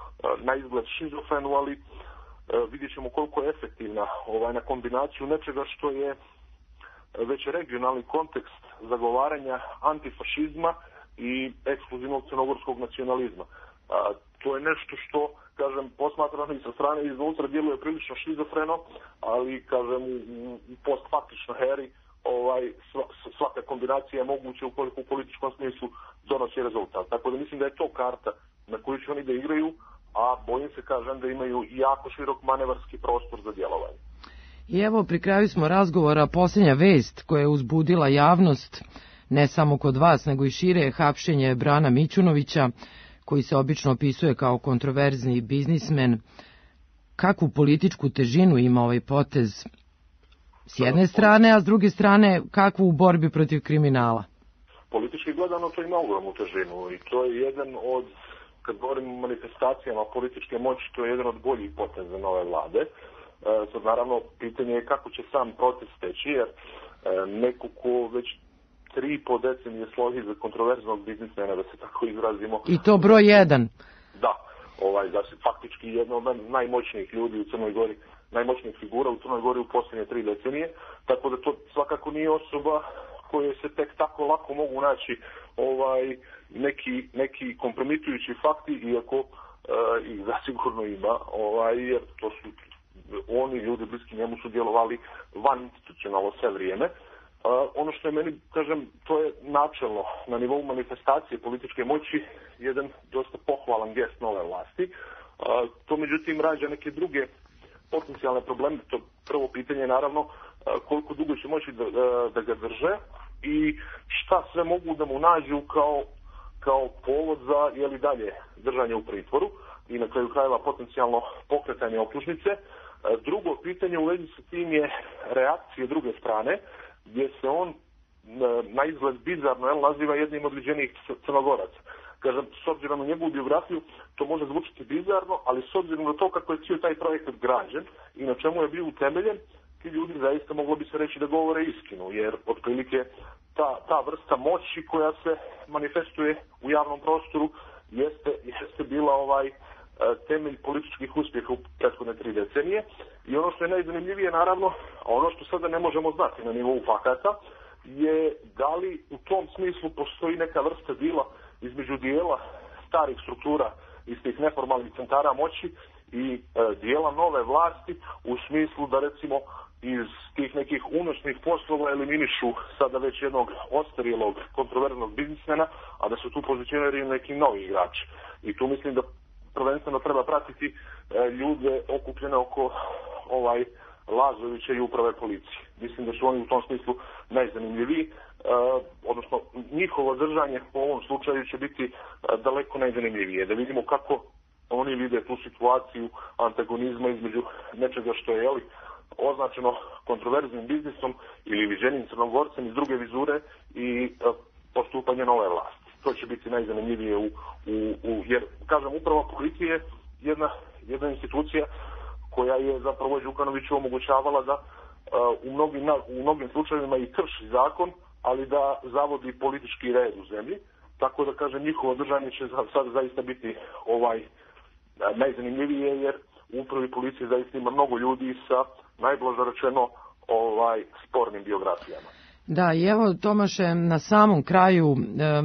na izgled šizofrenu, ali vidjet ćemo koliko je efektivna ovaj na kombinaciju nečega što je već regionalni kontekst zagovaranja antifašizma i ekskluzivnog crnogorskog nacionalizma. A, to je nešto što, kažem, posmatrano i sa strane iznutra djeluje prilično šizofreno, ali, kažem, u, u postfaktičnoj eri ovaj, svaka kombinacija je moguća ukoliko u političkom smislu donosi rezultat. Tako da mislim da je to karta na koju će oni da igraju, a bojim se, kažem, da imaju jako širok manevarski prostor za djelovanje. I evo, pri kraju smo razgovora, posljednja vest koja je uzbudila javnost, ne samo kod vas, nego i šire, je hapšenje Brana Mićunovića, koji se obično opisuje kao kontroverzni biznismen. Kakvu političku težinu ima ovaj potez s jedne strane, a s druge strane kakvu u borbi protiv kriminala? politički gledano to ima ogromnu težinu i to je jedan od, kad govorimo o manifestacijama političke moći, to je jedan od boljih poteza nove vlade. E, sad naravno pitanje je kako će sam proces teći, jer e, neko ko već tri i po decenije složi za kontroverznog biznismena, da se tako izrazimo. I to broj jedan. Da, ovaj, da se faktički jedno od najmoćnijih ljudi u Crnoj Gori, najmoćnijih figura u Crnoj Gori u posljednje tri decenije, tako da to svakako nije osoba koje se tek tako lako mogu naći ovaj, neki, neki kompromitujući fakti, iako uh, ih zasigurno ima, ovaj, jer to su oni ljudi bliski njemu su djelovali van institucionalno sve vrijeme. Uh, ono što je meni, kažem, to je načelno na nivou manifestacije političke moći jedan dosta pohvalan gest nove vlasti. Uh, to međutim rađa neke druge potencijalne probleme. To prvo pitanje je naravno uh, koliko dugo će moći da, da, da ga drže i šta sve mogu da mu nađu kao, kao povod za jeli dalje držanje u pritvoru i na kraju krajeva potencijalno pokretanje optužnice. Uh, drugo pitanje u vezi sa tim je reakcije druge strane, gdje se on na izgled bizarno jel, naziva jednim od viđenijih Crnogoraca. Kažem, s obzirom na njegovu biografiju, to može zvučiti bizarno, ali s obzirom na to kako je cijel taj projekat građen i na čemu je bio utemeljen, ti ljudi zaista moglo bi se reći da govore istinu, jer otprilike ta, ta vrsta moći koja se manifestuje u javnom prostoru jeste, jeste bila ovaj temelj političkih uspjeha u prethodne tri decenije. I ono što je najzanimljivije, naravno, a ono što sada ne možemo znati na nivou fakata, je da li u tom smislu postoji neka vrsta dila između dijela starih struktura iz tih neformalnih centara moći i e, dijela nove vlasti u smislu da recimo iz tih nekih unosnih poslova eliminišu sada već jednog ostarjelog kontroverznog biznismena, a da su tu pozicionirani neki novi igrači. I tu mislim da prvenstveno treba pratiti e, ljude okupljene oko ovaj Lazovića i uprave policije. Mislim da su oni u tom smislu najzanimljiviji, e, odnosno njihovo držanje u ovom slučaju će biti e, daleko najzanimljivije. Da vidimo kako oni vide tu situaciju antagonizma između nečega što je jeli, označeno kontroverznim biznisom ili viđenim Crnogorcem iz druge vizure i e, postupanje nove vlasti. To će biti najzanimljivije u, u, u jer, kažem, uprava policije je jedna, jedna institucija koja je zapravo Đukanoviću omogućavala da uh, u, mnogim, u mnogim slučajevima i krši zakon, ali da zavodi politički red u zemlji. Tako da, kažem, njihovo držanje će sad zaista biti ovaj najzanimljivije, jer u upravi policije zaista ima mnogo ljudi sa, najblaže rečeno, ovaj, spornim biografijama. Da, i evo Tomaše, na samom kraju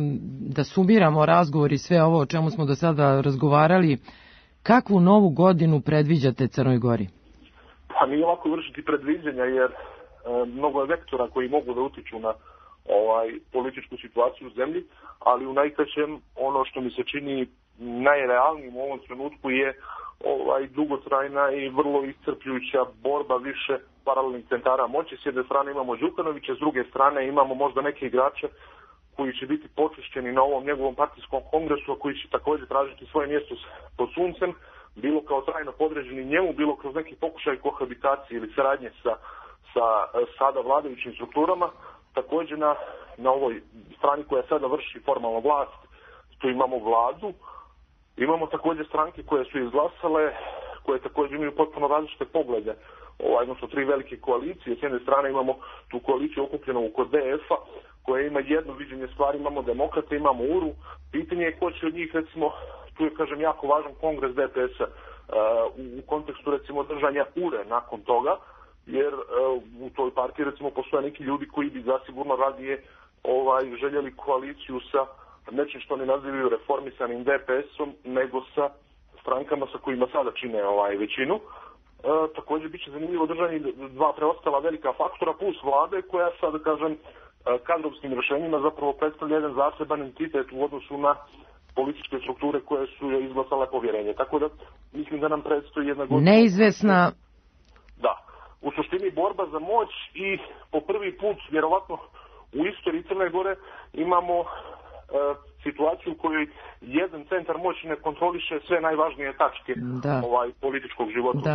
da sumiramo razgovor i sve ovo o čemu smo do sada razgovarali, kakvu novu godinu predviđate Crnoj Gori? Pa nije lako vršiti predviđenja, jer e, mnogo je vektora koji mogu da utiču na ovaj političku situaciju u zemlji, ali u najkraćem ono što mi se čini najrealnijim u ovom trenutku je ovaj dugotrajna i vrlo iscrpljujuća borba više paralelnih centara moći. S jedne strane imamo Đukanovića, s druge strane imamo možda neke igrače koji će biti počešćeni na ovom njegovom partijskom kongresu, a koji će također tražiti svoje mjesto pod suncem, bilo kao trajno podređeni njemu, bilo kroz neki pokušaj kohabitacije ili saradnje sa, sa sada vladajućim strukturama. Također na, na ovoj strani koja sada vrši formalno vlast, tu imamo vladu, imamo također stranke koje su izglasale, koje također imaju potpuno različite poglede, ovaj, odnosno tri velike koalicije. S jedne strane imamo tu koaliciju okupljenu oko D F-a, koja ima jedno viđenje stvari, imamo demokrate, imamo U R U. Pitanje je ko će od njih, recimo, tu je, kažem, jako važan kongres D P S-a uh, u kontekstu, recimo, držanja U R E nakon toga, jer uh, u toj partiji, recimo, postoje neki ljudi koji bi zasigurno radije ovaj, željeli koaliciju sa nečim što oni nazivaju reformisanim D P S-om, nego sa strankama sa kojima sada čine ovaj, većinu. E, također bit će zanimljivo držanje dva preostala velika faktora plus vlade koja sad, da kažem, kadrovskim rješenjima zapravo predstavlja jedan zaseban entitet u odnosu na političke strukture koje su izglasale povjerenje. Tako da mislim da nam predstoji jedna godina... Neizvesna... Da. U suštini borba za moć i po prvi put, vjerovatno, u istoriji Crne Gore imamo situaciju u kojoj jedan centar moći ne kontroliše sve najvažnije tačke da. ovaj političkog života. Da.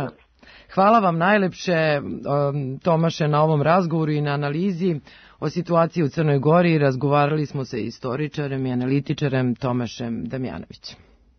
Hvala vam najlepše, Tomaše, na ovom razgovoru i na analizi o situaciji u Crnoj Gori. Razgovarali smo sa istoričarem i analitičarem Tomašem Damjanovićem.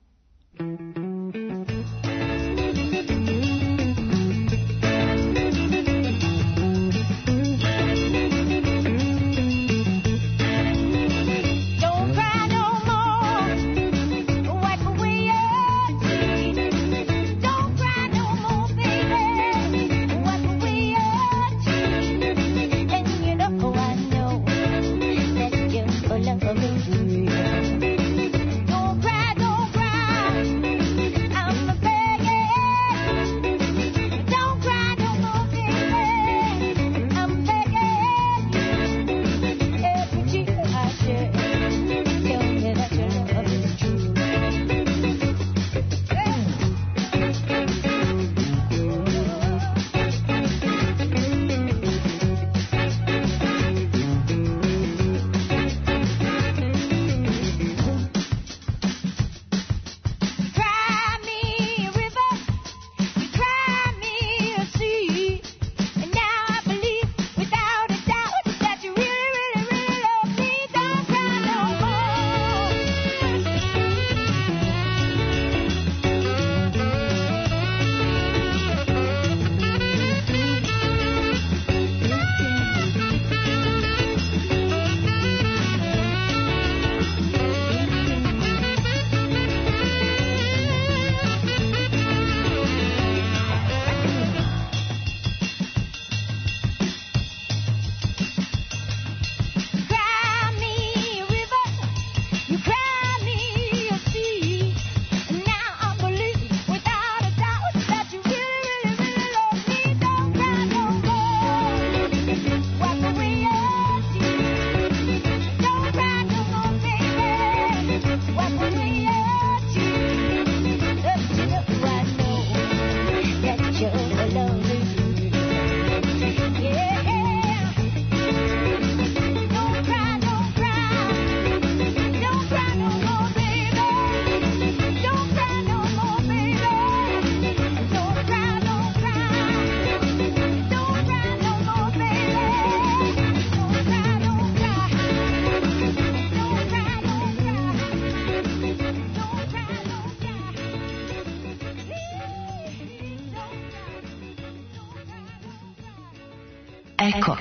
Eko.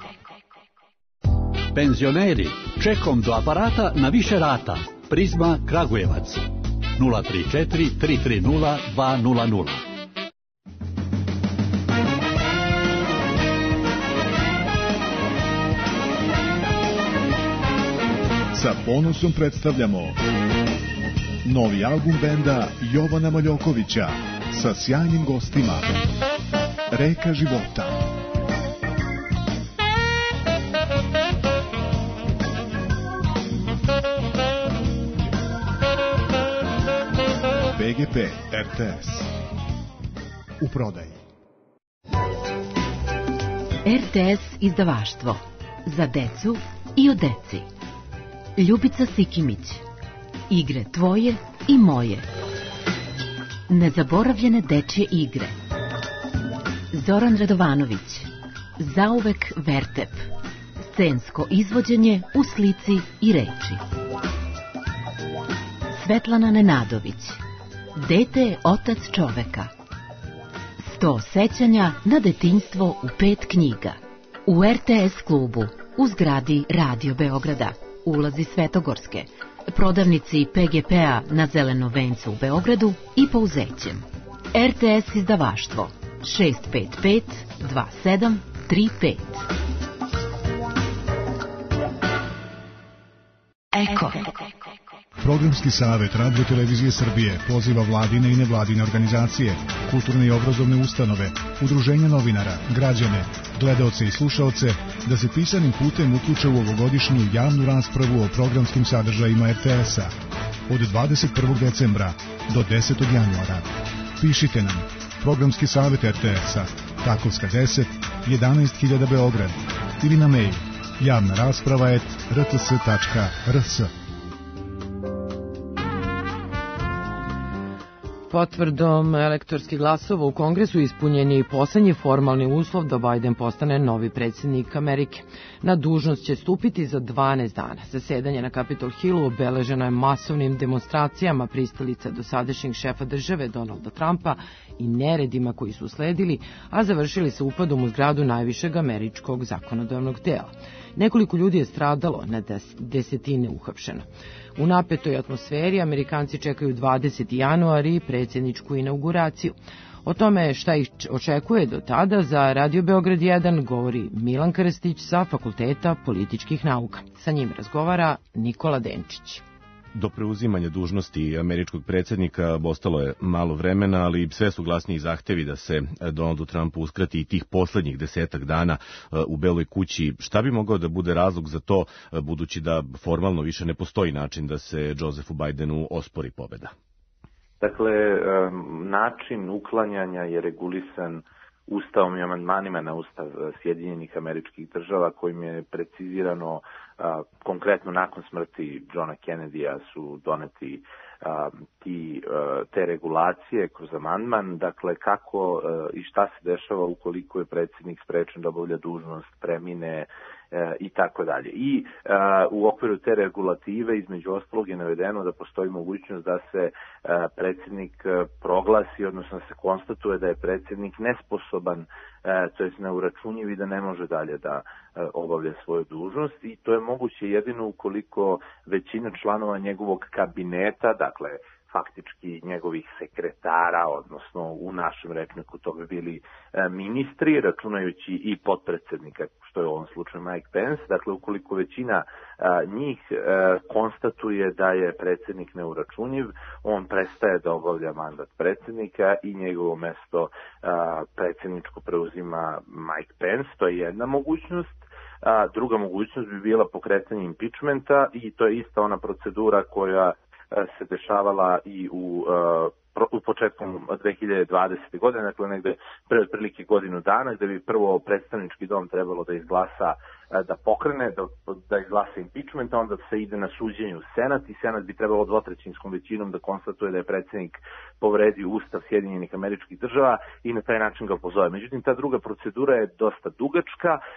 Penzioneri, čekom do aparata na više rata. Prizma Kragujevac. nula tri četiri tri tri nula dva nula nula. Sa ponosom predstavljamo novi album benda Jovana Maljokovića sa sjajnim gostima. Reka života. P G P R T S u prodaji. R T S izdavaštvo za decu i o deci. Ljubica Sikimić. Igre tvoje i moje. Nezaboravljene dečje igre. Zoran Radovanović. Zauvek Vertep. Scensko izvođenje u slici i reči. Svetlana Nenadović. Dete je otac čoveka. Sto sećanja na detinjstvo u pet knjiga. U R T S klubu, u zgradi Radio Beograda, ulazi Svetogorske, prodavnici P G P-a na Zelenom vencu u Beogradu i Pouzećem. R T S izdavaštvo šest pet pet dva sedam tri pet. Eko. Programski savet Radio Televizije Srbije poziva vladine i nevladine organizacije, kulturne i obrazovne ustanove, udruženja novinara, građane, gledaoce i slušaoce da se pisanim putem uključe u ovogodišnju javnu raspravu o programskim sadržajima R T S-a od dvadeset prvog decembra do desetog januara. Pišite nam Programski savet R T S-a, Takovska deset, jedanaest hiljada Beograd ili na mail javna rasprava et r t s tačka r s. Potvrdom elektorskih glasova u Kongresu ispunjen je i poslednji formalni uslov da Biden postane novi predsjednik Amerike. Na dužnost će stupiti za dvanaest dana. Zasedanje na Capitol Hillu obeleženo je masovnim demonstracijama pristalica dosadašnjeg šefa države Donalda Trumpa i neredima koji su usledili, a završili se upadom u zgradu najvišeg američkog zakonodavnog dela. Nekoliko ljudi je stradalo, na desetine uhapšeno. U napetoj atmosferi Amerikanci čekaju dvadeseti januar i predsjedničku inauguraciju. O tome šta ih očekuje do tada za Radio Beograd jedan govori Milan Krstić sa Fakulteta političkih nauka. Sa njim razgovara Nikola Denčić. Do preuzimanja dužnosti američkog predsjednika ostalo je malo vremena, ali sve su glasniji zahtevi da se Donaldu Trumpu uskrati i tih poslednjih desetak dana u Beloj kući. Šta bi mogao da bude razlog za to, budući da formalno više ne postoji način da se Josefu Bidenu ospori pobeda? Dakle, način uklanjanja je regulisan Ustavom i amandmanima na Ustav Sjedinjenih Američkih Država, kojim je precizirano a, konkretno nakon smrti Johna Kennedya su doneti a, ti, a, te regulacije kroz amandman, dakle kako a, i šta se dešava ukoliko je predsjednik sprečen da obavlja dužnost, premine e, i tako dalje. I a, u okviru te regulative između ostalog je navedeno da postoji mogućnost da se a, predsjednik proglasi, odnosno se konstatuje da je predsjednik nesposoban, e, to jest neuračunjiv i da ne može dalje da e, obavlja svoju dužnost, i to je moguće jedino ukoliko većina članova njegovog kabineta, dakle faktički njegovih sekretara, odnosno u našem rečniku to bi bili e, ministri, računajući i potpredsjednika, što je u ovom slučaju Mike Pence. Dakle, ukoliko većina a, njih a, konstatuje da je predsjednik neuračunjiv, on prestaje da obavlja mandat predsjednika i njegovo mesto a, predsjedničko preuzima Mike Pence. To je jedna mogućnost. A, druga mogućnost bi bila pokretanje impeachmenta, i to je ista ona procedura koja se dešavala i u, u početkom dve hiljade dvadesete. godine, dakle negde pre otprilike godinu dana, gde bi prvo predstavnički dom trebalo da izglasa, da pokrene, da, da izglasa impeachment, onda se ide na suđenje u Senat, i Senat bi trebalo dvotrećinskom većinom da konstatuje da je predsjednik povredio Ustav Sjedinjenih Američkih Država i na taj način ga pozove. Međutim, ta druga procedura je dosta dugačka e,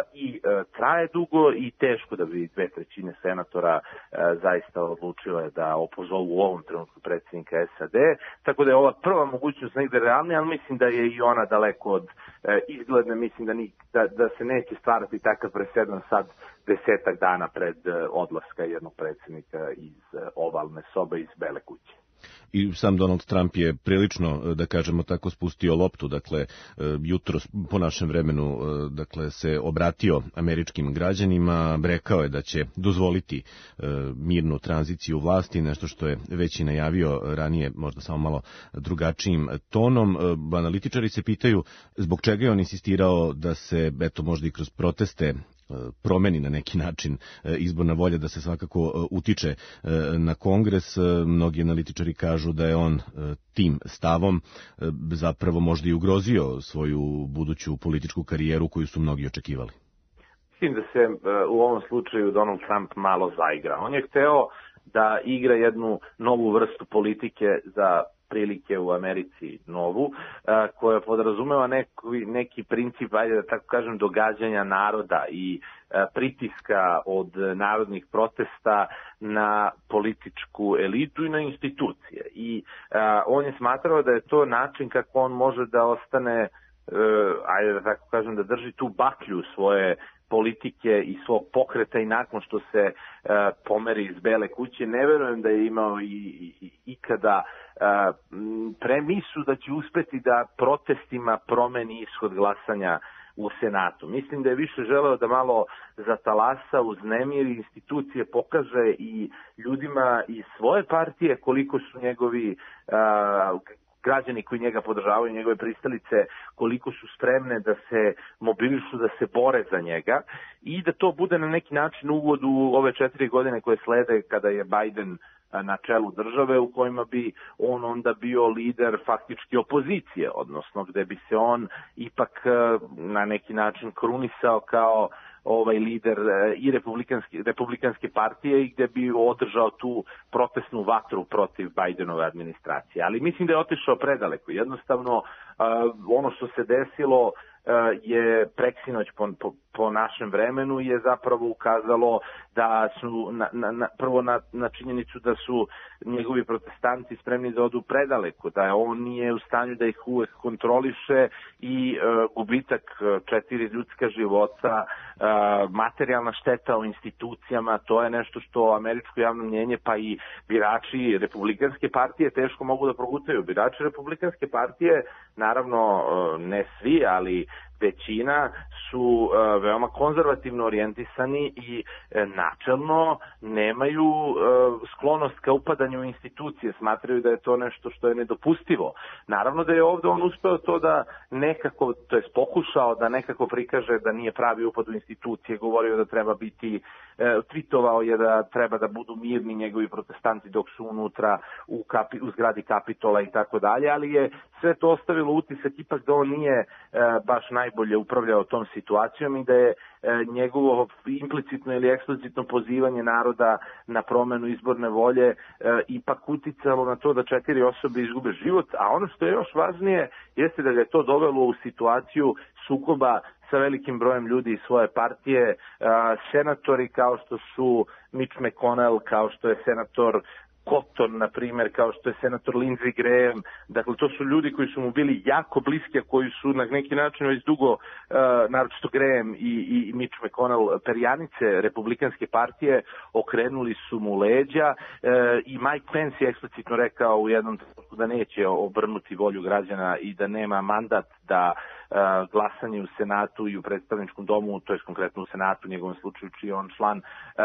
i e, traje dugo, i teško da bi dve trećine senatora e, zaista odlučile da opozovu u ovom trenutku predsjednika S A D, tako da je ova prva mogućnost negde realna, ali mislim da je i ona daleko od e, izgledne. Mislim da, ni, da, da se neće stvarati takav presedan sad desetak dana pred odlaska jednog predsjednika iz ovalne sobe, iz Bele kuće. I sam Donald Trump je prilično, da kažemo tako, spustio loptu, dakle jutro po našem vremenu, dakle se obratio američkim građanima, rekao je da će dozvoliti mirnu tranziciju vlasti, nešto što je već i najavio ranije, možda samo malo drugačijim tonom. Analitičari se pitaju zbog čega je on insistirao da se, eto, možda i kroz proteste promeni na neki način izborna volja, da se svakako utiče na Kongres. Mnogi analitičari kažu da je on tim stavom zapravo možda i ugrozio svoju buduću političku karijeru koju su mnogi očekivali. Mislim da se u ovom slučaju Donald Trump malo zaigra. On je hteo da igra jednu novu vrstu politike za prilike u Americi novu, koja podrazumeva neki, neki princip, ajde da tako kažem, događanja naroda i pritiska od narodnih protesta na političku elitu i na institucije. I a, on je smatrao da je to način kako on može da ostane, a, ajde da tako kažem, da drži tu baklju svoje politike i svog pokreta, i nakon što se e, pomeri iz Bele kuće, ne verujem da je imao i, i, ikada e, premisu da će uspeti da protestima promeni ishod glasanja u Senatu. Mislim da je više želeo da malo zatalasa, uznemiri institucije, pokaže i ljudima iz svoje partije koliko su njegovi e, građani koji njega podržavaju, njegove pristalice, koliko su spremne da se mobilišu, da se bore za njega, i da to bude na neki način uvod u ove četiri godine koje slede kada je Biden na čelu države, u kojima bi on onda bio lider faktički opozicije, odnosno gde bi se on ipak na neki način krunisao kao ovaj lider i republikanske, republikanske partije i gde bi održao tu protestnu vatru protiv Bidenove administracije. Ali mislim da je otišao predaleko. Jednostavno, ono što se desilo je preksinoć po, po, po našem vremenu je zapravo ukazalo da su na, na, na, prvo na, na činjenicu da su njegovi protestanti spremni da odu predaleko, da on nije u stanju da ih uvek kontroliše i uh, gubitak četiri ljudska života, uh, materijalna šteta u institucijama, to je nešto što američko javno mnjenje pa i birači republikanske partije teško mogu da progutaju. Birači republikanske partije, naravno uh, ne svi, ali većina su uh, veoma konzervativno orijentisani i uh, načelno nemaju uh, sklonost ka upadanju u institucije, smatraju da je to nešto što je nedopustivo. Naravno da je ovde on uspeo to da nekako, to je pokušao da nekako prikaže da nije pravi upad u institucije, govorio da treba biti, uh, tweetovao je da treba da budu mirni njegovi protestanti dok su unutra u, kapi, u zgradi Kapitola i tako dalje, ali je sve to ostavilo utisak ipak da on nije uh, baš najbolje upravljao tom situacijom i da je e, njegovo implicitno ili eksplicitno pozivanje naroda na promenu izborne volje e, ipak uticalo na to da četiri osobe izgube život, a ono što je još važnije jeste da ga je to dovelo u situaciju sukoba sa velikim brojem ljudi iz svoje partije, e, senatori kao što su Mitch McConnell, kao što je senator Cotton, na primjer, kao što je senator Lindsey Graham, dakle to su ljudi koji su mu bili jako bliski, a koji su na neki način već dugo, uh, naročito Graham i, i Mitch McConnell, perjanice republikanske partije, okrenuli su mu leđa uh, i Mike Pence je eksplicitno rekao u jednom trenutku da neće obrnuti volju građana i da nema mandat da uh, glasanje u Senatu i u predstavničkom domu, to je konkretno u Senatu, u njegovom slučaju čiji je on član, uh,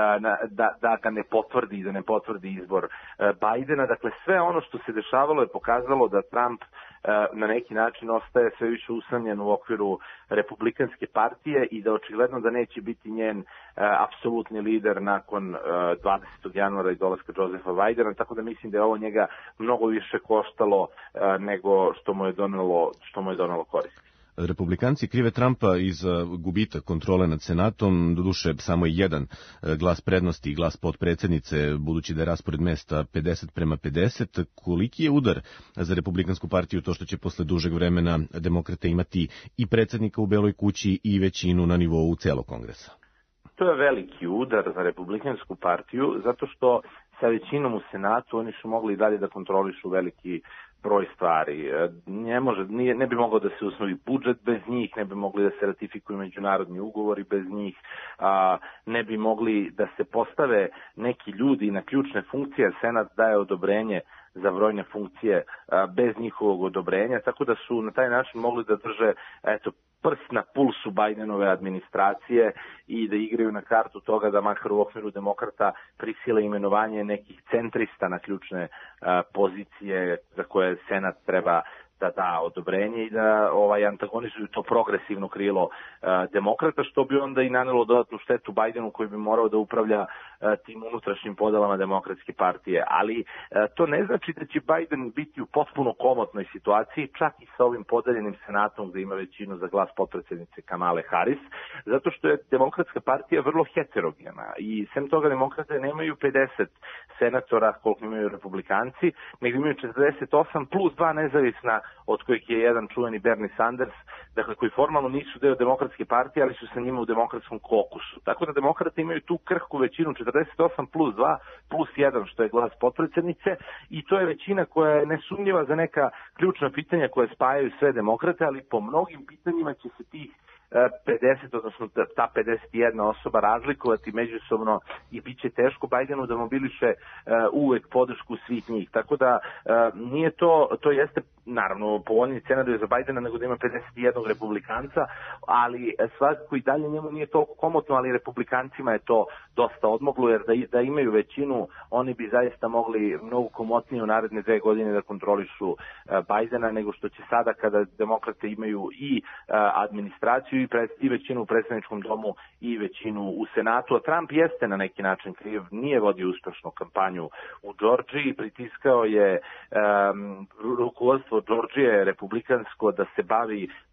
da, da ga ne potvrdi, da ne potvrdi izbor Bajdena. Dakle, sve ono što se dešavalo je pokazalo da Trump na neki način ostaje sve više usamljen u okviru republikanske partije i da očigledno da neće biti njen apsolutni lider nakon dvadesetog januara i dolaska Josepha Bajdena, tako da mislim da je ovo njega mnogo više koštalo nego što mu je donelo, što mu je donelo korist. Republikanci krive Trumpa iz gubitka kontrole nad Senatom, doduše samo jedan glas prednosti i glas potpredsednice, budući da je raspored mesta pedeset prema pedeset. Koliki je udar za Republikansku partiju to što će posle dužeg vremena demokrate imati i predsednika u Beloj kući i većinu na nivou celog kongresa? To je veliki udar za Republikansku partiju, zato što sa većinom u Senatu oni su mogli i dalje da kontrolišu veliki broj stvari. Ne, može, nije, ne bi mogao da se usvoji budžet bez njih, ne bi mogli da se ratifikuju međunarodni ugovori bez njih, a, ne bi mogli da se postave neki ljudi na ključne funkcije, Senat daje odobrenje za brojne funkcije a, bez njihovog odobrenja, tako da su na taj način mogli da drže eto, prst na pulsu Bajdenove administracije i da igraju na kartu toga da makar u okviru demokrata prisile imenovanje nekih centrista na ključne a, pozicije za koje Senat treba da da odobrenje i da ovaj antagonizuju to progresivno krilo uh, demokrata, što bi onda i nanelo dodatnu štetu Bajdenu koji bi morao da upravlja uh, tim unutrašnjim podelama demokratske partije. Ali uh, to ne znači da će Bajden biti u potpuno komotnoj situaciji, čak i sa ovim podeljenim senatom gde ima većinu za glas potpredsednice Kamale Harris, zato što je demokratska partija vrlo heterogena i sem toga demokrate nemaju pedeset senatora koliko imaju republikanci, nego imaju četrdeset osam plus dva nezavisna od kojih je jedan čuveni Bernie Sanders, dakle koji formalno nisu deo demokratske partije, ali su sa njima u demokratskom kokusu. Tako da demokrate imaju tu krhku većinu četrdeset osam plus dva plus jedan, što je glas potpredsednice, i to je većina koja je nesumnjiva za neka ključna pitanja koje spajaju sve demokrate, ali po mnogim pitanjima će se tih pedeset, odnosno ta pedeset jedna osoba razlikovati međusobno i bit će teško Bajdenu da mobiliše uh, uvek podršku svih njih. Tako da uh, nije to, to jeste naravno povoljniji scenarij za Bajdena nego da ima pedeset jedan republikanca, ali svakako i dalje njemu nije toliko komotno, ali republikancima je to dosta odmoglo, jer da, da imaju većinu, oni bi zaista mogli mnogo komotnije u naredne dve godine da kontrolišu uh, Bajdena nego što će sada kada demokrate imaju i uh, administraciju i, pred, i većinu u predstavničkom domu i većinu u Senatu. A Trump jeste na neki način kriv, nije vodio uspešnu kampanju u Džordžiji, pritiskao je um, rukovodstvo Džordžije republikansko da se bavi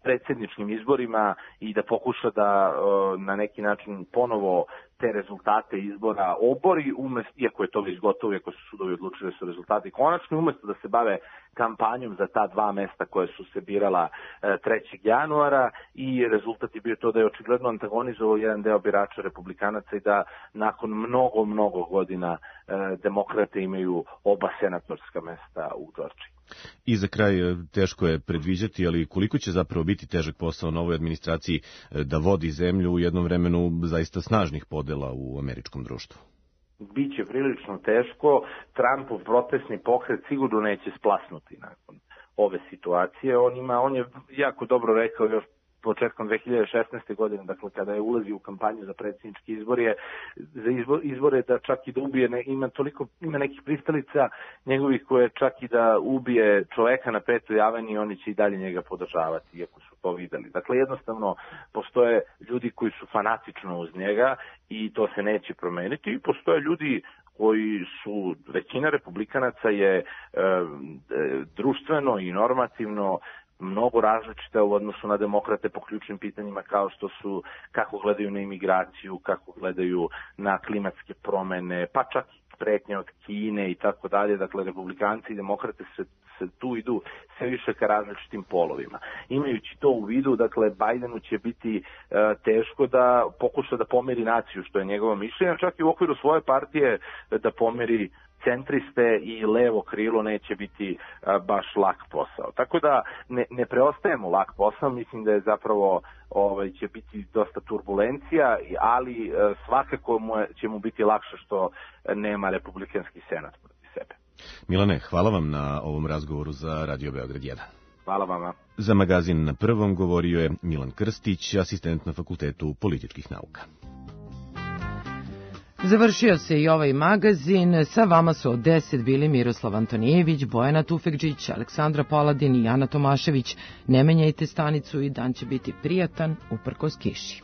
predsjedničkim izborima i da pokuša da na neki način ponovo te rezultate izbora obori, umjesto, iako je to već gotovo, iako su sudovi odlučili da su rezultati konačni, umjesto da se bave kampanjom za ta dva mesta koje su se birala trećeg januara i rezultat je bio to da je očigledno antagonizovao jedan deo birača republikanaca i da nakon mnogo, mnogo godina demokrate imaju oba senatorska mesta u Džordžiji. I za kraj, teško je predviđati, ali koliko će zapravo biti težak posao novoj administraciji da vodi zemlju u jednom vremenu zaista snažnih podela u američkom društvu? Biće prilično teško. Trumpov protestni pokret sigurno neće splasnuti nakon ove situacije. On ima, on je jako dobro rekao još početkom dve hiljade šesnaeste. godine, dakle kada je ulazio u kampanju za predsjednički izbor, je za izbor, izbore da čak i da ubije, ne, ima toliko, ima nekih pristalica njegovih koje čak i da ubije čoveka na Petoj aveniji, oni će i dalje njega podržavati, iako su to videli. Dakle, jednostavno, postoje ljudi koji su fanatično uz njega i to se neće promeniti i postoje ljudi koji su, većina republikanaca je e, društveno i normativno mnogo različita u odnosu na demokrate po ključnim pitanjima kao što su kako gledaju na imigraciju, kako gledaju na klimatske promene, pa čak i pretnje od Kine i tako dalje. Dakle, republikanci i demokrate se, se tu idu sve više ka različitim polovima. Imajući to u vidu, dakle, Bajdenu će biti e, teško da pokuša da pomeri naciju, što je njegovo mišljenje, čak i u okviru svoje partije da pomeri centriste i levo krilo neće biti a, baš lak posao. Tako da ne, ne preostaje mu lak posao, mislim da je zapravo ovaj, će biti dosta turbulencija, ali a, svakako mu je, će mu biti lakše što nema republikanski senat protiv sebe. Milane, hvala vam na ovom razgovoru za Radio Beograd jedan. Hvala vama. Za magazin Na prvom govorio je Milan Krstić, asistent na Fakultetu političkih nauka. Završio se i ovaj magazin. Sa vama su od deset bili Miroslav Antonijević, Bojana Tufekđić, Aleksandra Paladin i Ana Tomašević. Ne menjajte stanicu i dan će biti prijatan uprkos kiši.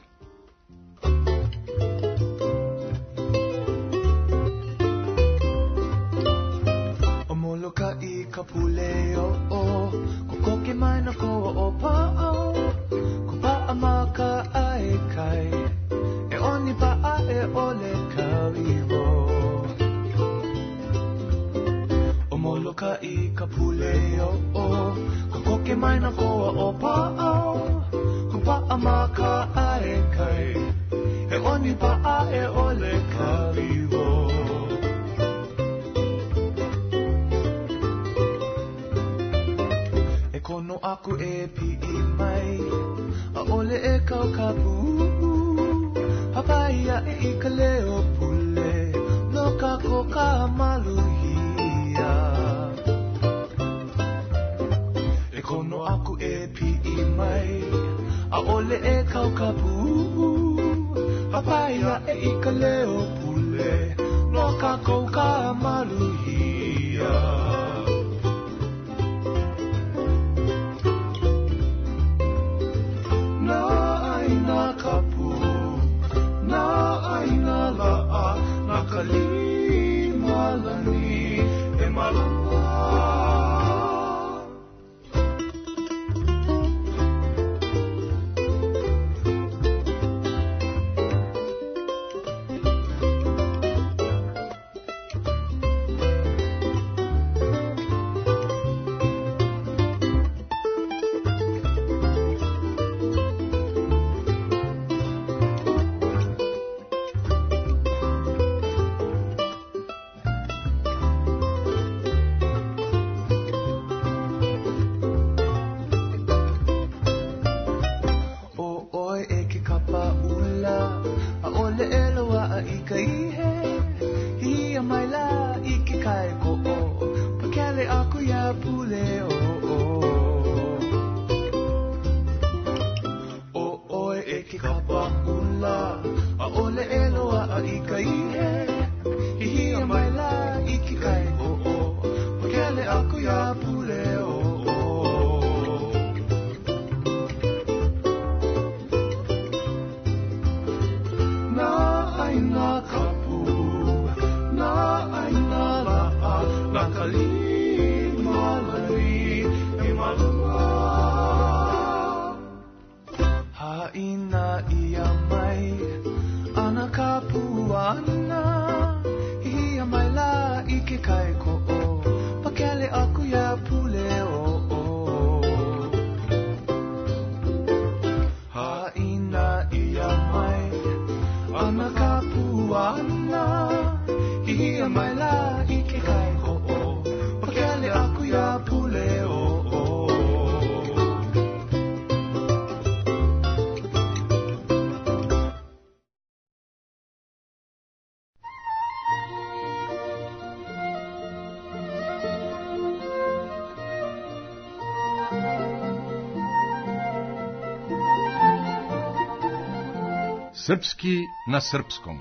Omoloka i kapuleo o kokoke maina ko opa o kopa amaka ai kai e oni pa e ole kavivo Omoloka i kapuleo o kokoke maina ko opa o kopa amaka ai kai e oni pa e ole kavivo Kono aku e pi i mai A ole e kau kapu Hapaia e i ka leo pule No kako ka maluhia E kono aku e pi i mai A ole e kau kapu Hapaia e i ka leo pule No kako ka maluhia kapu na aina la na kalima lani e malua Haina ia mai ana ka puana ia mai la i ke kai ko o pakele aku ya pule o o Haina ia mai ana ka puana ia mai la i ke kai ko o pakele aku ya pule o o Srpski na srpskom.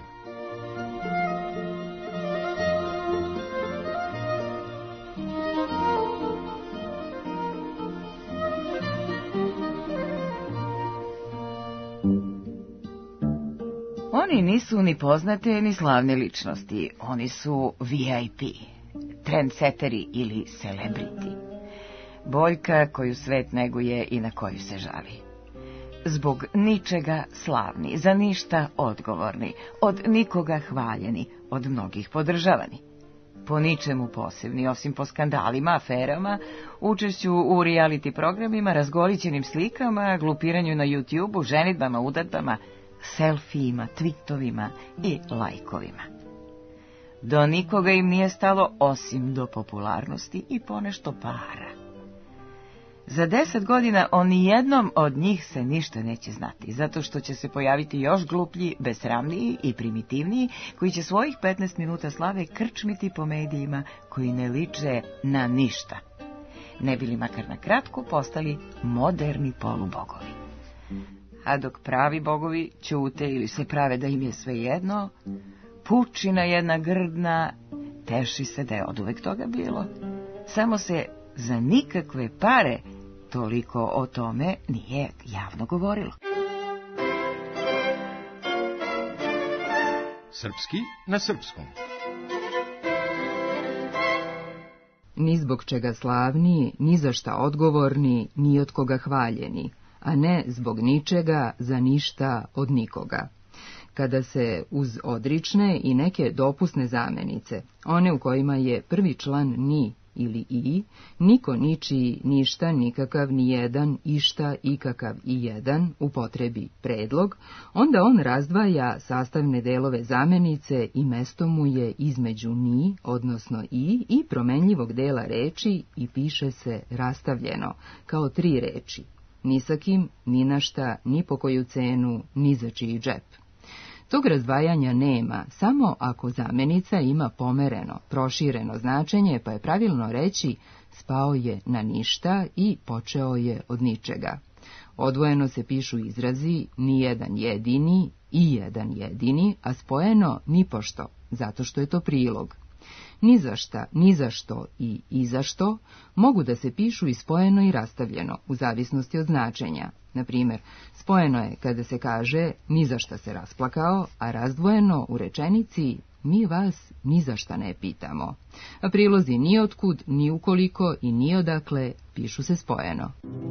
Oni nisu ni poznate ni slavne ličnosti, oni su V I P, trendseteri ili celebrity. Boljka koju svet neguje i na koju se žali. Zbog ničega slavni, za ništa odgovorni, od nikoga hvaljeni, od mnogih podržavani. Po ničemu posebni, osim po skandalima, aferama, učešću u reality programima, razgolićenim slikama, glupiranju na YouTubeu, ženidbama, udatbama, selfijima, tweetovima i lajkovima. Do nikoga im nije stalo osim do popularnosti i ponešto para. Za deset godina o nijednom od njih se ništa neće znati, zato što će se pojaviti još gluplji, besramniji i primitivniji, koji će svojih petnaest minuta slave krčmiti po medijima koji ne liče na ništa. Ne bili makar na kratko postali moderni polubogovi. A dok pravi bogovi ćute ili se prave da im je svejedno, pučina jedna grdna teši se da je oduvek toga bilo. Samo se za nikakve pare toliko o tome nije javno govorilo. Srpski na srpskom. Ni zbog čega slavni, ni za šta odgovorni, ni od koga hvaljeni, a ne zbog ničega, za ništa, od nikoga. Kada se uz odrične i neke dopusne zamenice, one u kojima je prvi član ni ili i, niko, ničiji, ništa, nikakav, nijedan, išta, ikakav i jedan, upotrebi predlog, onda on razdvaja sastavne delove zamenice i mesto mu je između ni, odnosno i, i promenljivog dela reči i piše se rastavljeno, kao tri reči, ni sa kim, ni na šta, ni po koju cenu, ni za čiji džep. Tog razdvajanja nema, samo ako zamenica ima pomereno, prošireno značenje, pa je pravilno reći spao je na ništa i počeo je od ničega. Odvojeno se pišu izrazi ni jedan jedini i jedan jedini, a spojeno nipošto, zato što je to prilog. Ni za šta, ni za što i i za što mogu da se pišu i spojeno i rastavljeno, u zavisnosti od značenja. Na primjer, spojeno je kada se kaže ni za šta se rasplakao, a razdvojeno u rečenici mi vas ni za šta ne pitamo. A prilozi ni otkud, ni ukoliko i ni odakle pišu se spojeno.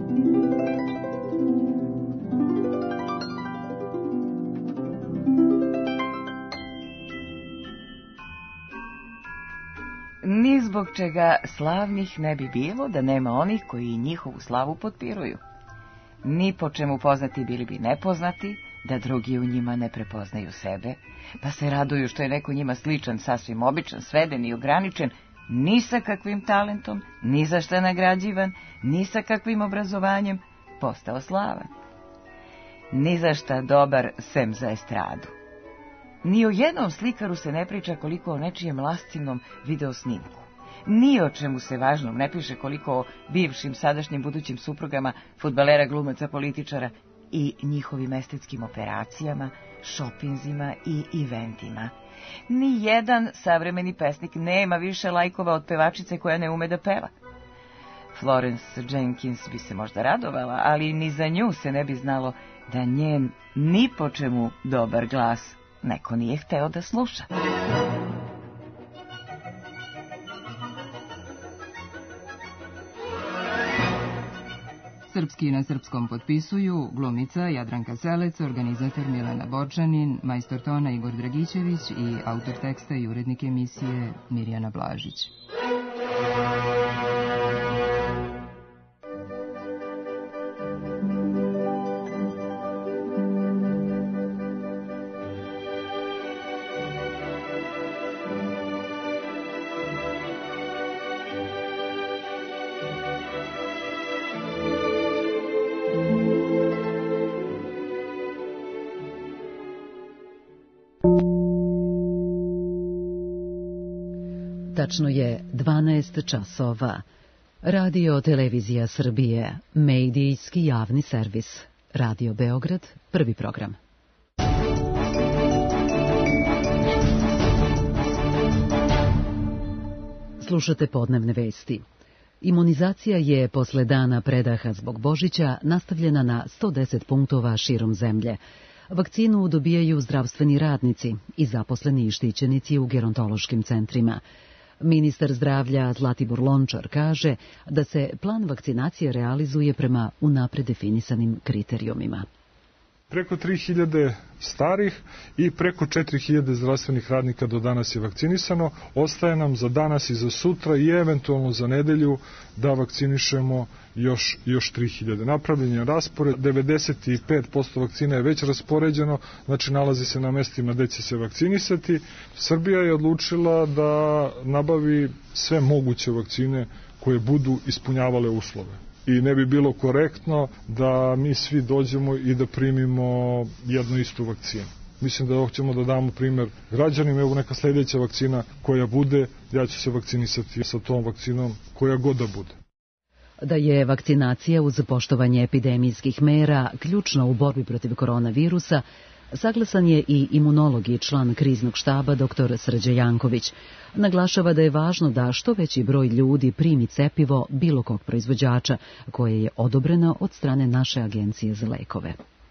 Ni zbog čega slavnih ne bi bilo da nema onih koji njihovu slavu potpiruju. Ni po čemu poznati bili bi nepoznati, da drugi u njima ne prepoznaju sebe, pa se raduju što je neko njima sličan, sasvim običan, sveden i ograničen, ni sa kakvim talentom, ni za šta nagrađivan, ni sa kakvim obrazovanjem, postao slavan. Ni za šta dobar, sem za estradu. Ni o jednom slikaru se ne priča koliko o nečijem lascivnom videosnimku. Ni o čemu se važnom ne piše koliko o bivšim, sadašnjim, budućim suprugama, fudbalera, glumaca, političara i njihovim estetskim operacijama, šopinzima i eventima. Ni jedan savremeni pesnik nema više lajkova od pevačice koja ne ume da peva. Florence Jenkins bi se možda radovala, ali ni za nju se ne bi znalo da njen ni po čemu dobar glas neko nije hteo da sluša. Srpski na srpskom potpisuju glumica Jadranka Selec, organizator Milena Borčanin, majstor tona Igor Dragićević i autor teksta i urednik emisije Mirjana Blažić. Tačno je dvanaest časova. Radio Televizija Srbije, medijski javni servis. Radio Beograd, prvi program. Slušate podnevne vesti. Imunizacija je posle dana predaha zbog Božića nastavljena na sto deset punktova širom zemlje. Vakcinu dobijaju zdravstveni radnici i zaposleni i štićenici u gerontološkim centrima. Ministar zdravlja Zlatibor Lončar kaže da se plan vakcinacije realizuje prema unapred definisanim kriterijumima. Preko tri hiljade starih i preko četiri hiljade zdravstvenih radnika do danas je vakcinisano. Ostaje nam za danas i za sutra i eventualno za nedelju da vakcinišemo još, još tri hiljade. Napravljen je raspored, devedeset pet posto vakcina je već raspoređeno, znači nalazi se na mestima gde će se vakcinisati. Srbija je odlučila da nabavi sve moguće vakcine koje budu ispunjavale uslove. I ne bi bilo korektno da mi svi dođemo i da primimo jednu istu vakcinu. Mislim da ćemo da damo primer građanima, evo neka sledeća vakcina koja bude, ja ću se vakcinisati sa tom vakcinom koja god da bude. Da je vakcinacija uz poštovanje epidemijskih mera ključna u borbi protiv koronavirusa, saglasan je i imunolog i član kriznog štaba dr Srđe Janković. Naglašava da je važno da što veći broj ljudi primi cepivo bilo kog proizvođača, koje je odobreno od strane naše agencije za lekove.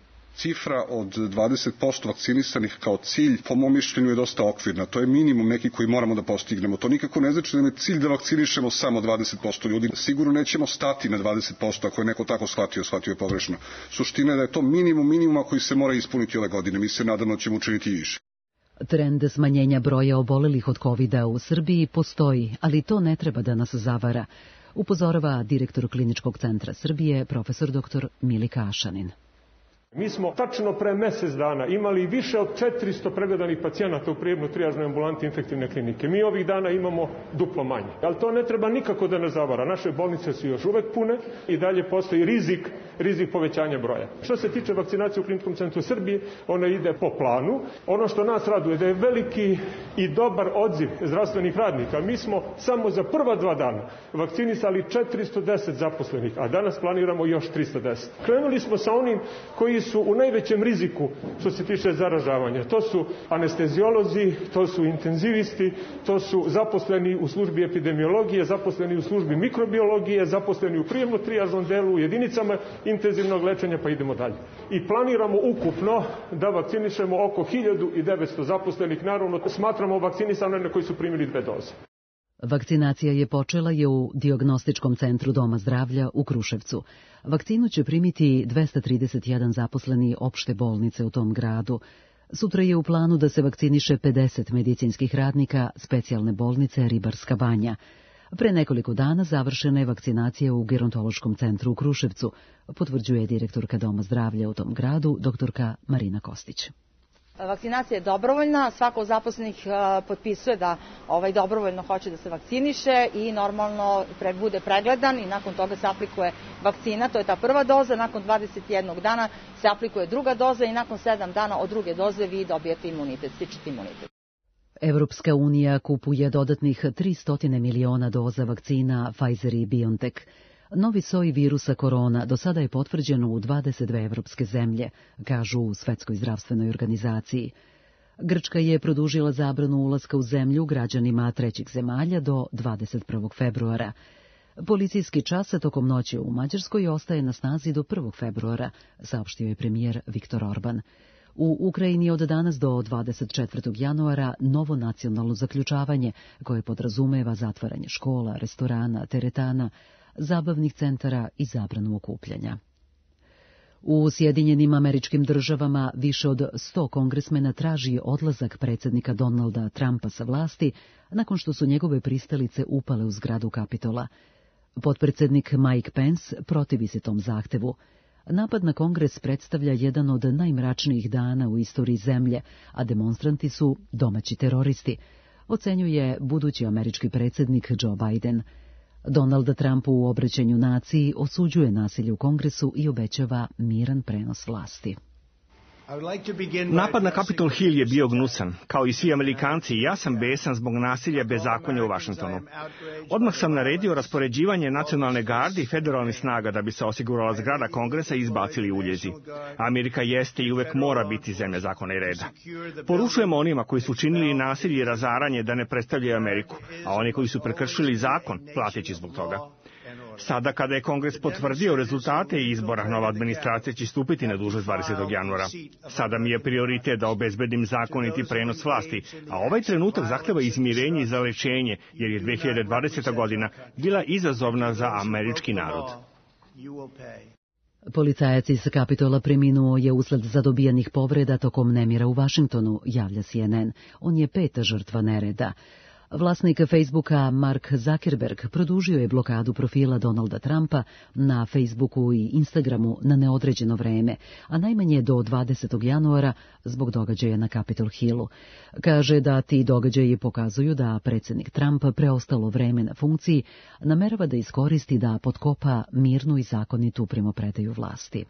Cifra od dvadeset posto vakcinisanih kao cilj, po mom mišljenju, je dosta okvirna. To je minimum neki koji moramo da postignemo. To nikako ne znači da nam je cilj da vakcinišemo samo dvadeset posto ljudi. Sigurno nećemo stati na dvadeset posto ako je neko tako shvatio, shvatio je pogrešno. Suština je da je to minimum minimuma koji se mora ispuniti ove godine. Mi se nadamo da ćemo učiniti i više. Trend smanjenja broja obolelih od kovida u Srbiji postoji, ali to ne treba da nas zavara, upozorava direktor Kliničkog centra Srbije, profesor dr Milika Ašanin. Mi smo tačno pre mesec dana imali više od četiristo pregledanih pacijenata u prijemno-trijažnoj ambulanti infektivne klinike. Mi ovih dana imamo duplo manje. Ali to ne treba nikako da nas zavara. Naše bolnice su još uvek pune i dalje postoji rizik, rizik povećanja broja. Što se tiče vakcinacije u Kliničkom centru Srbije, ona ide po planu. Ono što nas raduje da je veliki i dobar odziv zdravstvenih radnika. Mi smo samo za prva dva dana vakcinisali četiristo deset zaposlenih, a danas planiramo još tristo deset. Krenuli smo sa onim koji su u najvećem riziku što se tiče zaražavanja. To su anesteziolozi, to su intenzivisti, to su zaposleni u službi epidemiologije, zaposleni u službi mikrobiologije, zaposleni u prijemno-trijažnom delu, u jedinicama intenzivnog lečenja, pa idemo dalje. I planiramo ukupno da vakcinišemo oko hiljadu devetsto zaposlenih, naravno smatramo vakcinisane na koji su primili dve doze. Vakcinacija je počela je u Dijagnostičkom centru Doma zdravlja u Kruševcu. Vakcinu će primiti dvesta trideset jedan zaposleni opšte bolnice u tom gradu. Sutra je u planu da se vakciniše pedeset medicinskih radnika specijalne bolnice Ribarska banja. Pre nekoliko dana završena je vakcinacija u Gerontološkom centru u Kruševcu, potvrđuje direktorka Doma zdravlja u tom gradu, doktorka Marina Kostić. Vakcinacija je dobrovoljna, svako od zaposlenih potpisuje da ovaj dobrovoljno hoće da se vakciniše i normalno bude pregledan i nakon toga se aplikuje vakcina, to je ta prva doza, nakon dvadeset jednog dana se aplikuje druga doza i nakon sedam dana od druge doze vi dobijete imunitet, stičete imunitet. Evropska unija kupuje dodatnih tristo miliona doza vakcina Pfizer i BioNTech. Novi soj virusa korona do sada je potvrđen u dvadeset dve evropske zemlje, kažu u Svetskoj zdravstvenoj organizaciji. Grčka je produžila zabranu ulaska u zemlju građanima trećih zemalja do dvadeset prvog februara. Policijski čas tokom noći u Mađarskoj ostaje na snazi do prvog februara, saopštio je premijer Viktor Orban. U Ukrajini od danas do dvadeset četvrtog januara novo nacionalno zaključavanje koje podrazumeva zatvaranje škola, restorana, teretana, zabavnih centara i zabranu okupljanja. U Sjedinjenim Američkim Državama više od sto kongresmena traži odlazak predsjednika Donalda Trumpa sa vlasti nakon što su njegove pristalice upale u zgradu Kapitola. Potpredsjednik Mike Pence protivi se tom zahtevu. Napad na Kongres predstavlja jedan od najmračnijih dana u istoriji zemlje, a demonstranti su domaći teroristi, ocenjuje budući američki predsjednik Joe Biden. Donald Trump u obraćanju naciji osuđuje nasilje u Kongresu i obećava miran prenos vlasti. Napad na Capitol Hill je bio gnusan. Kao i svi Amerikanci, ja sam besan zbog nasilja bez zakonja u Vašingtonu. Odmah sam naredio raspoređivanje nacionalne garde i federalnih snaga da bi se osigurala zgrada Kongresa i izbacili uljezi. Amerika jeste i uvek mora biti zemlja zakona i reda. Poručujemo onima koji su učinili nasilje i razaranje da ne predstavljaju Ameriku, a oni koji su prekršili zakon plateći zbog toga. Sada kada je Kongres potvrdio rezultate izbora, nova administracija će stupiti na dužnost dvadesetog januara. Sada mi je prioritet da obezbedim zakoniti prenos vlasti, a ovaj trenutak zahteva izmirenje i zalečenje, jer je dve hiljade dvadeseta godina bila izazovna za američki narod. Policajac iz Kapitola preminuo je usled zadobijanih povreda tokom nemira u Vašingtonu, javlja C N N. On je peta žrtva nereda. Vlasnik Facebooka Mark Zuckerberg produžio je blokadu profila Donalda Trumpa na Facebooku i Instagramu na neodređeno vreme, a najmanje do dvadesetog januara zbog događaja na Capitol Hillu. Kaže da ti događaji pokazuju da predsjednik Trump preostalo vreme na funkciji namerava da iskoristi da potkopa mirnu i zakonitu primopredaju vlasti.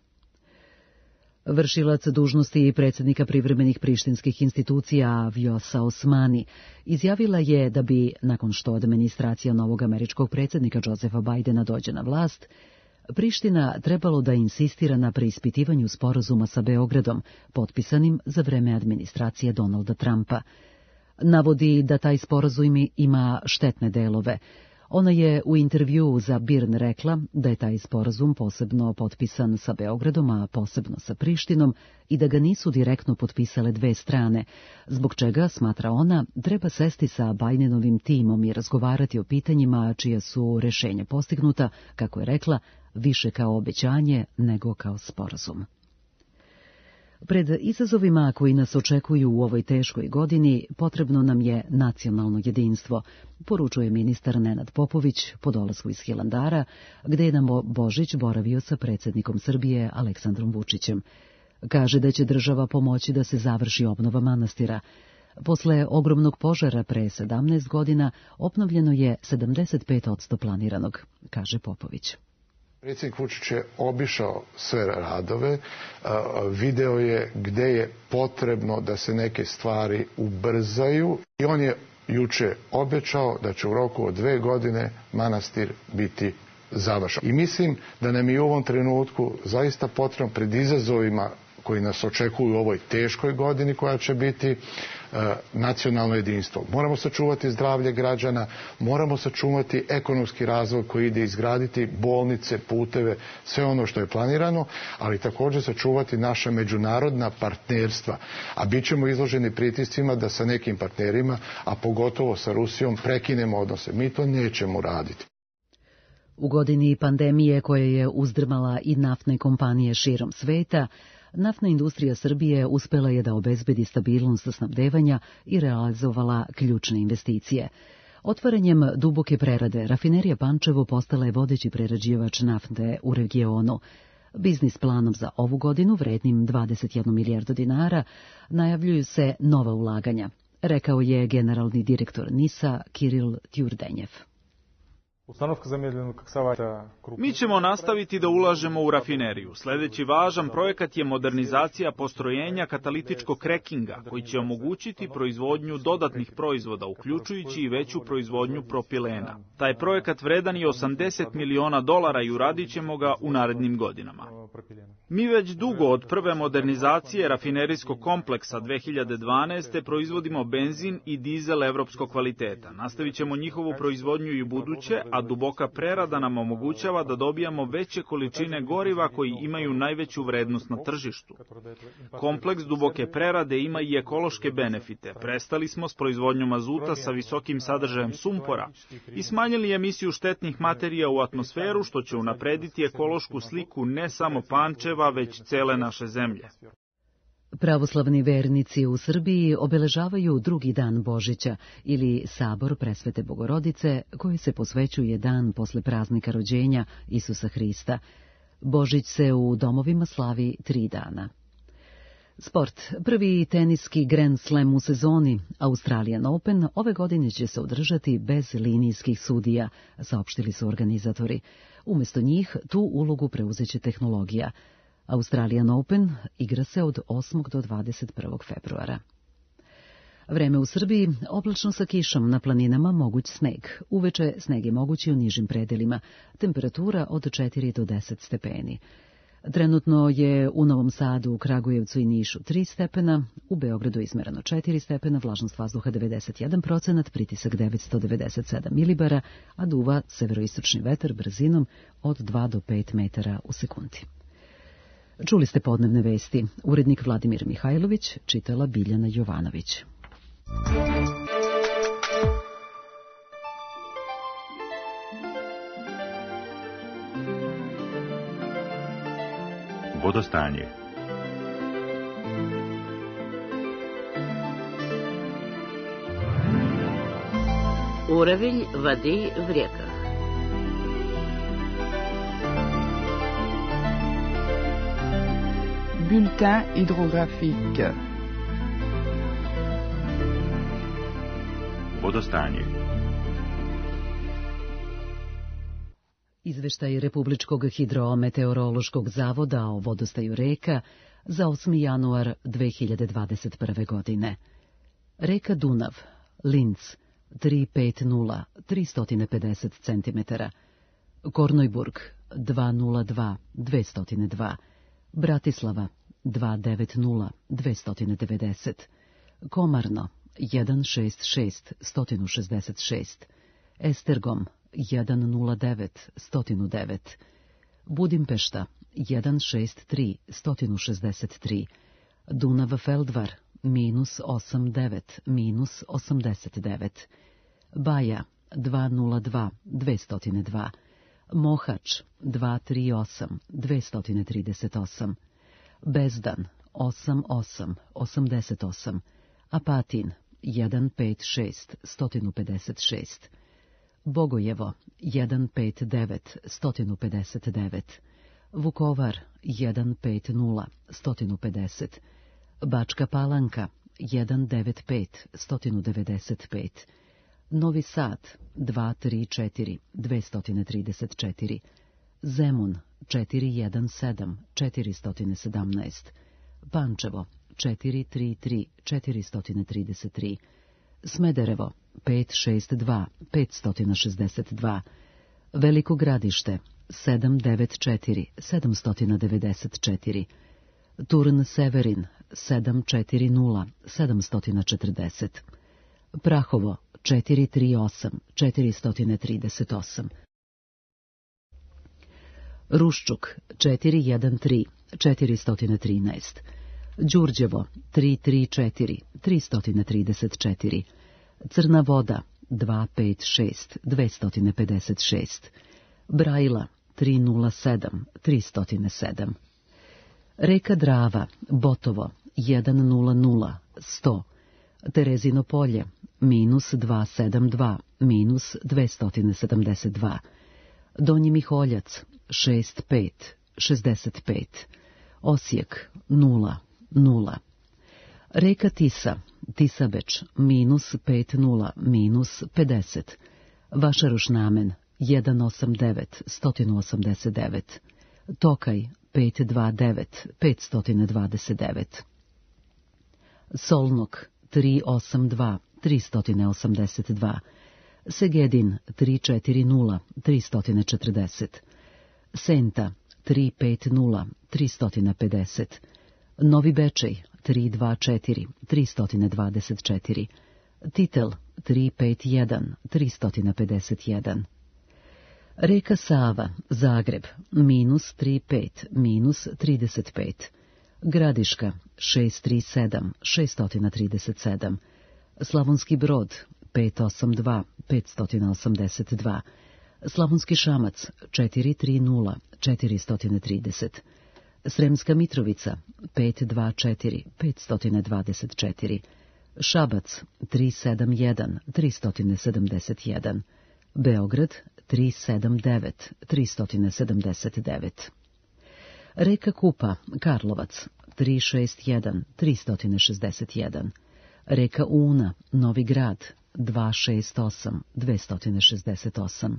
Vršilac dužnosti predsjednika privremenih prištinskih institucija Vjosa Osmani izjavila je da bi, nakon što administracija novog američkog predsjednika Josefa Bidena dođe na vlast, Priština trebalo da insistira na preispitivanju sporazuma sa Beogradom, potpisanim za vreme administracije Donalda Trumpa. Navodi da taj sporazum ima štetne delove. Ona je u intervjuu za B I R N rekla da je taj sporazum posebno potpisan sa Beogradom, a posebno sa Prištinom i da ga nisu direktno potpisale dve strane, zbog čega, smatra ona, treba sesti sa Bidenovim timom i razgovarati o pitanjima čija su rešenja postignuta, kako je rekla, više kao obećanje nego kao sporazum. Pred izazovima koji nas očekuju u ovoj teškoj godini potrebno nam je nacionalno jedinstvo, poručuje ministar Nenad Popović po dolasku iz Hilandara, gde je nam Božić boravio sa predsjednikom Srbije Aleksandrom Vučićem. Kaže da će država pomoći da se završi obnova manastira. Posle ogromnog požara pre sedamnaest godina obnovljeno je sedamdeset pet posto planiranog, kaže Popović. Predsjednik Vučić je obišao sve radove, video je gde je potrebno da se neke stvari ubrzaju i on je juče obećao da će u roku od dve godine manastir biti završen. I mislim da nam je u ovom trenutku zaista potrebno pred izazovima koji nas očekuju u ovoj teškoj godini koja će biti e, nacionalno jedinstvo. Moramo sačuvati zdravlje građana, moramo sačuvati ekonomski razvoj koji ide izgraditi bolnice, puteve, sve ono što je planirano, ali također sačuvati naša međunarodna partnerstva. A bit ćemo izloženi pritiscima da sa nekim partnerima, a pogotovo sa Rusijom, prekinemo odnose. Mi to nećemo raditi. U godini pandemije koja je uzdrmala i naftne kompanije širom sveta, naftna industrija Srbije uspela je da obezbedi stabilnost snabdevanja i realizovala ključne investicije. Otvaranjem duboke prerade, rafinerija Pančevo postala je vodeći prerađivač nafte u regionu. Biznis planom za ovu godinu, vrednim dvadeset jednu milijardu dinara, najavljuju se nova ulaganja, rekao je generalni direktor NIS-a Kiril Tjurdenjev. Mi ćemo nastaviti da ulažemo u rafineriju. Sljedeći važan projekat je modernizacija postrojenja katalitičkog krekinga, koji će omogućiti proizvodnju dodatnih proizvoda, uključujući i veću proizvodnju propilena. Taj projekat vredan je osamdeset miliona dolara i uradit ćemo ga u narednim godinama. Mi već dugo od prve modernizacije rafinerijskog kompleksa dve hiljade dvanaeste. proizvodimo benzin i dizel evropskog kvaliteta. Nastavit ćemo njihovu proizvodnju i u buduće, a duboka prerada nam omogućava da dobijamo veće količine goriva koji imaju najveću vrednost na tržištu. Kompleks duboke prerade ima i ekološke benefite. Prestali smo s proizvodnjom azuta sa visokim sadržajem sumpora i smanjili emisiju štetnih materija u atmosferu, što će unaprediti ekološku sliku ne samo Pančeva, već cele naše zemlje. Pravoslavni vernici u Srbiji obeležavaju drugi dan Božića ili Sabor Presvete Bogorodice, koji se posvećuje dan posle praznika rođenja Isusa Hrista. Božić se u domovima slavi tri dana. Sport. Prvi teniski Grand Slam u sezoni, Australian Open, ove godine će se održati bez linijskih sudija, saopštili su organizatori. Umesto njih tu ulogu preuzeće tehnologija. Australian Open igra se od osmog do dvadeset prvog februara. Vreme u Srbiji, oblačno sa kišom, na planinama moguć sneg. Uveče sneg je mogući u nižim predelima, temperatura od četiri do deset stepeni. Trenutno je u Novom Sadu, u Kragujevcu i Nišu tri stepena, u Beogradu izmereno četiri stepena, vlažnost vazduha devedeset jedan procenat, pritisak devetsto devedeset sedam milibara, a duva severoistočni vetar brzinom od dva do pet metara u sekundi. Čuli ste podnevne vesti. Urednik Vladimir Mihajlović, čitala Biljana Jovanović. Vodostanje. Уровень воды в реках. Bulletin hydrographique. Vodostanje. Izveštaj Republičkog hidrometeorološkog zavoda o vodostaju reka za osmi januar dve hiljade dvadeset prve. godine. Reka Dunav, Linz, tri pet nula, tri pedeset centimetara. Kornojburg, dva nula dva, dve stotine dva. Bratislava, dva devet nula, dve stotine devedeset. Komarno, jedan šest šest, sto šezdeset šest. Estergom, jedan nula devet, sto devet. Budimpešta, jedan šest tri, sto šezdeset tri. Dunav Feldvar, minus osam devet, minus osamdeset devet. Baja, dva nula dva, dve stotine dva. Mohač, dva tri osam, dve stotine trideset osam. Bezdan, osam osam, osamdeset osam. Apatin, jedan pet šest, sto pedeset šest. Bogojevo, jedan pet devet, sto pedeset devet. Vukovar, jedan pet nula, sto pedeset. Bačka Palanka, jedan devet pet, sto devedeset pet. Novi Sad, dva tri četiri, dve stotine trideset četiri. Zemun, četiri jedan sedam, četiristo sedamnaest. Pančevo, četiri tri tri, četiristo trideset tri. Smederevo, pet šest dva, petsto šezdeset dva. Veliko Gradište, sedam devet četiri, sedamsto devedeset četiri. Turn Severin, sedam četiri nula, sedamsto četrdeset. Prahovo, četiri tri osam, četiristo trideset osam. Ruščuk, četiri jedan tri, četiristo trinaest. Đurđevo, tri tri četiri, tristo trideset četiri. Crna Voda, dva pet šest, dvesto pedeset šest. Brajla, tri nula sedam, tristo sedam. Reka Drava, Botovo, jedan nula nula, sto. Terezino Polje, minus dva sedam dva, minus dvesto sedamdeset dva. Donji Miholjac, šest pet, šezdeset pet. Osijek, nula, nula. Reka Tisa, Tisabeč, minus pet nula, minus pedeset. Vašaruš Namen, jedan osam devet, sto osamdeset devet. Tokaj, pet dva devet, petsto dvadeset devet. Solnok, tri osam dva, tristo osamdeset dva. Segedin, tri četiri nula, tristo četrdeset. Senta, tri pet nula tri pedeset, Novi Bečej tri dva četiri tri dvadeset četiri, Titel tri pet jedan tri pedeset jedan, Reka Sava, Zagreb, minus tri pet, minus trideset pet, Gradiška, šest tri sedam, šest trideset sedam, Slavonski Brod, pet osam dva, pet osamdeset dva, Slavonski Šamac, četiri tri nula, četiri trideset, Sremska Mitrovica, pet dva četiri, pet dvadeset četiri, Šabac, tri sedam jedan, tri sedamdeset jedan, Beograd, tri sedam devet, tri sedamdeset devet. Reka Kupa, Karlovac, tri šest jedan, tri šezdeset jedan, Reka Una, Novi Grad, dva šest osam, dve šezdeset osam,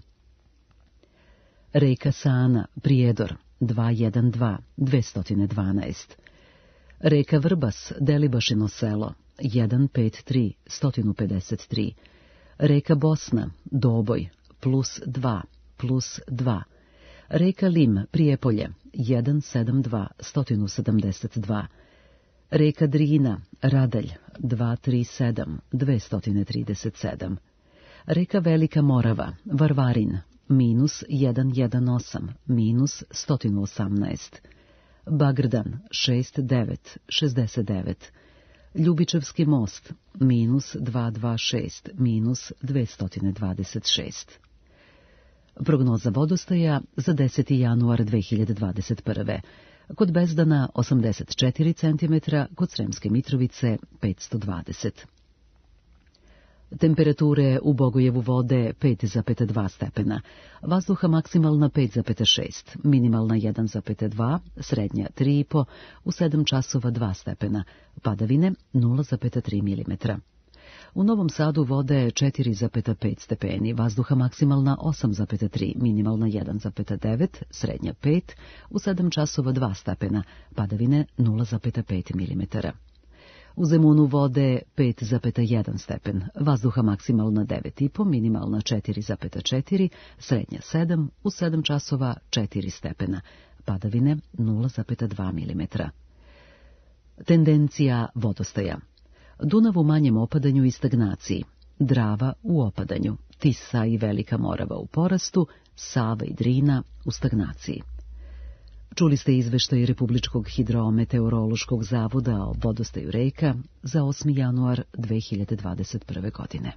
Reka Sana, Prijedor, dva jedan dva, dve dvanaest, Reka Vrbas, Delibašino selo, jedan pet tri, sto pedeset tri, Reka Bosna, Doboj, plus dva, plus dva, Reka Lim, Prijepolje, jedan sedam dva, sto sedamdeset dva, Reka Drina, Radalj, dva tri sedam, dve trideset sedam, Reka Velika Morava, Varvarin, minus jedan jedan osam, minus sto osamnaest, Bagrdan, šest devet, šezdeset devet, Ljubičevski most, minus dva dva šest, minus dve dvadeset šest. Prognoza vodostaja za deseti januar dve hiljade dvadeset prve. Kod Bezdana osamdeset četiri centimetra, kod Sremske Mitrovice petsto dvadeset. Temperature u Bogojevu vode pet zarez dva stepena, vazduha maksimalna pet zarez šest, minimalna jedan zarez dva, srednja tri i po, u sedam časova dva stepena, padavine nula zarez tri milimetra. U Novom Sadu voda je četiri zarez pet stepeni, vazduha maksimalna osam zarez tri, minimalna jedan zarez devet, srednja pet, u sedam časova dva stepena, padavine nula zarez pet milimetara. U Zemunu vode pet zarez jedan stepen, vazduha maksimalna devet i po, minimalna četiri zarez četiri, srednja sedam, u sedam časova četiri stepena, padavine nula zarez dva milimetra. Tendencija vodostaja. Dunav u manjem opadanju i stagnaciji, Drava u opadanju, Tisa i Velika Morava u porastu, Sava i Drina u stagnaciji. Čuli ste izveštaj Republičkog hidrometeorološkog zavoda o vodostaju reka za osmi januar dve hiljade dvadeset prve. godine.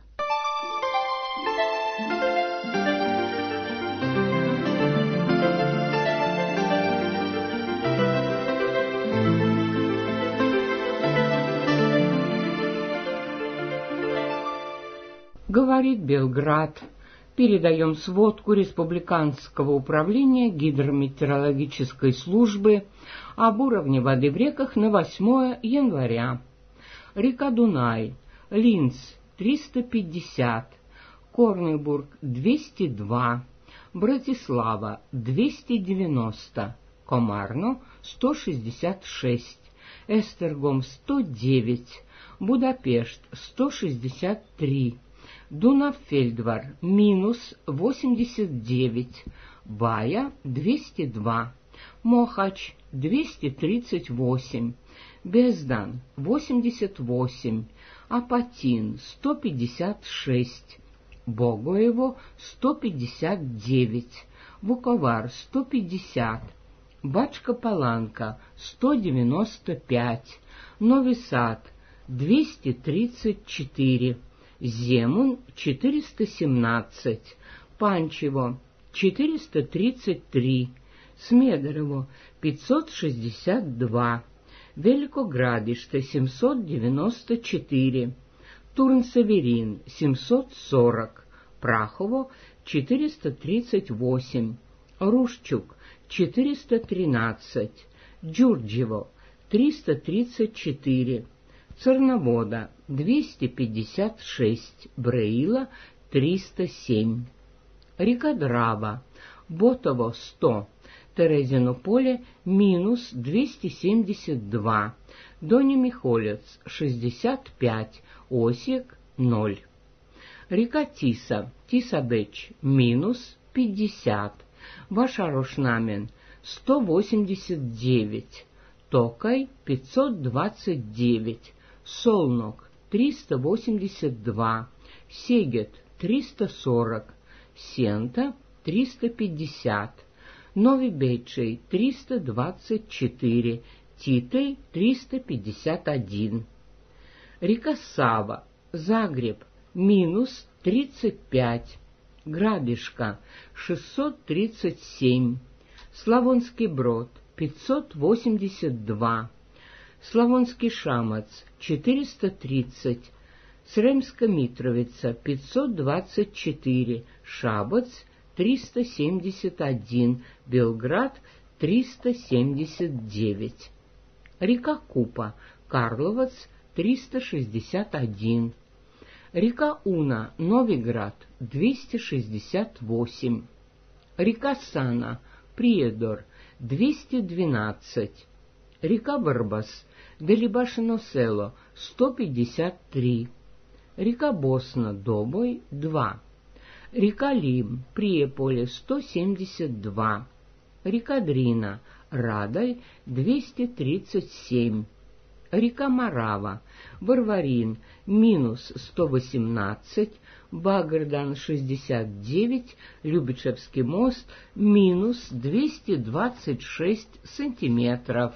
Говорит Белград. Передаем сводку Республиканского управления гидрометеорологической службы об уровне воды в реках на восьмое января. Река Дунай, Линц триста пятьдесят, Корнебург двести два, Братислава двести девяносто, Комарно сто шестьдесят шесть, Эстергом сто девять, Будапешт сто шестьдесят три, Дунав-Фельдвар минус восемьдесят девять, Бая двести два, Мохач двести тридцать восемь, Бездан восемьдесят восемь, Апатин сто пятьдесят шесть, Богоево сто пятьдесят девять, Вуковар сто пятьдесят, Бачка-Паланка сто девяносто пять, Новый Сад двести тридцать четыре, Земун четыреста семнадцать, Панчево четыреста тридцать три, Смедерово пятьсот шестьдесят два, Великоградиште семьсот девяносто четыре, Турн-Северин семьсот сорок, Прахово четыреста тридцать восемь, Рушчук четыреста тринадцать, Джурджево триста тридцать четыре, Церновода двести пятьдесят шесть, Бреила триста семь. Река Драва, Ботово сто, Терезино поле минус двести семьдесят два, Дони Михолец шестьдесят пять, Осик ноль. Река Тиса, Тиса-Беч минус пятьдесят, Вашарошнамен сто восемьдесят девять, Токай пятьсот двадцать девять, Солнок триста восемьдесят два, Сегет триста сорок, Сента триста пятьдесят, Нови Бечей триста двадцать четыре, Титей триста пятьдесят один. Река Сава, Загреб, минус тридцать пять, Грабишка шестьсот тридцать семь, Славонский Брод пятьсот восемьдесят два, Славонский Шамац четыреста тридцать, Сремска Митровица пятьсот двадцать четыре, Шабац триста семьдесят один, Белград триста семьдесят девять. Река Купа, Карловац триста шестьдесят один. Река Уна, Новиград двести шестьдесят восемь. Река Сана, Приедор двести двенадцать. Река Барбас, Делибашино Село сто пятьдесят три. Река Босна, Добой два. Река Лим, Приеполе сто семьдесят два. Река Дрина, Радай двести тридцать семь. Река Марава, Варварин, минус сто восемнадцать, Багардан шестьдесят девять, Любичевский мост, минус двести двадцать шесть сантиметров.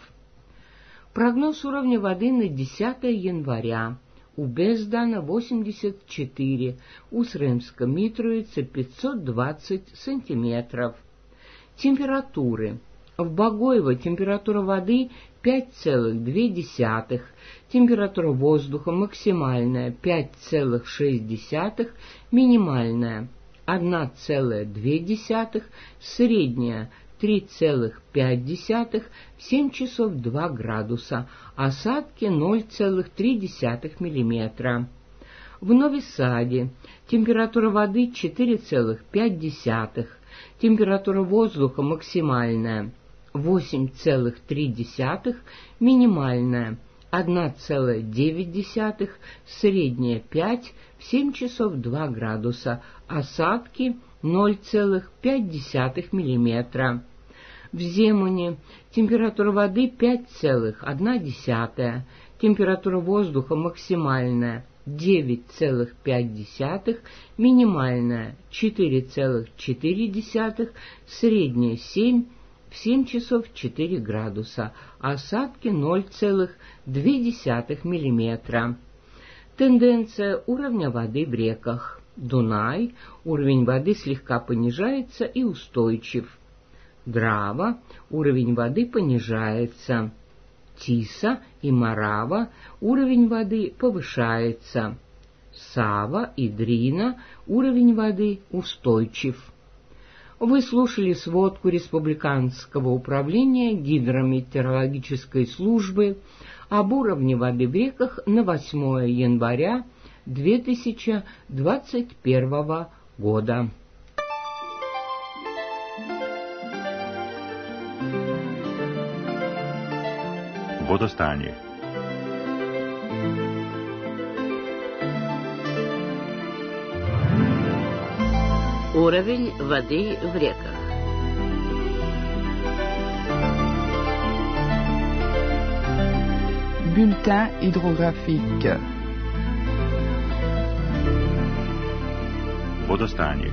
Прогноз уровня воды на десятое января. У Бездана восемьдесят четыре, у Сремска Митровицы пятьсот двадцать сантиметров. Температуры. В Богоево температура воды пять целых две десятых, температура воздуха максимальная пять целых шесть десятых, минимальная одна целая две десятых, средняя три целых пять десятых, в семь часов два градуса, осадки ноль целых три десятых миллиметра. В Нови-Саде температура воды четыре целых пять десятых, температура воздуха максимальная восемь целых три десятых, минимальная одна целая девять десятых, средняя пять, в семь часов два градуса, осадки ноль целых пять десятых миллиметра. В Земуне температура воды пять целых одна десятая, температура воздуха максимальная девять целых пять десятых, минимальная четыре целых четыре десятых, средняя семь, в семь часов четыре градуса, осадки ноль целых две десятых миллиметра. Тенденция уровня воды в реках. Дунай, уровень воды слегка понижается и устойчив. Драва, уровень воды понижается. Тиса и Марава, уровень воды повышается. Сава и Дрина, уровень воды устойчив. Вы слушали сводку Республиканского управления гидрометеорологической службы об уровне воды в реках на восьмое января две тысячи двадцать первого года. Водостanje. Уровень воды в реках. Bulletin hydrographique. Водостanje.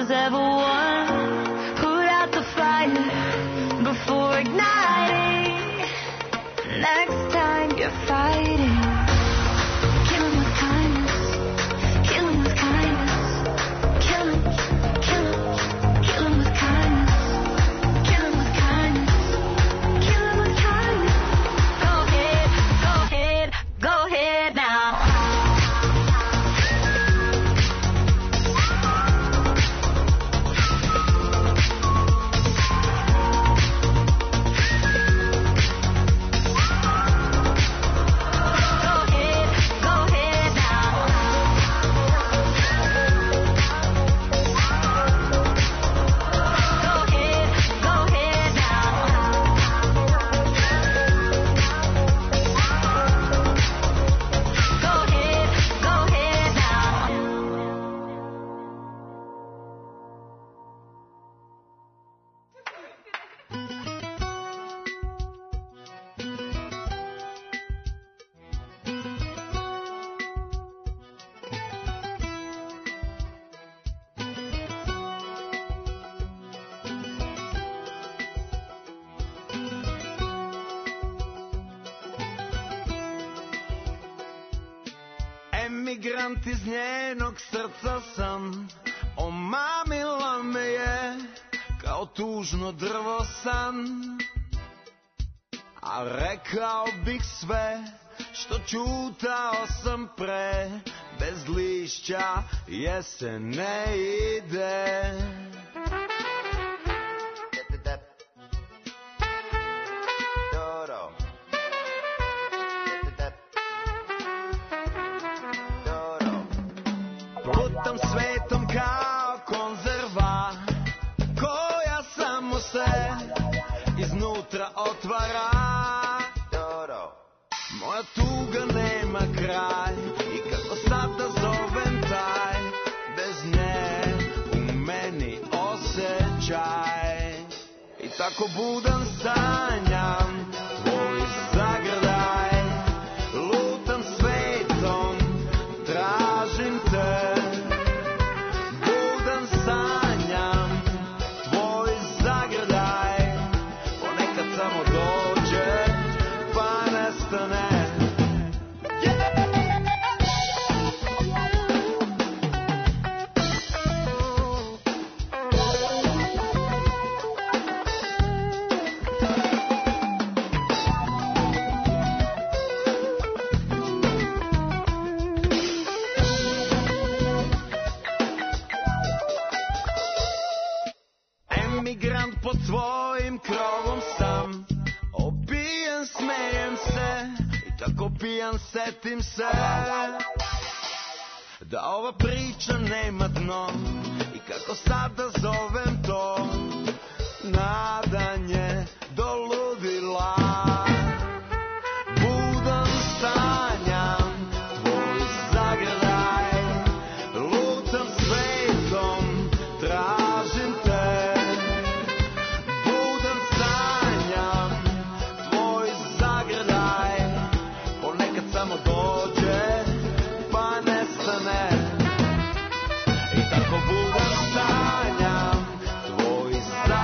was ever won. Put out the fire before igniting. Next time you're fighting, kill him with kindness, kill him with kindness, kill him, kill him, kill him with kindness, kill him with kindness, kill him with kindness. Go ahead, go ahead, go ahead now. Emigrant iz njenog srca sam, omamila me je kao tužno drvo san. A rekao bih sve što ćutao sam pre, bez lišća jesen ne ide. Lutam svetom kao konzerva, koja samo se iznutra otvara. Moja tuga nema kraj i kako sad da zovem taj, bez nje u meni osjećaj. I tako budan sanjam tvoj zagrljaj, lutam svetom, tražim te. Budan sanjam tvoj zagrljaj, ponekad samo dođe pa nestane. Emigrant pod svojim krovom sam, opijen smejem se i tako pijan setim se da ova priča nema dno i kako sada zovem to nadanje do ludila. Budan sanjam tvoj zagrljaj, lutam svetom, tražim te. Budan sanjam tvoj zagrljaj, ponekad samo dođe pa nestane. I tako budan sanjam tvoj zagrljaj.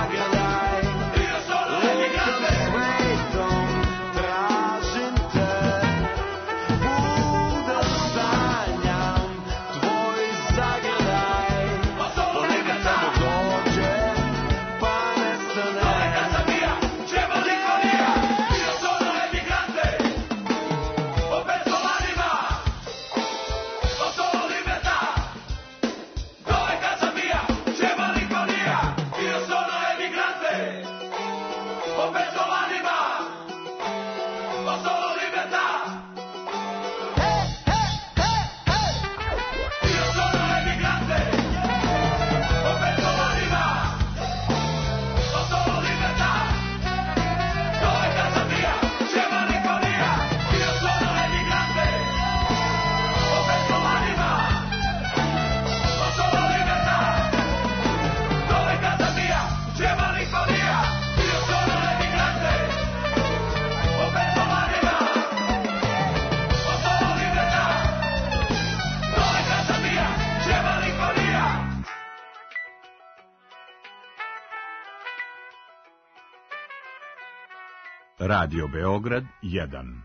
Radio Beograd jedan.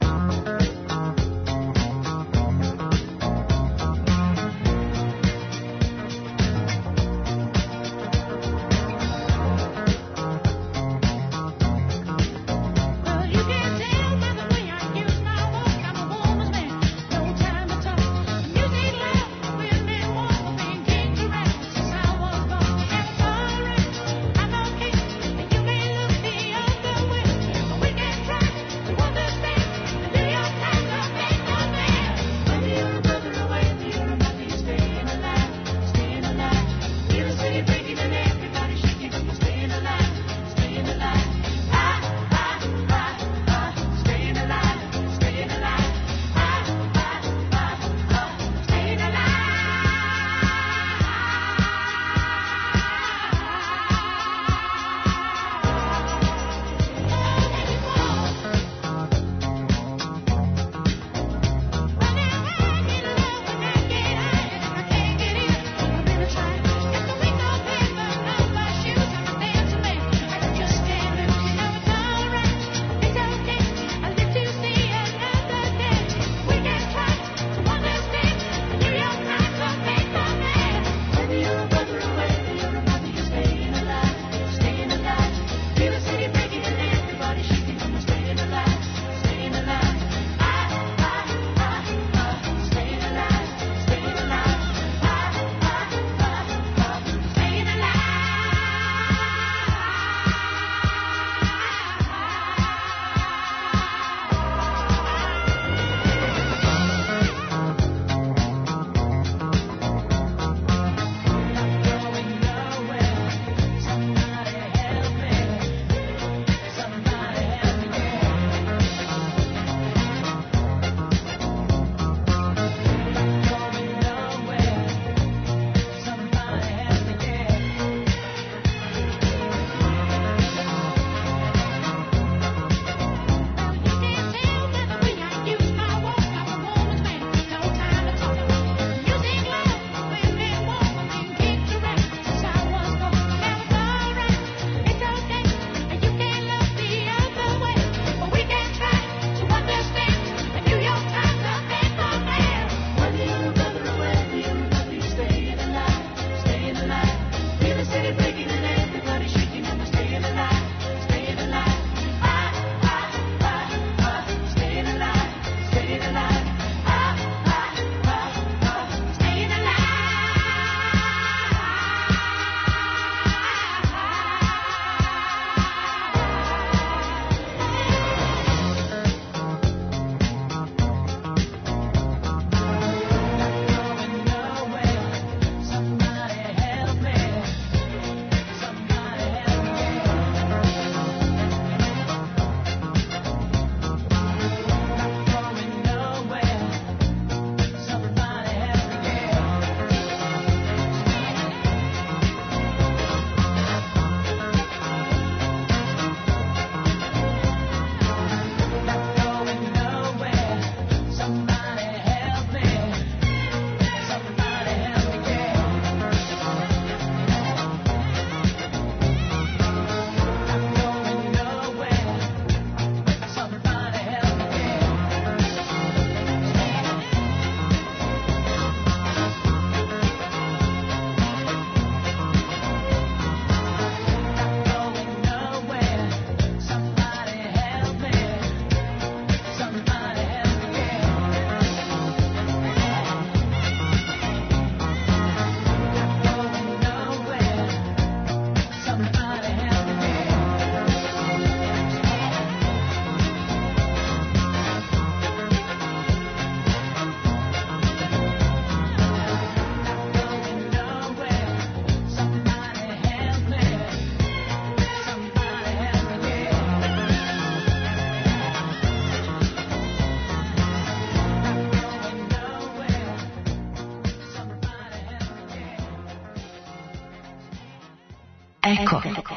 Eko.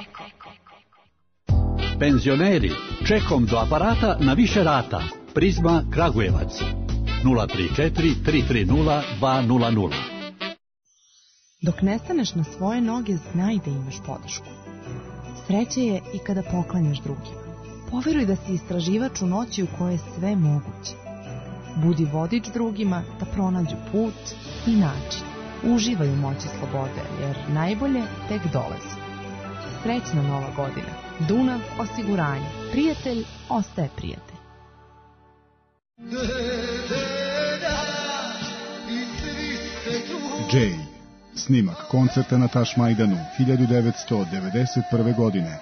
Penzioneri, čekom do aparata na više rata. Prizma Kragujevac. nula tri četiri tri tri nula dva nula nula. Dok ne staneš na svoje noge, znaj da imaš podršku. Sreće je i kada poklanjaš drugima. Poveruj da si istraživač u noći u kojoj je sve moguće. Budi vodič drugima da pronađu put i način. Uživaj u moći slobode, jer najbolje tek dolazi. Srećna nova godina. Dunav osiguranje. Prijatelj ostaje prijatelj. Jay. Snimak koncerta na Tašmajdanu hiljadu devetsto devedeset prve. godine.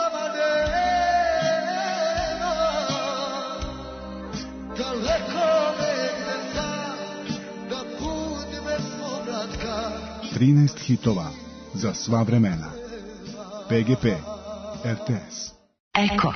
trinaest hitova za sva vremena. P G P, R T S. Eko.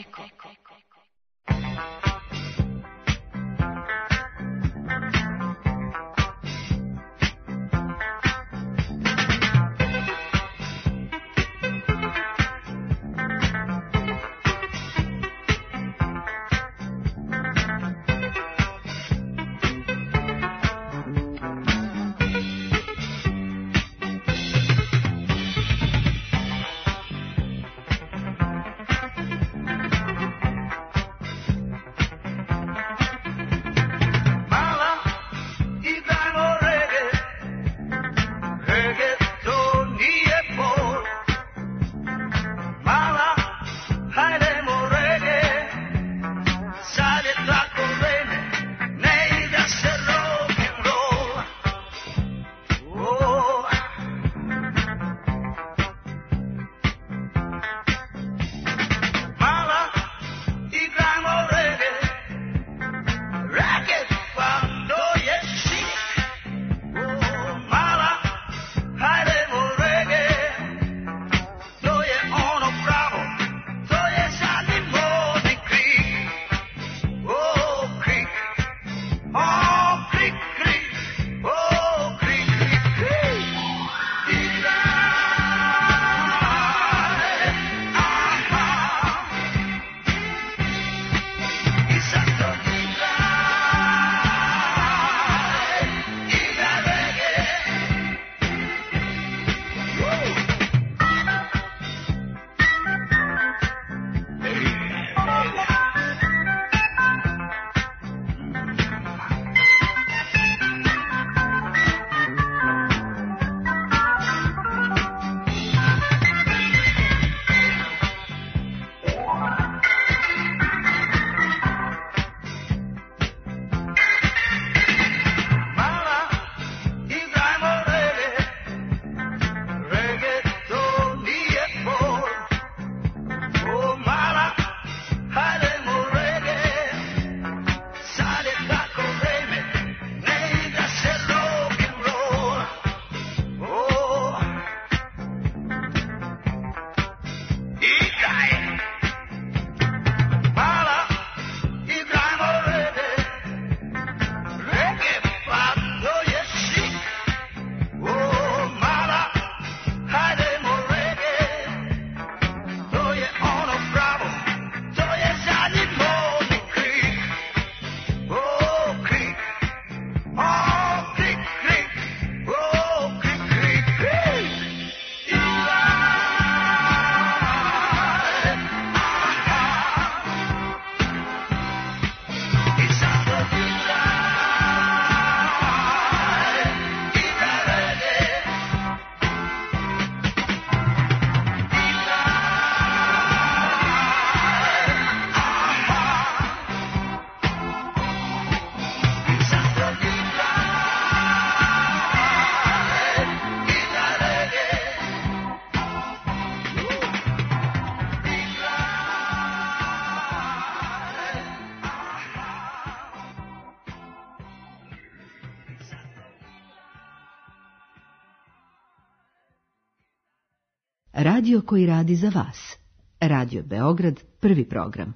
Radio koji radi za vas. Radio Beograd, prvi program.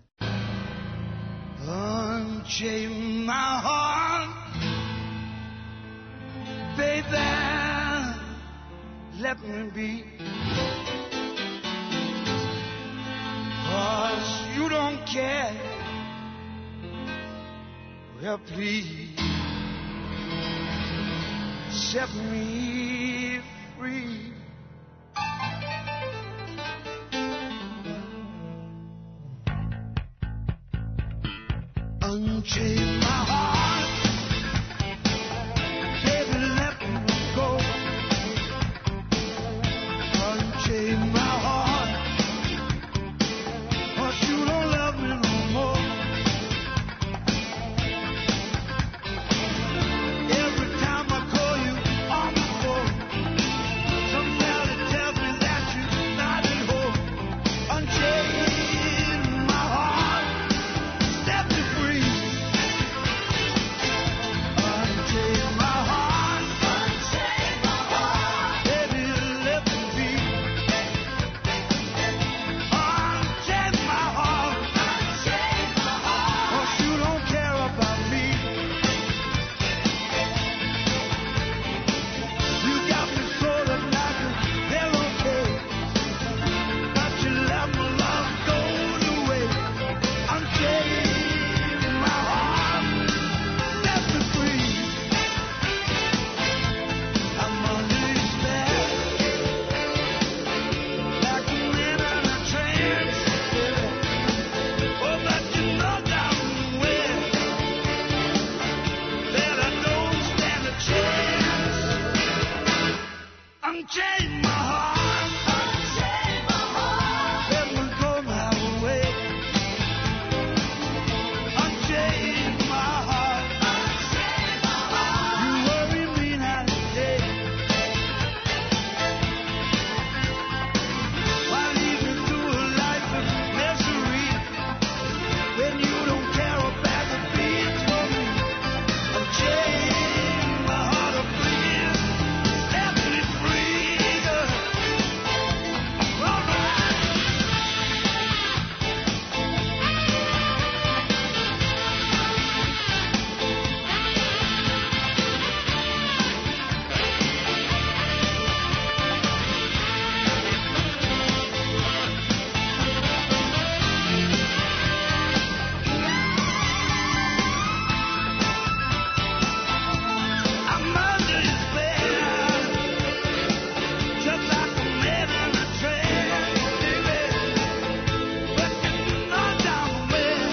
Unchain my heart, baby, let me be, 'cause you don't care, well please, set me free. unchain my heart. Baby, let me go. Unchain my heart. 'Cause you don't love me no more. Every time I call you on the phone, some fella tells me that you're not at home. Unchain my heart. Set me free. Unchain my heart. Unchain my heart. Baby, let me be. Unchain my heart. Unchain my heart. 'Cause you don't care about me. You got me sort of like a pillowcase, but you let my love go away. Unchain my heart. Set me free. I'm under your spell, like a man in a trance. Oh, but you know damn well that I don't stand a chance. Unchain my heart. Unchain my heart. Let me go my way. Unchain my heart. Unchain my heart. You worry me night and day. Why lead me through a life of misery when you don't care about the beat for me? Unchain my heart, oh please, set me free. All right. I'm under your spell, just like a man in a trance, baby. But you know damn well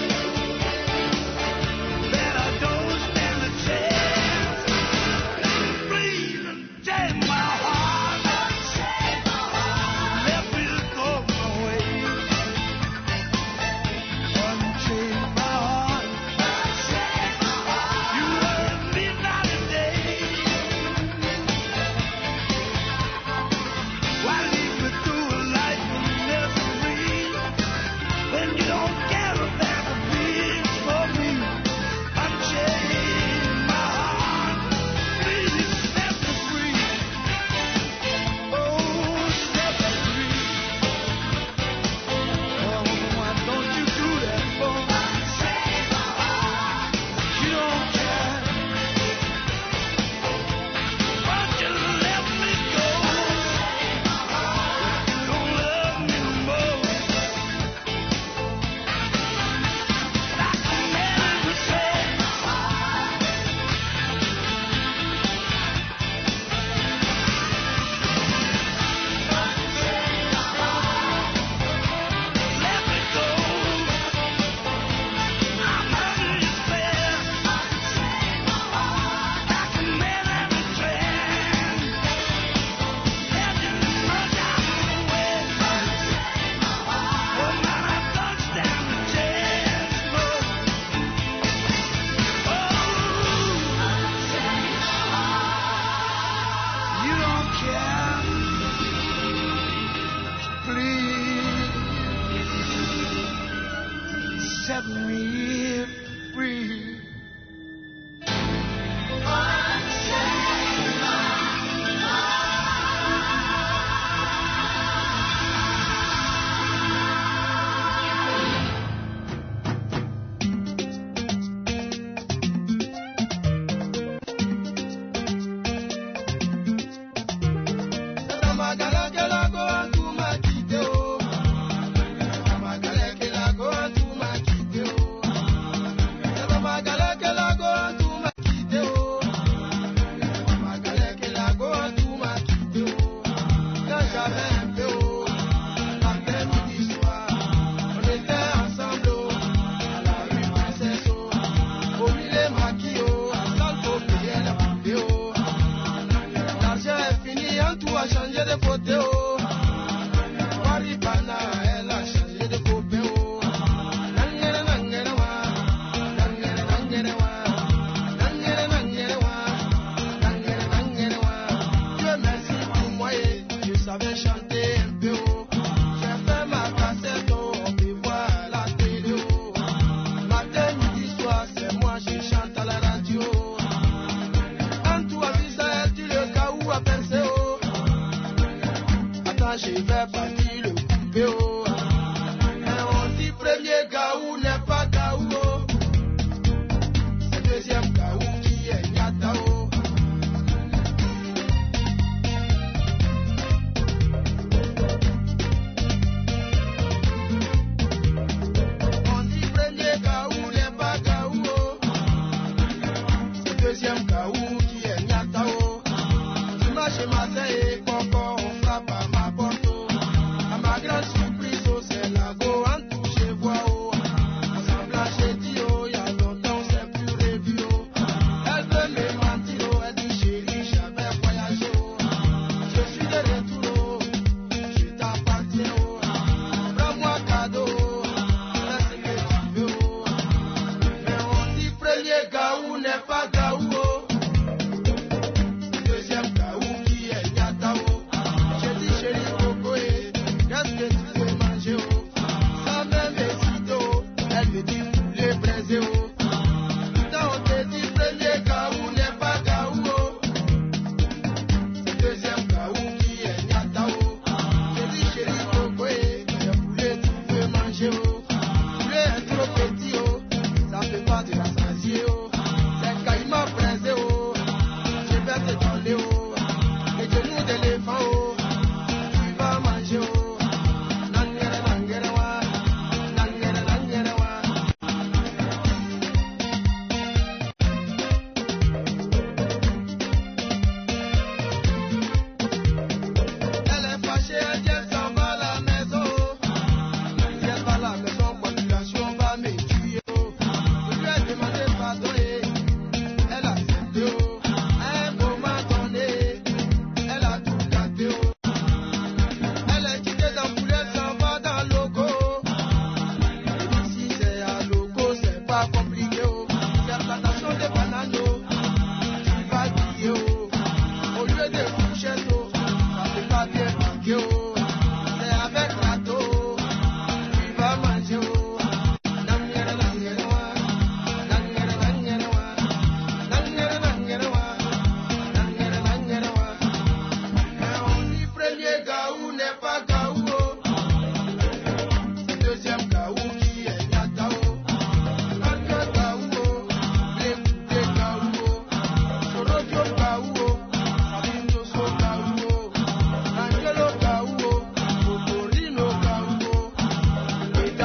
that I don't stand a chance. Please unchain my heart. Unchain my heart. Let me go my way. Unchain my heart. Unchain my heart. You hurt me night and day. Why lead me through a life of misery when you don't care about the beats for me? Unchain my heart. Please set me free. Oh, set me free. Oh, why don't you do that for me? Unchain my heart. You don't care. Won't you let me go? You don't love me no more. Like a man in a trance. Let me go. I'm under your spell. Like a man in a trance. And you know damn well. Oh, man, I don't stand a chance, no. Oh, you don't care. Please set me free. Magala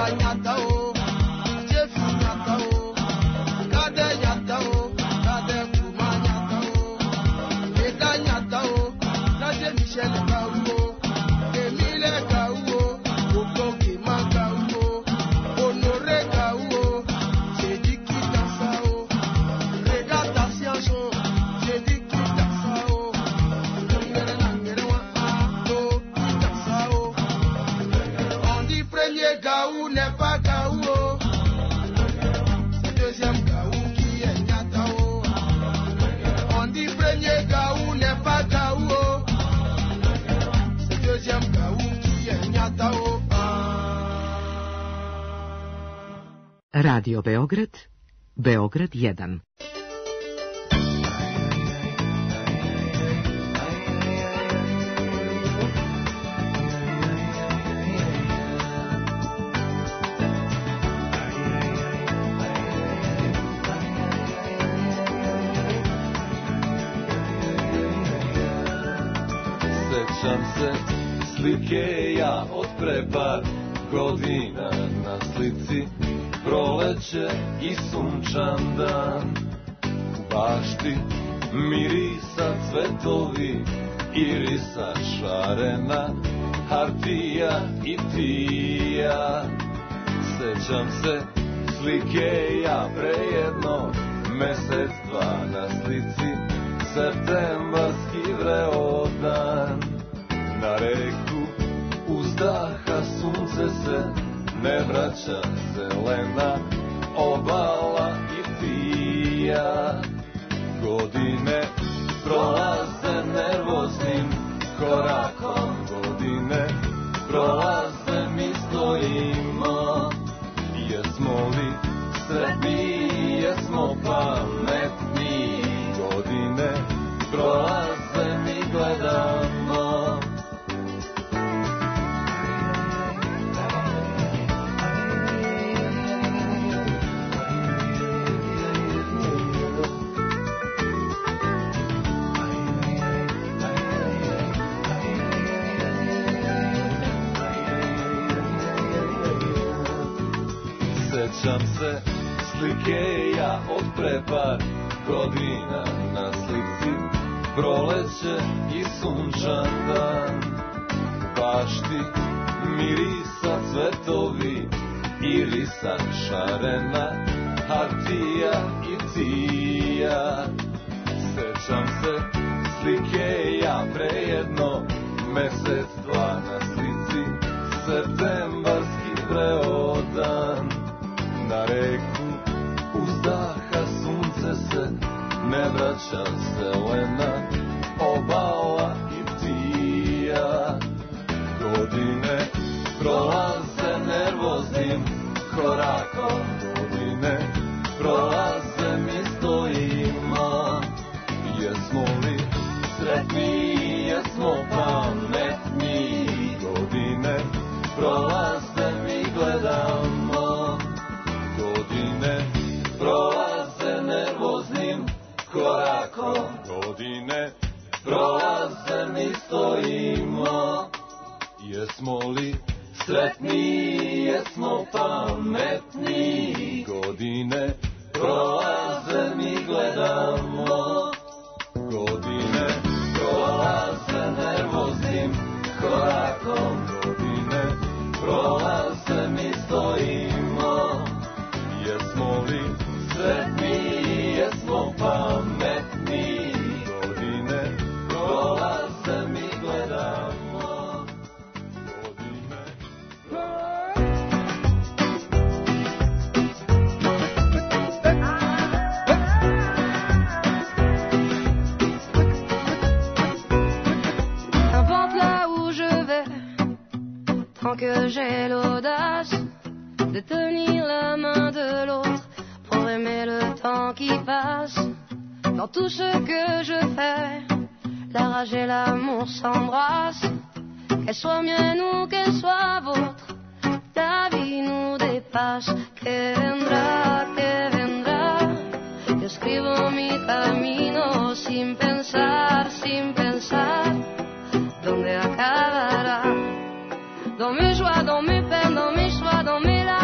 Radio Beograd, Beograd jedan. Sećam se slike ja od pre par godina, na slici proleće i sunčan dan. U bašti mirisa cvetovi, irisa šarena, hartija i tija. Sećam se slike ja pre jedno mesec dva, na slici septembarski vreo dan. Na reku uzdaha sunce se ne vraća, zelena obala i tija. Godine prolaze nervoznim korakom, godine prolaze mi stojimo. Jesmo li sretni, jesmo pametni, godine prolaze mi gledamo. Sećam se slike ja od pre par godina, na slici proleće i sunčan dan. U bašti mirisa cvetovi, irisa šarena, hartija i tija. Sećam se slike ja pre jedno mesec dva, na slici septembarski vreo dan. Na reku uzdaha sunce se ne vraća, zelena obala i tija. Godine prolaze nervoznim korakom, godine prolaze mi stojimo. Jesmo li sretni, jesmo pametni, godine prolaze mi gledamo. Godine prolaze nervoznim korakom, godine prolaze mi stojimo. Jesmo li sretni, jesmo pametni, godine prolaze mi gledamo. Godine prolaze nervoznim korakom, godine prolaze mi stojimo. Jesmo li sretni, jesmo pametni, godine prolaze mi gledamo. Godine N'importe là où je vais, tant que j'ai l'audace de tenir la main de l'autre pour aimer le temps qui passe. Dans tout ce que je fais, la rage et l'amour s'embrassent. Qu'elle soit mienne ou qu'elle soit vôtre, la vie nous dépasse. Que vendrá, que vendrá, yo escribo mi camino sin pensar, sin pensar dónde acabará. Dans mes joies, dans mes peines, dans mes choix, dans mes larmes,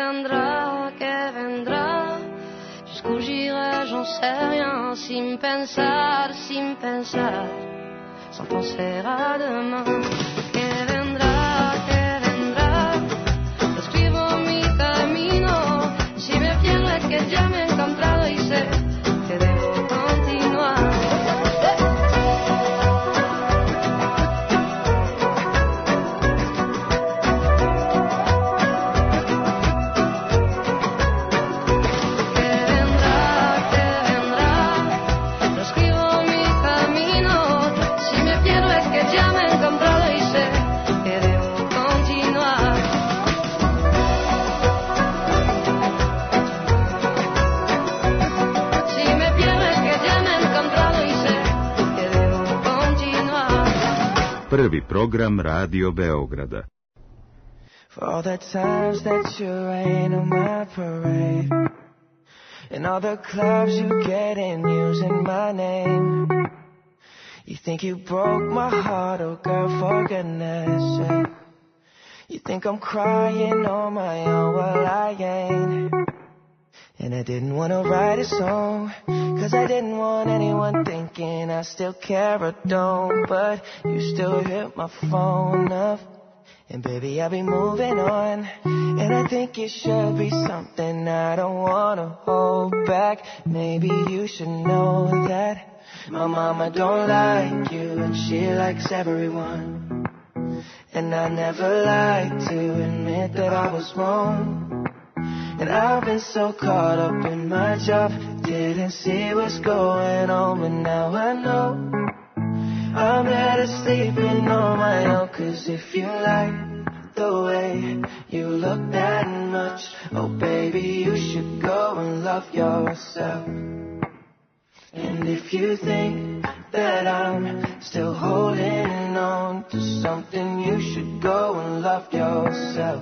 vendra, que vendra. Jusqu'où j'irai, j'en sais rien. Sin pensar, sin pensar, sans penser à demain. Que vendra, que vendra. Escribo mi camino. Si me pierdo es que ya me he encontrado y sé que debo continuar. Prvi program Radio Beograda. For all the times that you rain on my parade, and all the clubs you get in using my name. You think you broke my heart, oh girl, for goodness sake. You think I'm crying on my own, well I ain't. And I didn't want to write a song, cause I didn't want anyone thinking I still care or don't. But you still hit my phone up, and baby I'll be moving on. And I think it should be something I don't want to hold back. Maybe you should know that my mama don't like you, and she likes everyone. And I never like to admit that I was wrong. And I've been so caught up in my job, didn't see what's going on, but now I know I'm better sleeping on my own. Cause if you like the way you look that much, oh baby, you should go and love yourself. And if you think that I'm still holding on to something, you should go and love yourself.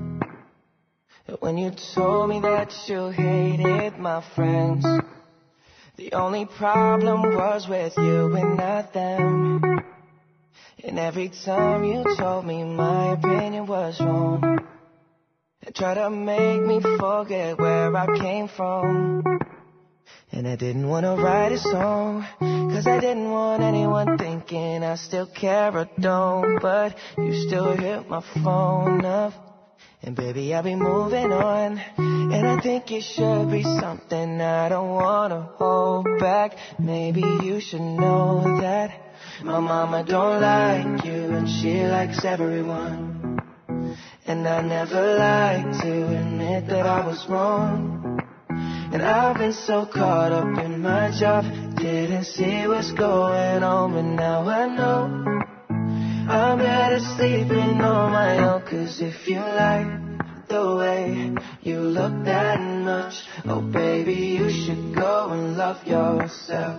When you told me that you hated my friends, the only problem was with you and not them. And every time you told me my opinion was wrong, and tried to make me forget where I came from. And I didn't want to write a song, cause I didn't want anyone thinking I still care or don't. But you still hit my phone up, and baby, I'll be moving on. And I think it should be something I don't want to hold back. Maybe you should know that my mama don't like you, and she likes everyone. And I never like to admit that I was wrong. And I've been so caught up in my job, didn't see what's going on, but now I know I'm better sleeping on my own. Cause if you like the way you look that much, oh baby, you should go and love yourself.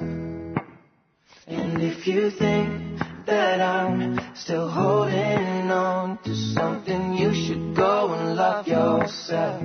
And if you think that I'm still holding on to something, you should go and love yourself.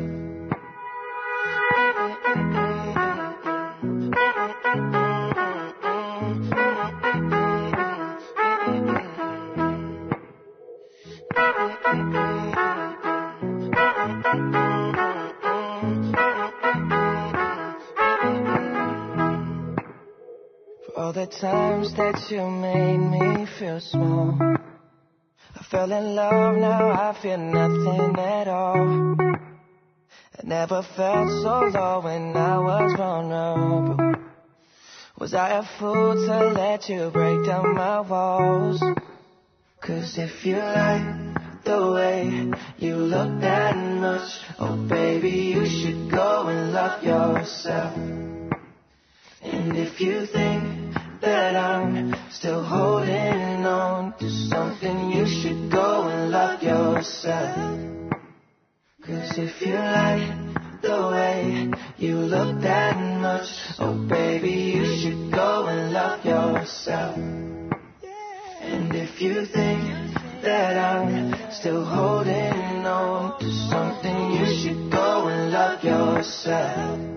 For all the times that you made me feel small, I fell in love, now I feel nothing at all. I never felt so low when I was vulnerable. Was I a fool to let you break down my walls? Cause if you like the way you look that much, oh baby, you should go and love yourself. And if you think that I'm still holding on to something, you should go and love yourself. Cause if you like the way you look that much, oh baby, you should go and love yourself. And if you think that I'm still holding on to something, you should go and love yourself.